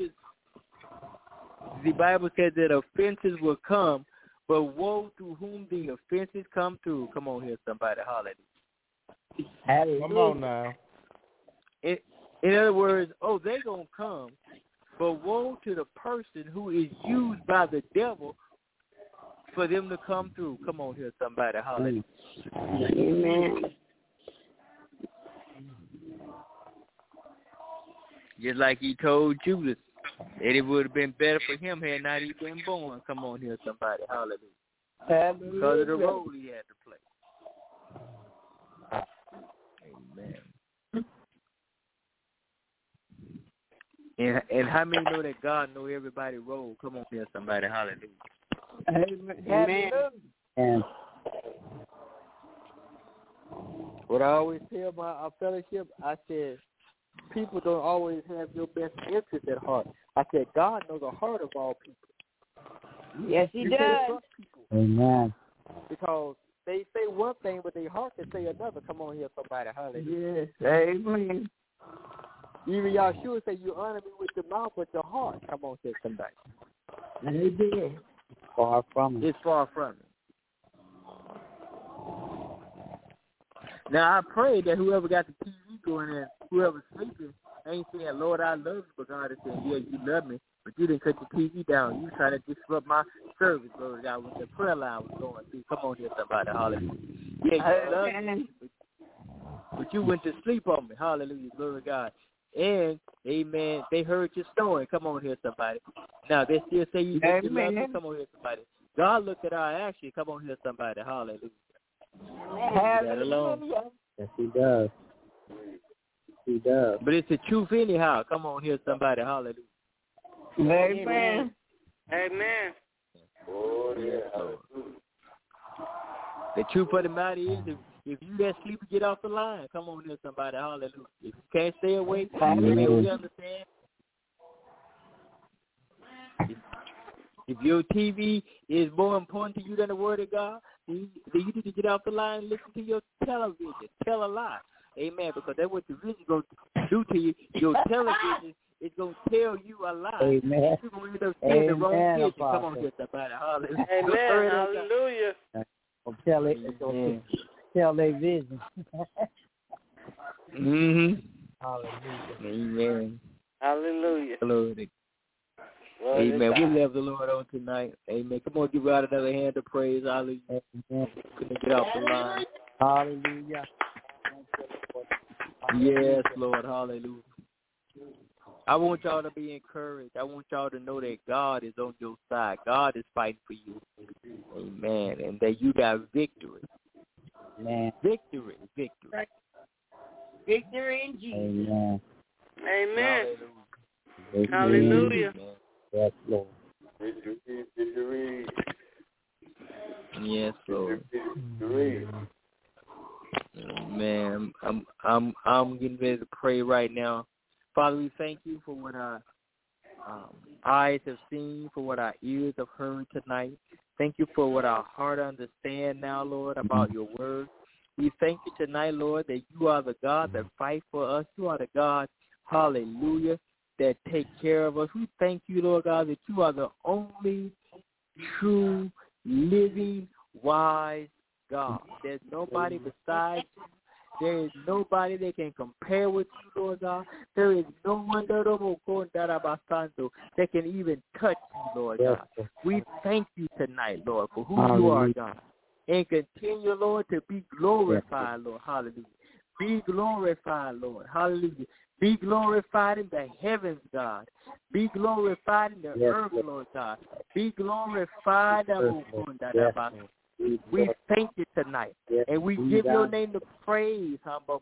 offenses will come, but woe to whom the offenses come through. Come on here, somebody. Hallelujah. Come on now. In other words, they're going to come, but woe to the person who is used by the devil for them to come through. Come on here, somebody. Hallelujah. Amen. Just like he told Judas that it would have been better for him had not he been born. Come on here, somebody. Hallelujah. Because of the role he had to play. Amen. And how many know that God know everybody's role? Come on here, somebody. Hallelujah. Amen. And what I always tell our fellowship, I said, people don't always have your best interest at heart. I said, God knows the heart of all people. Yes, He does. amen. Because they say one thing, but their heart can say another. Come on here, somebody. Hallelujah. Yes, amen. Even Yahshua say, you honor me with your mouth, but your heart. Come on here, somebody. Amen. Far from it. It's far from it. Now, I pray that whoever got the TV going in, whoever's sleeping, ain't saying, Lord, I love you, but God is saying, yeah, you love me, but you didn't cut the TV down. You trying to disrupt my service, Lord God, when the prayer line was going through. Come on here, somebody. Hallelujah. Yeah, you love me, but you went to sleep on me. Hallelujah. Glory to God. And, amen, they heard you snoring. Come on here, somebody. Now, they still say you love me. Come on here, somebody. God looked at our action. Come on here, somebody. Hallelujah. That alone. Yes, He does. He does. But it's the truth anyhow. Come on here, somebody. Hallelujah. Amen. Amen. Oh, yeah. The truth of the matter is, if you that sleepy, get off the line. Come on here, somebody. Hallelujah. If you can't stay awake, we understand. If your TV is more important to you than the Word of God, then you need to get off the line and listen to your television. Tell a lie. Amen. Because that's what the vision going to do to you. Your television is going to tell you a lie. Amen. You're going to end up seeing the wrong vision. Come on here, somebody. Hallelujah. Amen. Hallelujah. Tell it. Tell their vision. Hallelujah. Amen. Hallelujah. Glory. Amen. We love the Lord on tonight. Amen. Come on, give God another hand of praise. Hallelujah. Amen. Couldn't get off the line. Hallelujah. Yes, Lord. Hallelujah. I want y'all to be encouraged. I want y'all to know that God is on your side. God is fighting for you. Amen. And that you got victory. Amen. Victory. Victory in Jesus. Amen. Amen. Victory. Hallelujah. Yes, Lord. Victory. Yes, Lord. Victory. Man, I'm getting ready to pray right now. Father, we thank you for what our eyes have seen, for what our ears have heard tonight. Thank you for what our heart understand now, Lord, about your word. We thank you tonight, Lord, that you are the God that fight for us. You are the God, hallelujah, that take care of us. We thank you, Lord God, that you are the only true, living, wise God. There's nobody besides you. There is nobody that can compare with you, Lord God. There is no one that can even touch you, Lord God. We thank you tonight, Lord, for who you are, God. and continue, Lord, to be glorified, Lord. Hallelujah. Be glorified, Lord. Hallelujah. Be glorified in the heavens, God. Be glorified in the earth, Lord God. Be glorified. We thank you tonight, and we give your name the praise.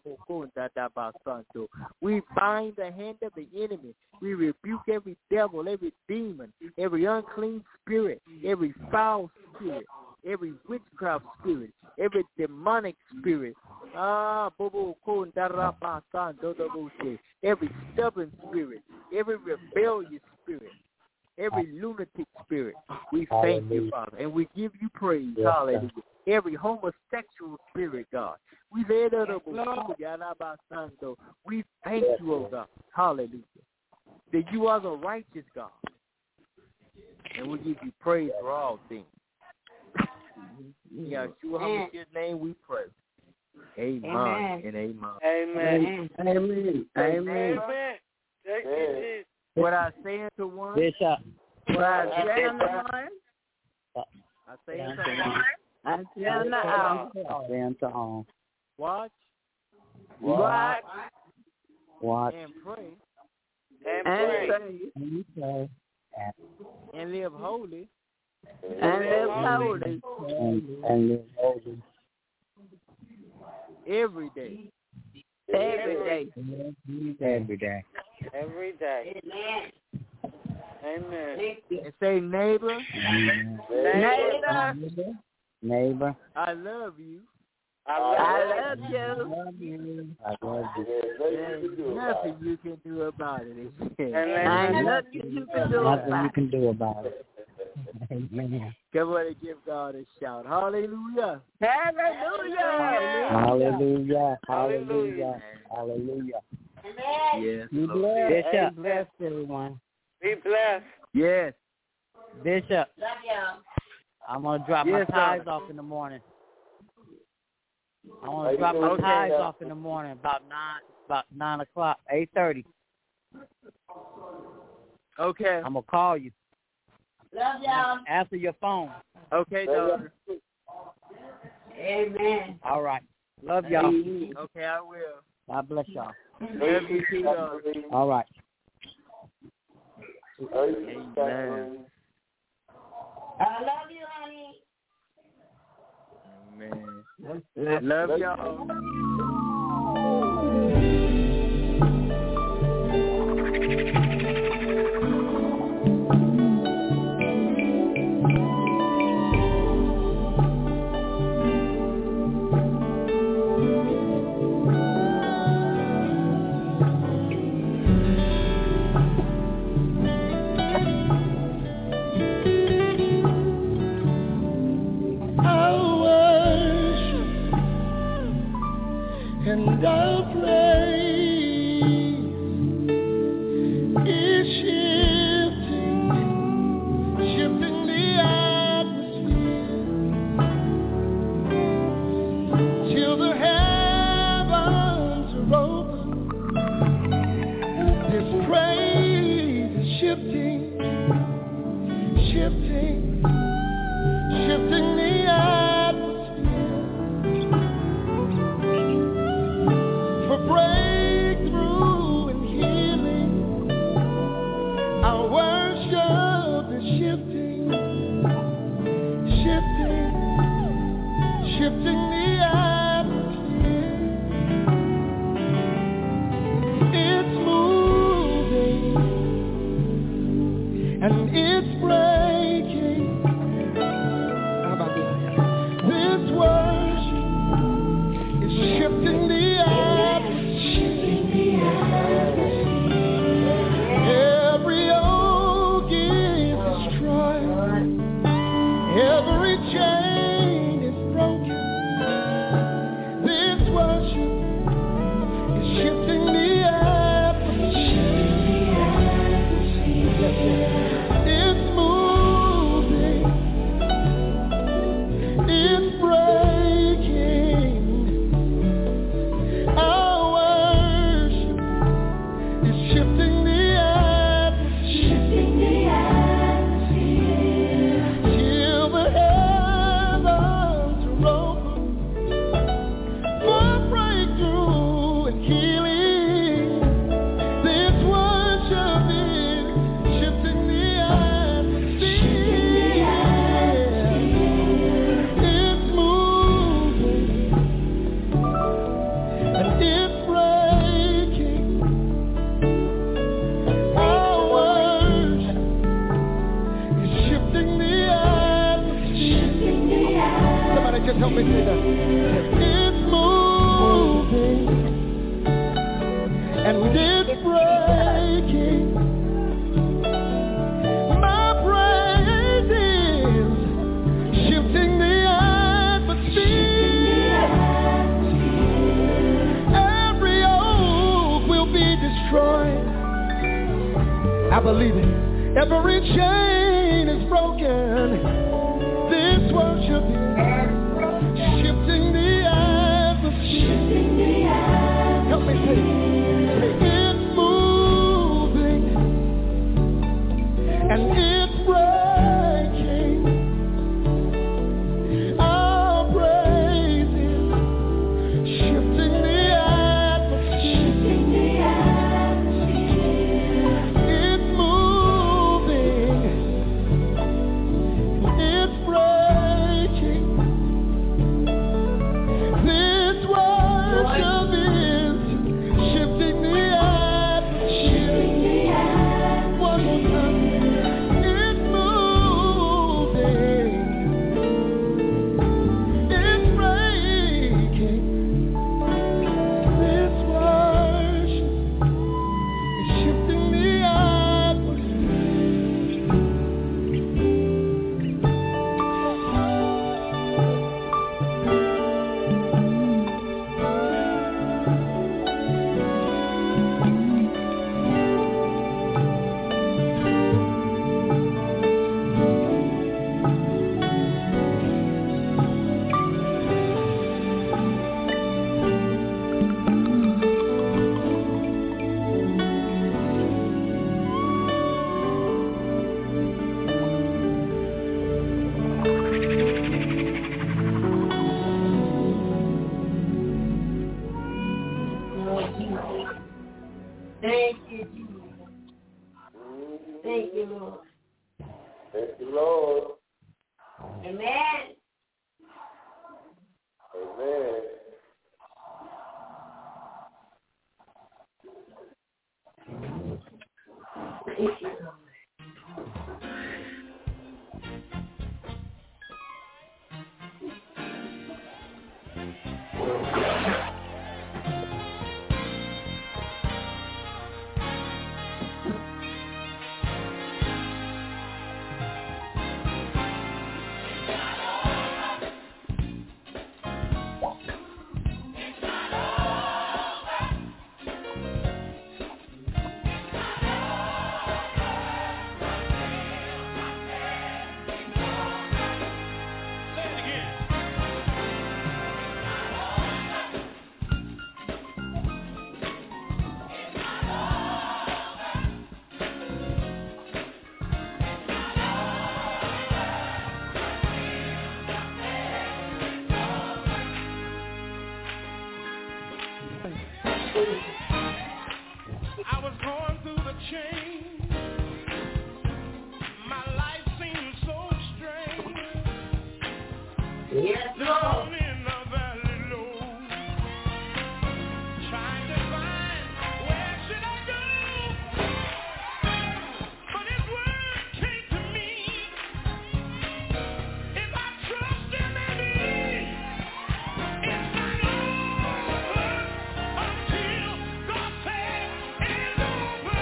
We bind the hand of the enemy. We rebuke every devil, every demon, every unclean spirit, every foul spirit, every witchcraft spirit, every demonic spirit. Every stubborn spirit, every rebellious spirit, every lunatic spirit. We thank you, Father, and we give you praise. Hallelujah. Every homosexual spirit, God. We thank you, oh God. Hallelujah. That you are the righteous God. And we give you praise for all things. In Yeshua HaMashiach's name we pray. Amen and amen. Amen. Amen. Amen. Thank you, Jesus. What I say unto one, Bishop. what I say unto one, I say unto one. I say unto all. I say unto all. Watch. Watch. And pray. And pray. And live holy. And live holy. And live holy. Every day. Every day. Every day. Every day. Amen. And say, neighbor. Neighbor. I love you. I love you. I love you. There's nothing you can do about it. Ain't nothing you can do about it. Nothing you can do about it. Amen. Come on and give God a shout. Hallelujah. Hallelujah. Hallelujah. Hallelujah. Hallelujah. Yes. Be blessed. Bishop. Be blessed, everyone. Be blessed. Yes. Bishop. Love y'all. I'm going to drop my tithes off in the morning. I want to drop my tithes off in the morning about 9 o'clock, 8:30. Okay. I'm going to call you. Love y'all. Answer your phone. Okay, daughter. Amen. All right. Love y'all. Okay, I will. God bless y'all. Love you too, daughter. All right. Amen. I love you, honey. Amen. Love y'all. And our praise is shifting the atmosphere till the heavens are open. This praise is shifting the atmosphere. For breakthrough and healing, our worship is shifting the atmosphere. It's moving and it's breaking. How about this? This worship is shifting the every yoke is destroyed, every chain is broken. This worship is shifting the atmosphere. It's moving. Somebody just help me say that. It's moving and it's breaking. My praise is shifting the atmosphere. Every oak will be destroyed. I believe it. Every chain is broken. This worship is shifting the atmosphere. Help me say it's moving and it's breaking. Our praise is shifting the atmosphere. It's moving. It's breaking. This worship is shifting the atmosphere. One more time. It's moving. It's breaking. This worship is shifting the Thank you, Jesus. Thank you, Lord. Thank you, Lord. Amen. Amen. Thank you, Lord. I was going through the change. My life seemed so strange. Yes, Lord. Down in the valley low, trying to find where should I go. But His word came to me. If I trust Him and believe, it's not over until God says it's over.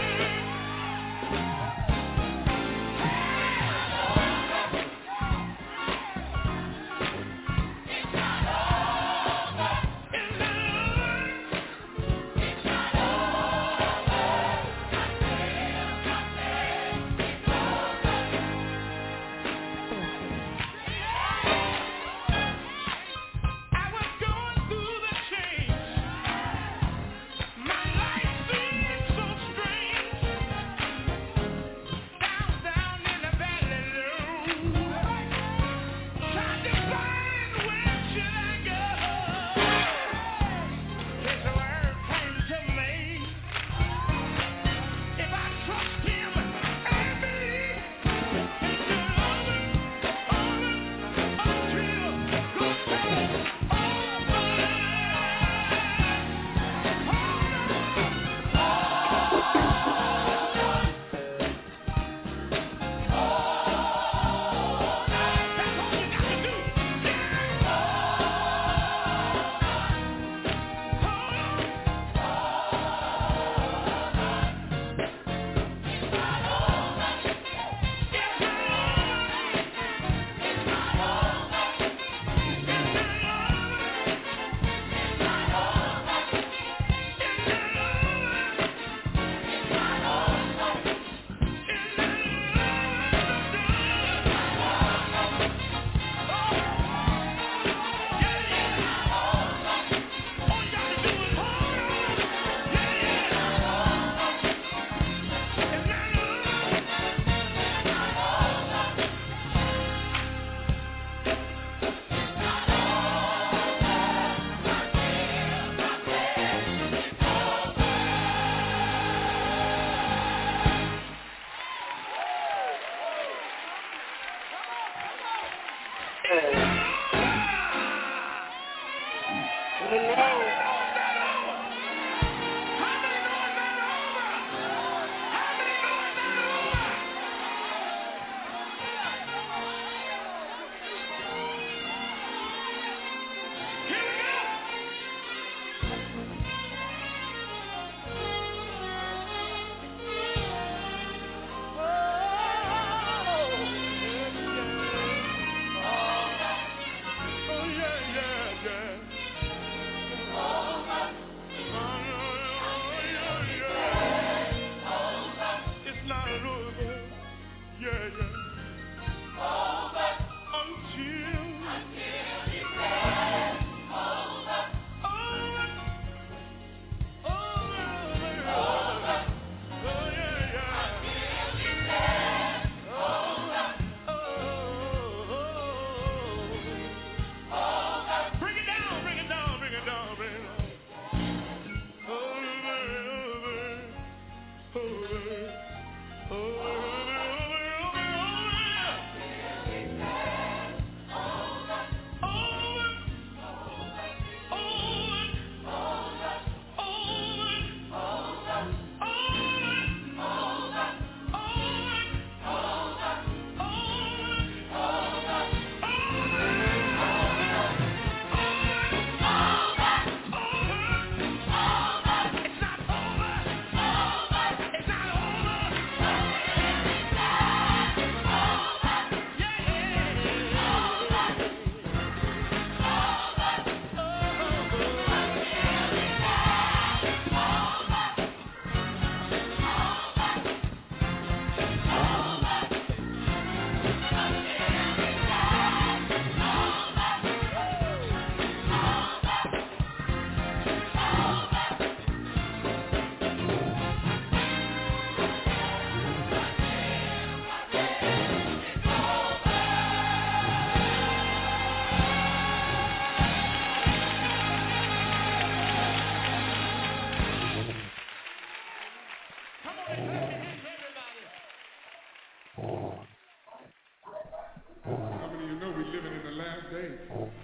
day.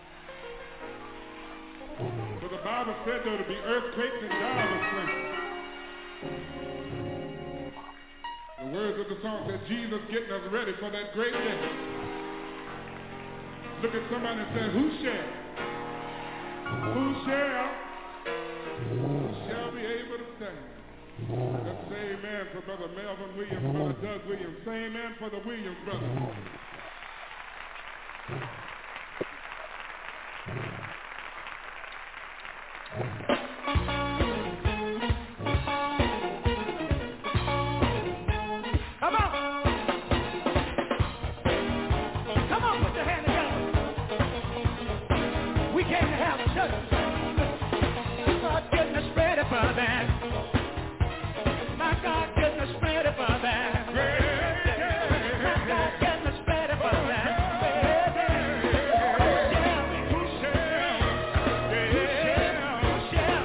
But the Bible said there would be earthquakes and divers places. The words of the song said, Jesus getting us ready for that great day. Look at somebody and say, who shall be able to stand? Let's say amen for Brother Melvin Williams, Brother Doug Williams. Say amen for the Williams brothers. Who shall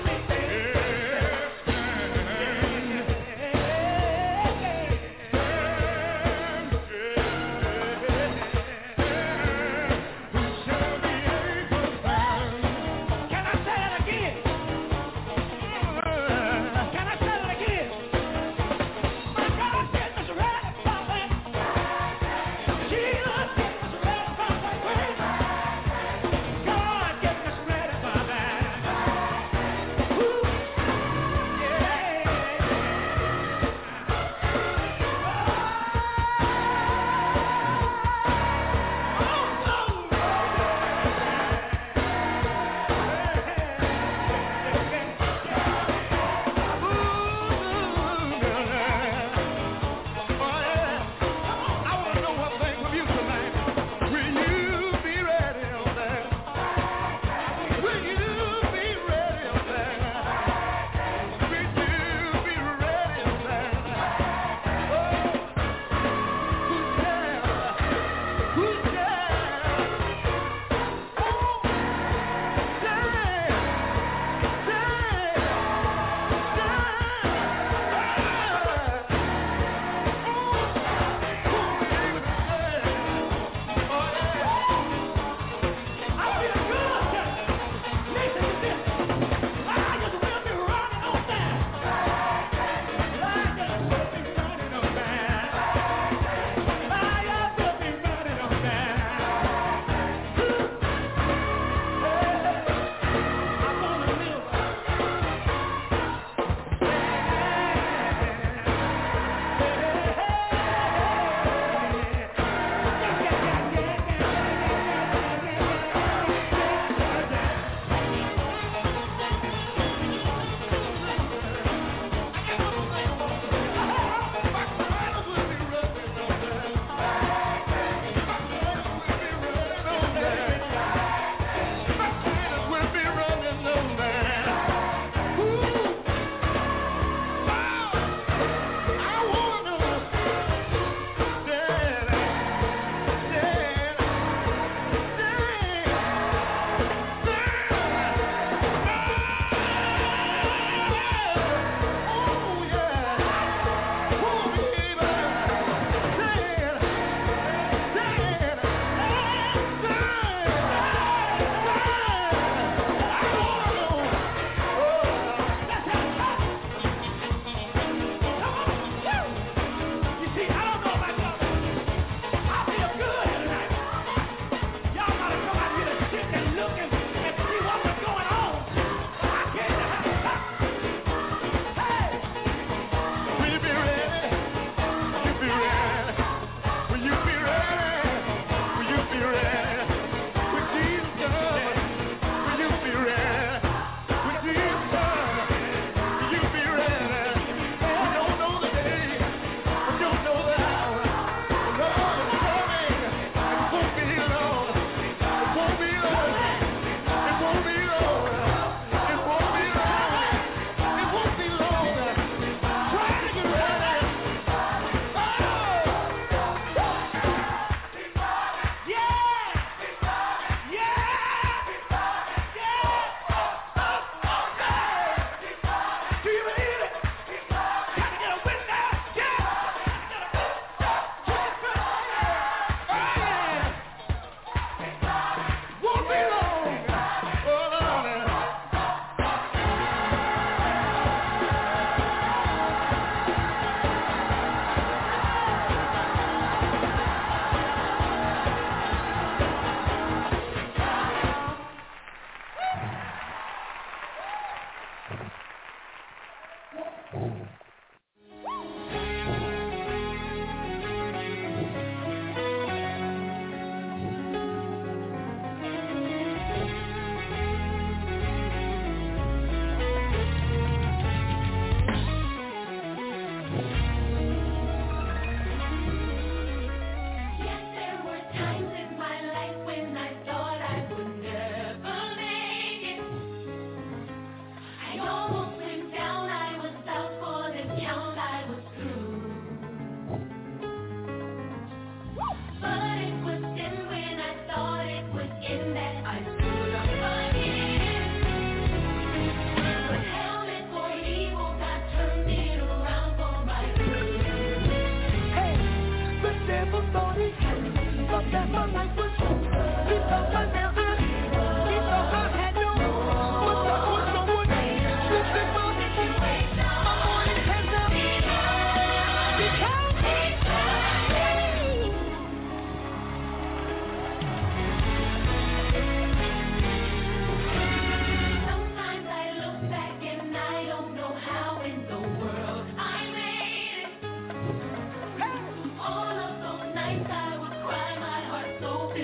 All of those nights I would cry my heart so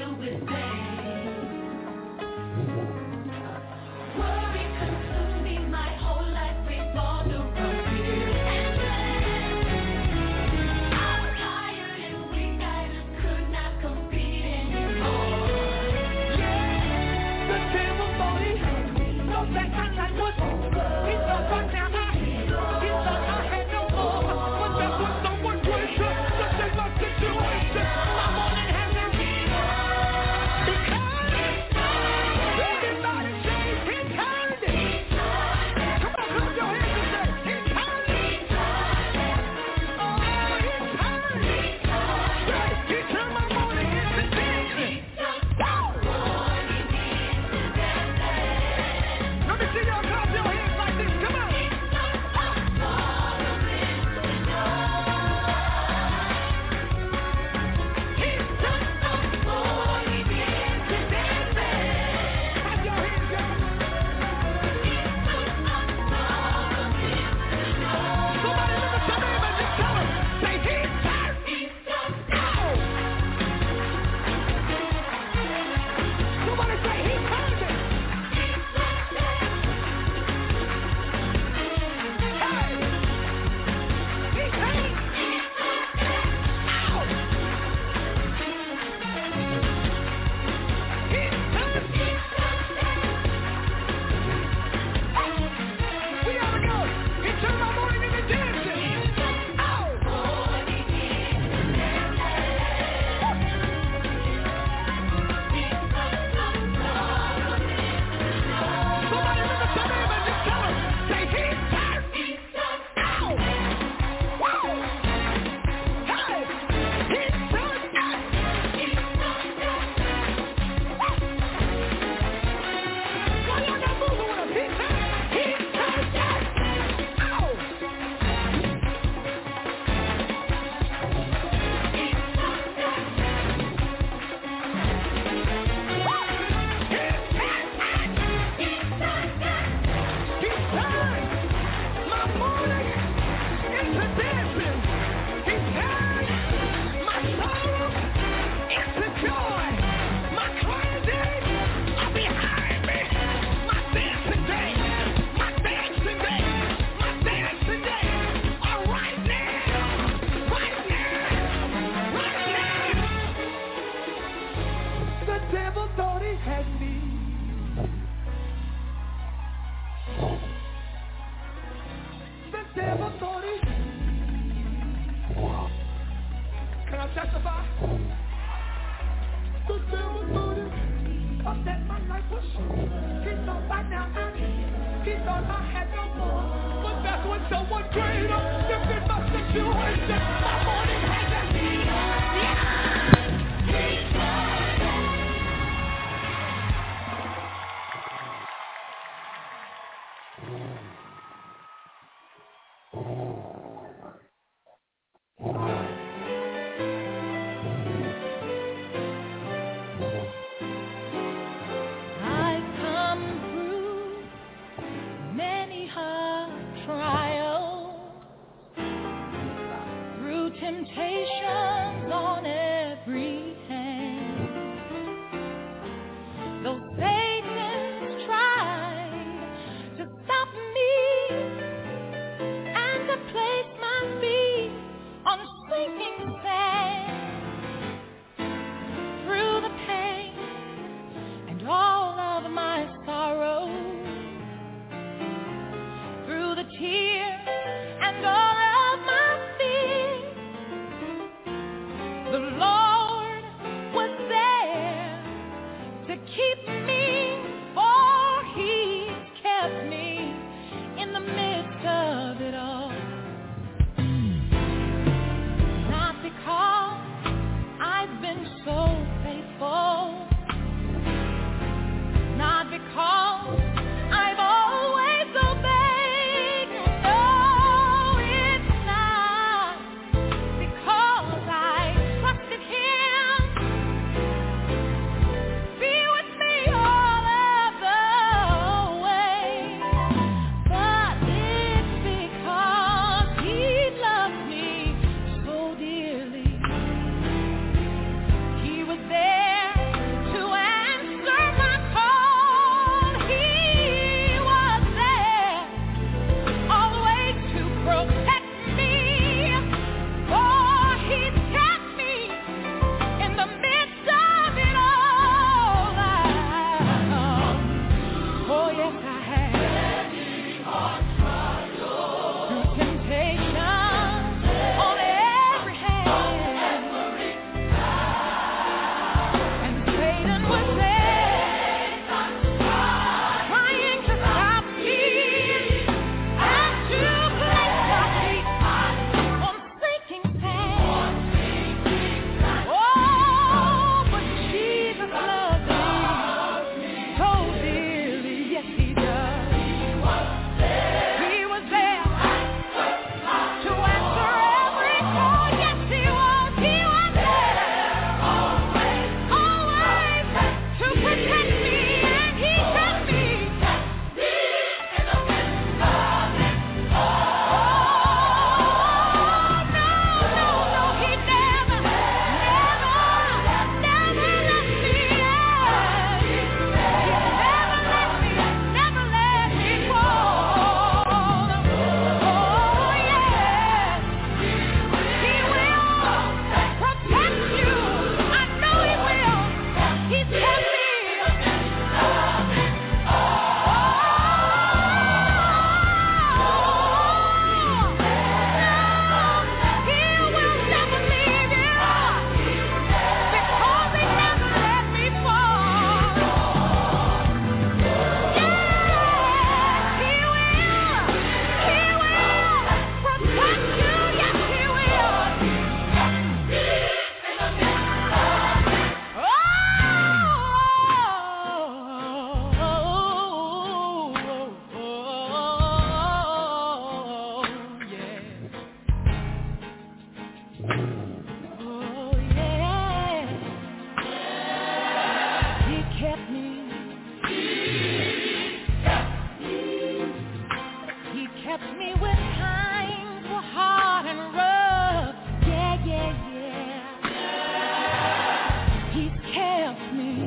He's kept me.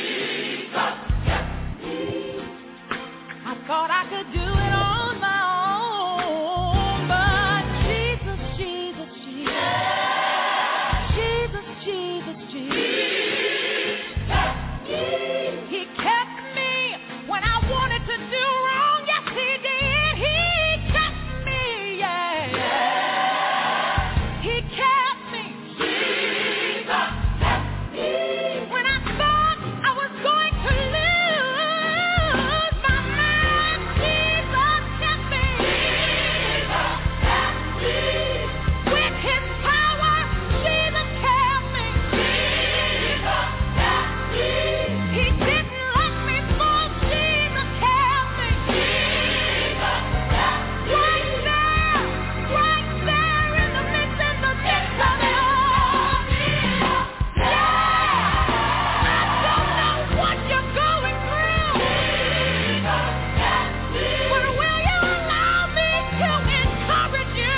I thought I could do it on my own, but Jesus, Jesus, Jesus, Jesus, Jesus. He kept me when I wanted to do wrong. Yes, He did. He kept me, yeah. He kept me. When I thought I was going to lose my mind, Jesus kept me. With His power, Jesus kept me. He didn't let me fall. Jesus kept me. Right there in the midst of the midst of it all. What you're going through, but will you allow me to encourage you?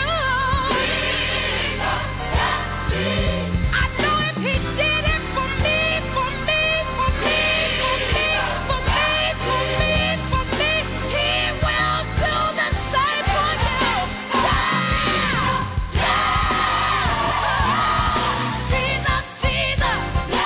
I know if He did it for me, He will do the same for you. Jesus, Jesus,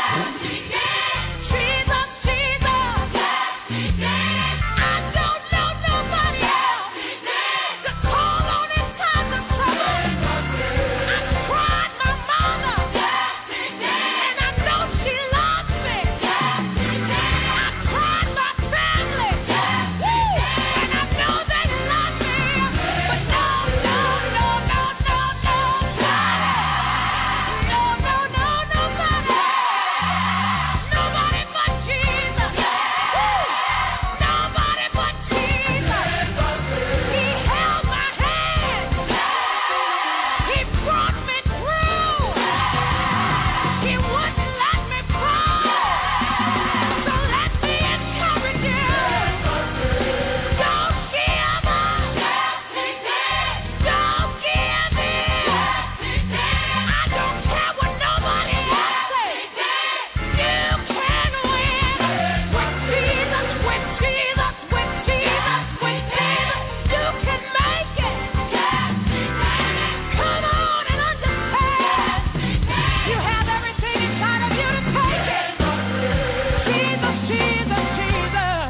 Jesus, Jesus. I don't know nobody else to call on in times of trouble. I tried my mother, and I know she loves me. I tried my family, and I know they love me. But nobody but Jesus. Nobody but Jesus. He held my hand. He brought me through. He wouldn't let me fall. So let me encourage you. Don't give up. Don't give in. I don't care what nobody else says. You can win. With Jesus, with Jesus, with Jesus, with Jesus, you can make it. Come on and understand. You have everything inside of you to take it. Jesus, Jesus, Jesus.